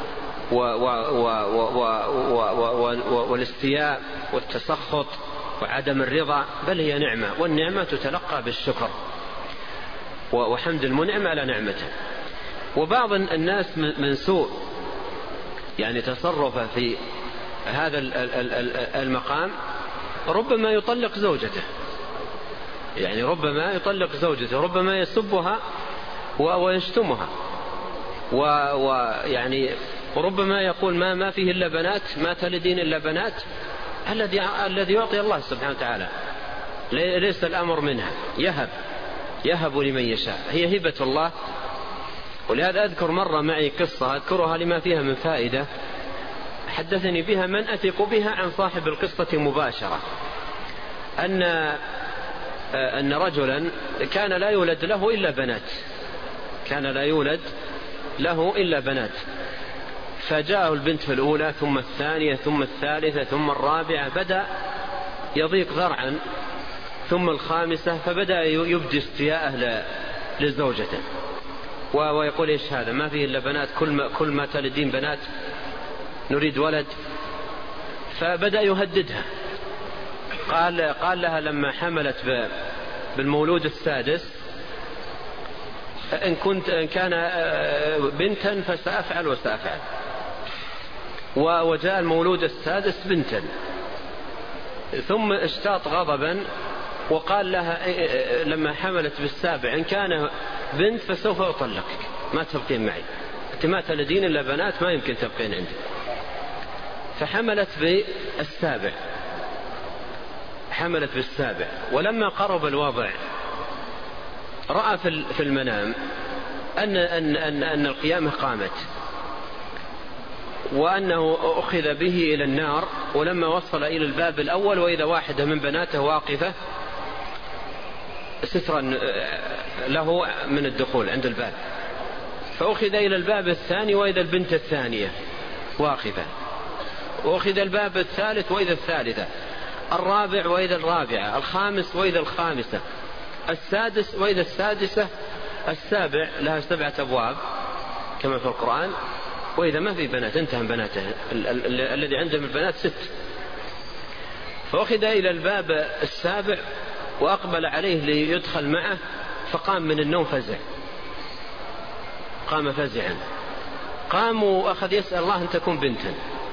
والاستياء والتسخط وعدم الرضا، بل هي نعمة، والنعمة تتلقى بالشكر وحمد المنعم على نعمته. وبعض الناس من سوء يعني تصرفه في هذا المقام ربما يطلق زوجته، يعني ربما يطلق زوجته، ربما يسبها ويشتمها، ويعني ربما يقول ما فيه إلا بنات، ما تلدين إلا بنات، الذي يعطي الله سبحانه وتعالى، ليس الأمر منها، يهب لمن يشاء، هي هبة الله. ولهذا أذكر مرة معي قصة أذكرها لما فيها من فائدة، حدثني بها من أثق بها عن صاحب القصة مباشرة، أن رجلا كان لا يولد له إلا بنات، فجاءه البنت في الأولى ثم الثانية ثم الثالثة ثم الرابعة، بدأ يضيق ذرعا، ثم الخامسة، فبدأ يبدي استياءه لزوجته ويقول إيش هذا، ما فيه إلا بنات، كل ما تلدين بنات، نريد ولد. فبدأ يهددها، قال لها لما حملت بالمولود السادس إن كان بنتا فسأفعل وسأفعل، وجاء المولود السادس بنتا، ثم اشتاط غضبا وقال لها لما حملت بالسابع إن كان بنت فسوف أطلقك، ما تبقين معي، أنت ما تلدين إلا بنات، ما يمكن تبقين عندي. فحملت بالسابع، ولما قرب الوضع رأى في المنام أن القيامة قامت، وأنه أخذ به إلى النار، ولما وصل إلى الباب الأول وإذا واحدة من بناته واقفة سترا له من الدخول عند الباب، فأخذ إلى الباب الثاني وإذا البنت الثانية واقفة، وأخذ الباب الثالث وإذا الثالثة، الرابع وإذا الرابعة، الخامس وإذا الخامسة، السادس وإذا السادسة، السابع لها 7 أبواب كما في القرآن، وإذا ما في بنات انتهى بناته، الذي عنده من البنات 6. فأخذ إلى الباب السابع وأقبل عليه ليدخل معه، فقام من النوم قام فزعا، قام وأخذ يسأل الله أن تكون بنتا،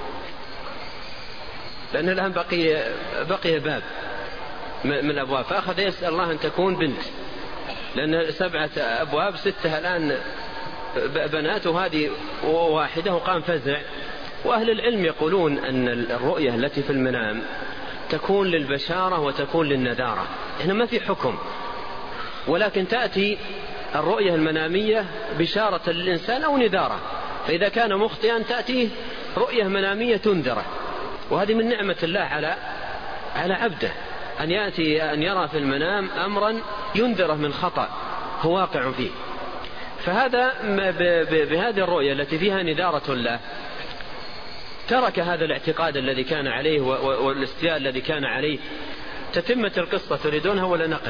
لأن الآن بقي باب من الأبواب، فأخذ يسأل الله أن تكون بنت، لأن 7 أبواب 6 الآن بنات وهذه واحدة، وقام فزع. وأهل العلم يقولون أن الرؤية التي في المنام تكون للبشارة وتكون للنذارة، هنا ما في حكم، ولكن تأتي الرؤية المنامية بشارة للإنسان أو نذارة، فإذا كان مخطئا تأتيه رؤية منامية تنذره، وهذه من نعمة الله على عبده، أن يرى في المنام أمرا ينذره من خطأ هو واقع فيه. فهذا بهذه الرؤية التي فيها نذارة له ترك هذا الاعتقاد الذي كان عليه والاستياء الذي كان عليه. تتمة القصة تريدونها ولا نقل؟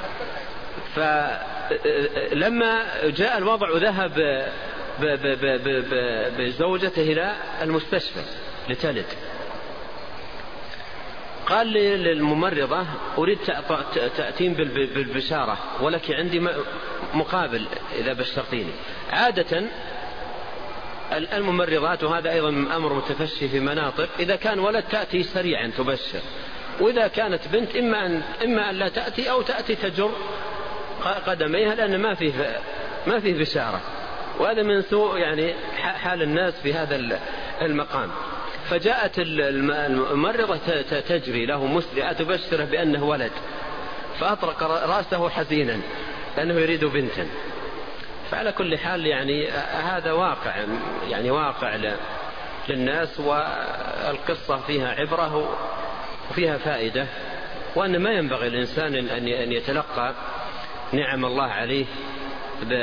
فلما جاء الوضع ذهب بزوجته إلى المستشفى لتلد، قال للممرضة أريد تأتين بالبشارة، ولك عندي مقابل إذا بشرتيني. عادة الممرضات، وهذا أيضا أمر متفشي في مناطق، إذا كان ولد تأتي سريعا تبشر، وإذا كانت بنت إما أن لا تأتي أو تأتي تجر قدميها، لأن ما فيه بشارة، وهذا من سوء يعني حال الناس في هذا المقام. فجاءت الممرضة تجري له مسرعة تبشره بأنه ولد، فأطرق رأسه حزينا لأنه يريد بنتا. فعلى كل حال يعني هذا واقع للناس، والقصة فيها عبرة وفيها فائدة، وأن ما ينبغي الإنسان أن يتلقى نعم الله عليه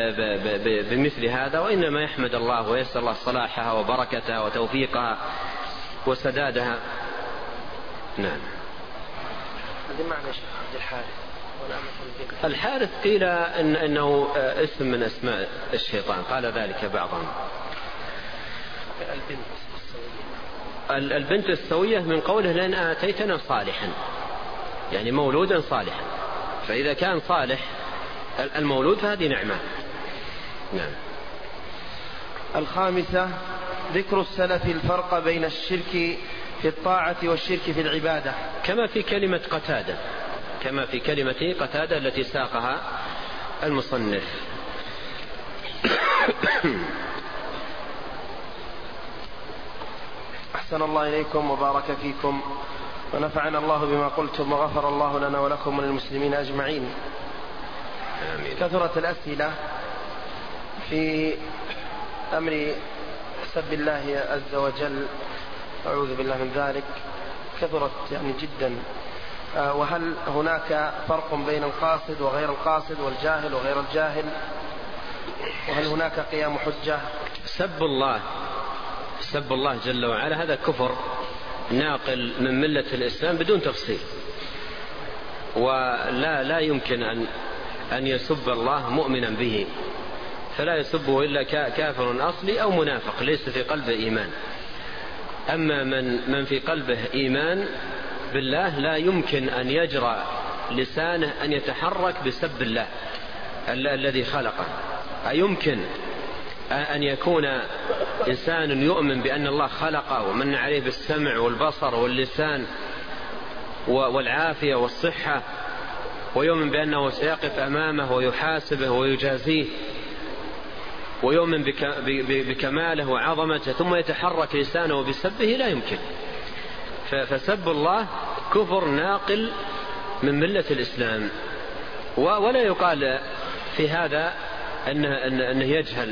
بمثل هذا، وإنما يحمد الله ويسأل الله صلاحها وبركتها وتوفيقها وسدادها. نعم. هذا معنى الحارث. الحارث قيل إنه اسم من أسماء الشيطان، قال ذلك بعضهم. البنت السوية من قوله لأن آتيتنا صالحا، يعني مولودا صالحا، فإذا كان صالح المولود فهذه نعمة. نعم. الخامسة ذكر السلف الفرق بين الشرك في الطاعة والشرك في العبادة، كما في كلمة قتادة، كما في كلمة قتادة التي ساقها المصنف. أحسن الله إليكم وبارك فيكم ونفعنا الله بما قلتم وغفر الله لنا ولكم وللمسلمين أجمعين. آمين. كثرت الأسئلة في أمر سب الله عز وجل، أعوذ بالله من ذلك، كثرت يعني جدا. وهل هناك فرق بين القاصد وغير القاصد والجاهل وغير الجاهل؟ وهل هناك قيام حجة؟ سب الله جل وعلا هذا كفر ناقل من ملة الإسلام بدون تفصيل، ولا يمكن أن يسب الله مؤمنا به، فلا يسبه إلا كافر أصلي أو منافق ليس في قلبه إيمان. أما من في قلبه إيمان بالله لا يمكن أن يجرى لسانه أن يتحرك بسب الله الذي خلقه. أيمكن أن يكون إنسان يؤمن بأن الله خلقه ومن عليه بالسمع والبصر واللسان والعافية والصحة، ويؤمن بأنه سيقف أمامه ويحاسبه ويجازيه، ويؤمن بكماله وعظمته، ثم يتحرك لسانه بسبه؟ لا يمكن. فسب الله كفر ناقل من ملة الإسلام، ولا يقال في هذا أنه يجهل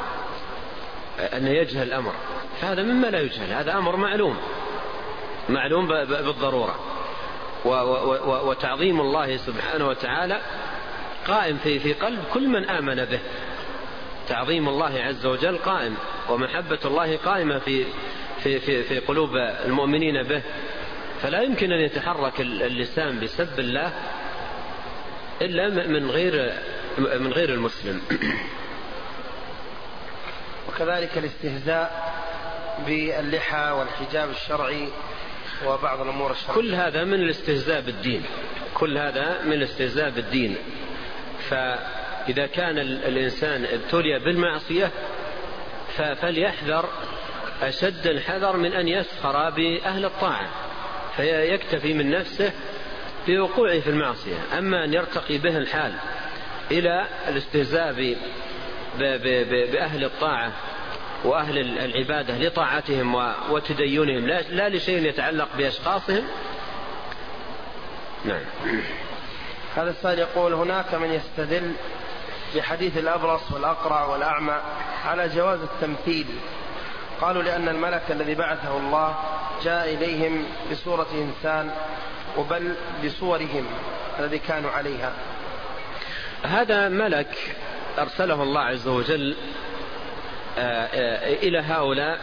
الأمر، فهذا مما لا يجهل، هذا أمر معلوم بالضرورة. وتعظيم الله سبحانه وتعالى قائم في قلب كل من آمن به، تعظيم الله عز وجل قائم، ومحبة الله قائمة في قلوب المؤمنين به، فلا يمكن أن يتحرك اللسان بسب الله إلا من غير المسلم. وكذلك الاستهزاء باللحى والحجاب الشرعي وبعض الأمور الشرعية، كل هذا من الاستهزاء بالدين. فإذا كان الإنسان ابتلي بالمعصية فليحذر أشد الحذر من أن يسخر بأهل الطاعة، فيكتفي من نفسه بوقوعه في المعصية. أما أن يرتقي به الحال إلى الاستهزاء بأهل الطاعة وأهل العبادة لطاعتهم وتدينهم لا لشيء يتعلق بأشخاصهم. نعم. هذا السائل يقول: هناك من يستدل بحديث الأبرص والأقرع والأعمى على جواز التمثيل، قالوا لأن الملك الذي بعثه الله جاء إليهم بصورة إنسان وبل بصورهم الذي كانوا عليها. هذا ملك أرسله الله عز وجل إلى هؤلاء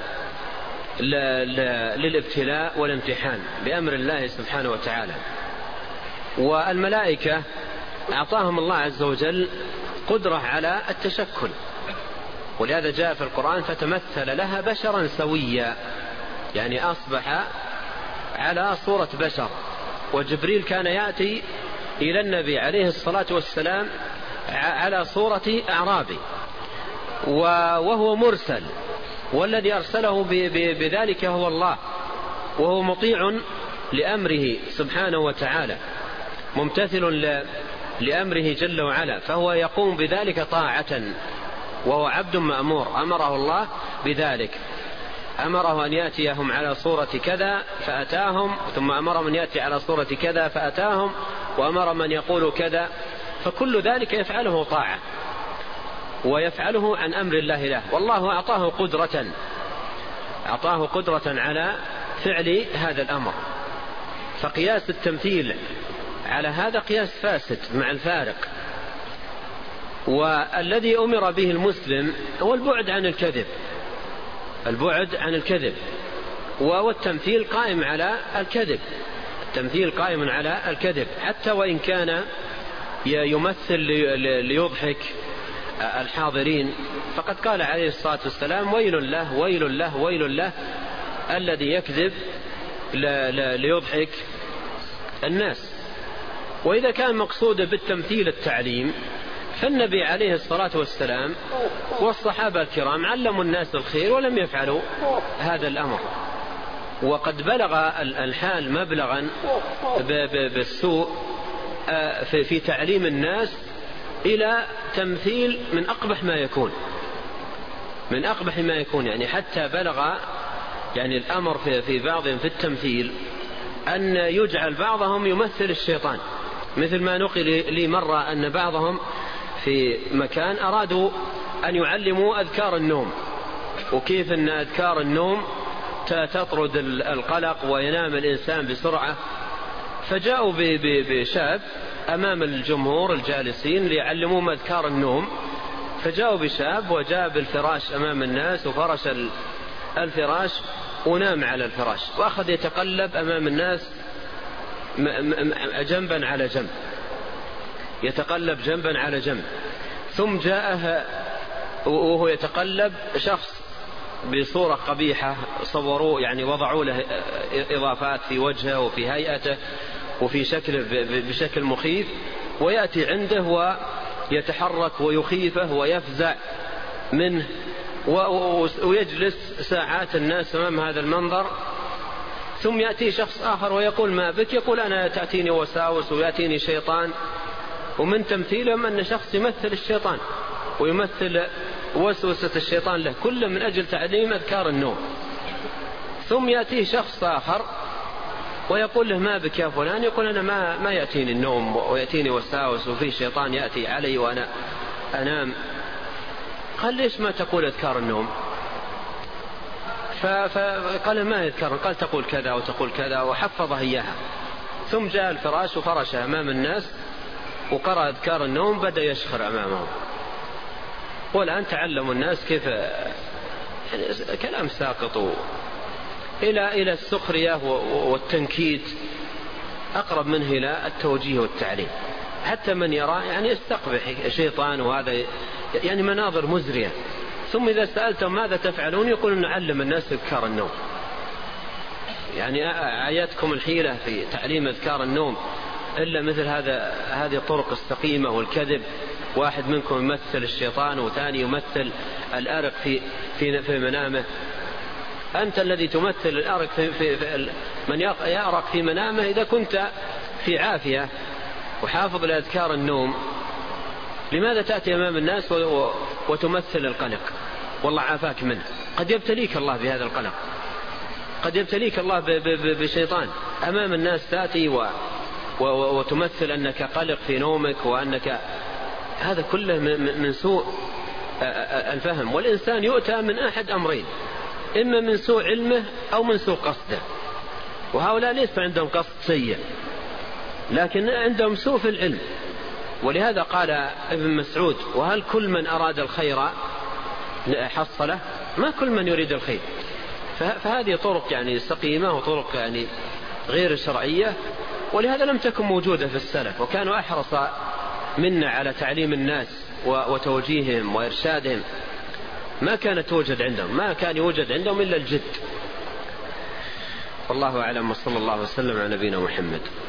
للابتلاء والامتحان بأمر الله سبحانه وتعالى. والملائكة أعطاهم الله عز وجل قدرة على التشكل، ولهذا جاء في القرآن: فتمثل لها بشرا سويا، يعني أصبح على صورة بشر. وجبريل كان يأتي إلى النبي عليه الصلاة والسلام على صورة أعرابي وهو مرسل، والذي أرسله بذلك هو الله، وهو مطيع لأمره سبحانه وتعالى، ممتثل لأمره جل وعلا، فهو يقوم بذلك طاعة، وهو عبد مأمور، أمره الله بذلك، أمره أن يأتيهم على صورة كذا فأتاهم، ثم أمرهم أن يأتي على صورة كذا فأتاهم، وأمر من يقول كذا، فكل ذلك يفعله طاعة ويفعله عن أمر الله له. والله أعطاه قدرة على فعل هذا الأمر. فقياس التمثيل على هذا قياس فاسد مع الفارق. والذي أمر به المسلم هو البعد عن الكذب، والتمثيل قائم على الكذب، التمثيل قائم على الكذب حتى وإن كان يمثل ليضحك الحاضرين. فقد قال عليه الصلاة والسلام: ويل له ويل له ويل له الذي يكذب ليضحك الناس. وإذا كان مقصود بالتمثيل التعليم، فالنبي عليه الصلاة والسلام والصحابة الكرام علموا الناس الخير ولم يفعلوا هذا الأمر. وقد بلغ الحال مبلغا بالسوء في تعليم الناس إلى تمثيل من أقبح ما يكون، من أقبح ما يكون، يعني حتى بلغ يعني الأمر في بعضهم في التمثيل أن يجعل بعضهم يمثل الشيطان. مثل ما نقل لي مرة أن بعضهم في مكان أرادوا أن يعلموا أذكار النوم، وكيف أن أذكار النوم تطرد القلق وينام الإنسان بسرعة. فجاءوا بشاب أمام الجمهور الجالسين ليعلموهم أذكار النوم، فجاءوا بشاب وجاء بالفراش أمام الناس وفرش الفراش ونام على الفراش، وأخذ يتقلب أمام الناس جنبا على جنب، يتقلب جنبا على جنب. ثم جاءه وهو يتقلب شخص بصورة قبيحة، صوروا يعني وضعوا له إضافات في وجهه وفي هيئته وفي شكله بشكل مخيف، ويأتي عنده ويتحرك ويخيفه ويفزع منه، ويجلس ساعات الناس أمام هذا المنظر. ثم يأتي شخص آخر ويقول: ما بك؟ يقول: أنا تأتيني وساوس ويأتيني شيطان. ومن تمثيلهم أن شخص يمثل الشيطان ويمثل وسوسة الشيطان له، كله من أجل تعليم أذكار النوم. ثم يأتيه شخص آخر ويقول له: ما بك يا فلان؟ يقول: أنا ما يأتيني النوم ويأتيني وساوس وفي شيطان يأتي علي وأنا أنام. قال: ليش ما تقول أذكار النوم؟ فقال: ما يذكر. قال: تقول كذا وتقول كذا، وحفظه إياها. ثم جاء الفراش وفرشه أمام الناس وقرأ أذكار النوم، بدأ يشخر أمامهم. والآن تعلموا الناس كيف يعني كلام ساقط إلى السخرية والتنكيت، أقرب منه إلى التوجيه والتعليم. حتى من يرى يعني يستقبح شيطان، وهذا يعني مناظر مزرية. ثم إذا سألتم ماذا تفعلون يقولون: نعلم الناس أذكار النوم. يعني آياتكم الحيلة في تعليم أذكار النوم إلا مثل هذه الطرق السقيمة والكذب. واحد منكم يمثل الشيطان وثاني يمثل الأرق في منامه. أنت الذي تمثل الأرق في من يأرق في منامه، إذا كنت في عافية وحافظ لأذكار النوم، لماذا تأتي أمام الناس وتمثل القلق؟ والله عافاك منه. قد يبتليك الله بهذا القلق، قد يبتليك الله بشيطان. أمام الناس تأتي وتمثل أنك قلق في نومك، وأنك هذا كله من سوء الفهم. والإنسان يؤتى من أحد أمرين: إما من سوء علمه أو من سوء قصده. وهؤلاء ليس عندهم قصد سيء، لكن عندهم سوء في العلم. ولهذا قال ابن مسعود: وهل كل من أراد الخير حصله؟ ما كل من يريد الخير. فهذه طرق يعني سقيمة وطرق يعني غير شرعية، ولهذا لم تكن موجودة في السلف، وكانوا أحرص منا على تعليم الناس وتوجيههم وإرشادهم. ما كانت توجد عندهم، ما كان يوجد عندهم إلا الجد. والله أعلم، وصلى الله وسلم على نبينا محمد.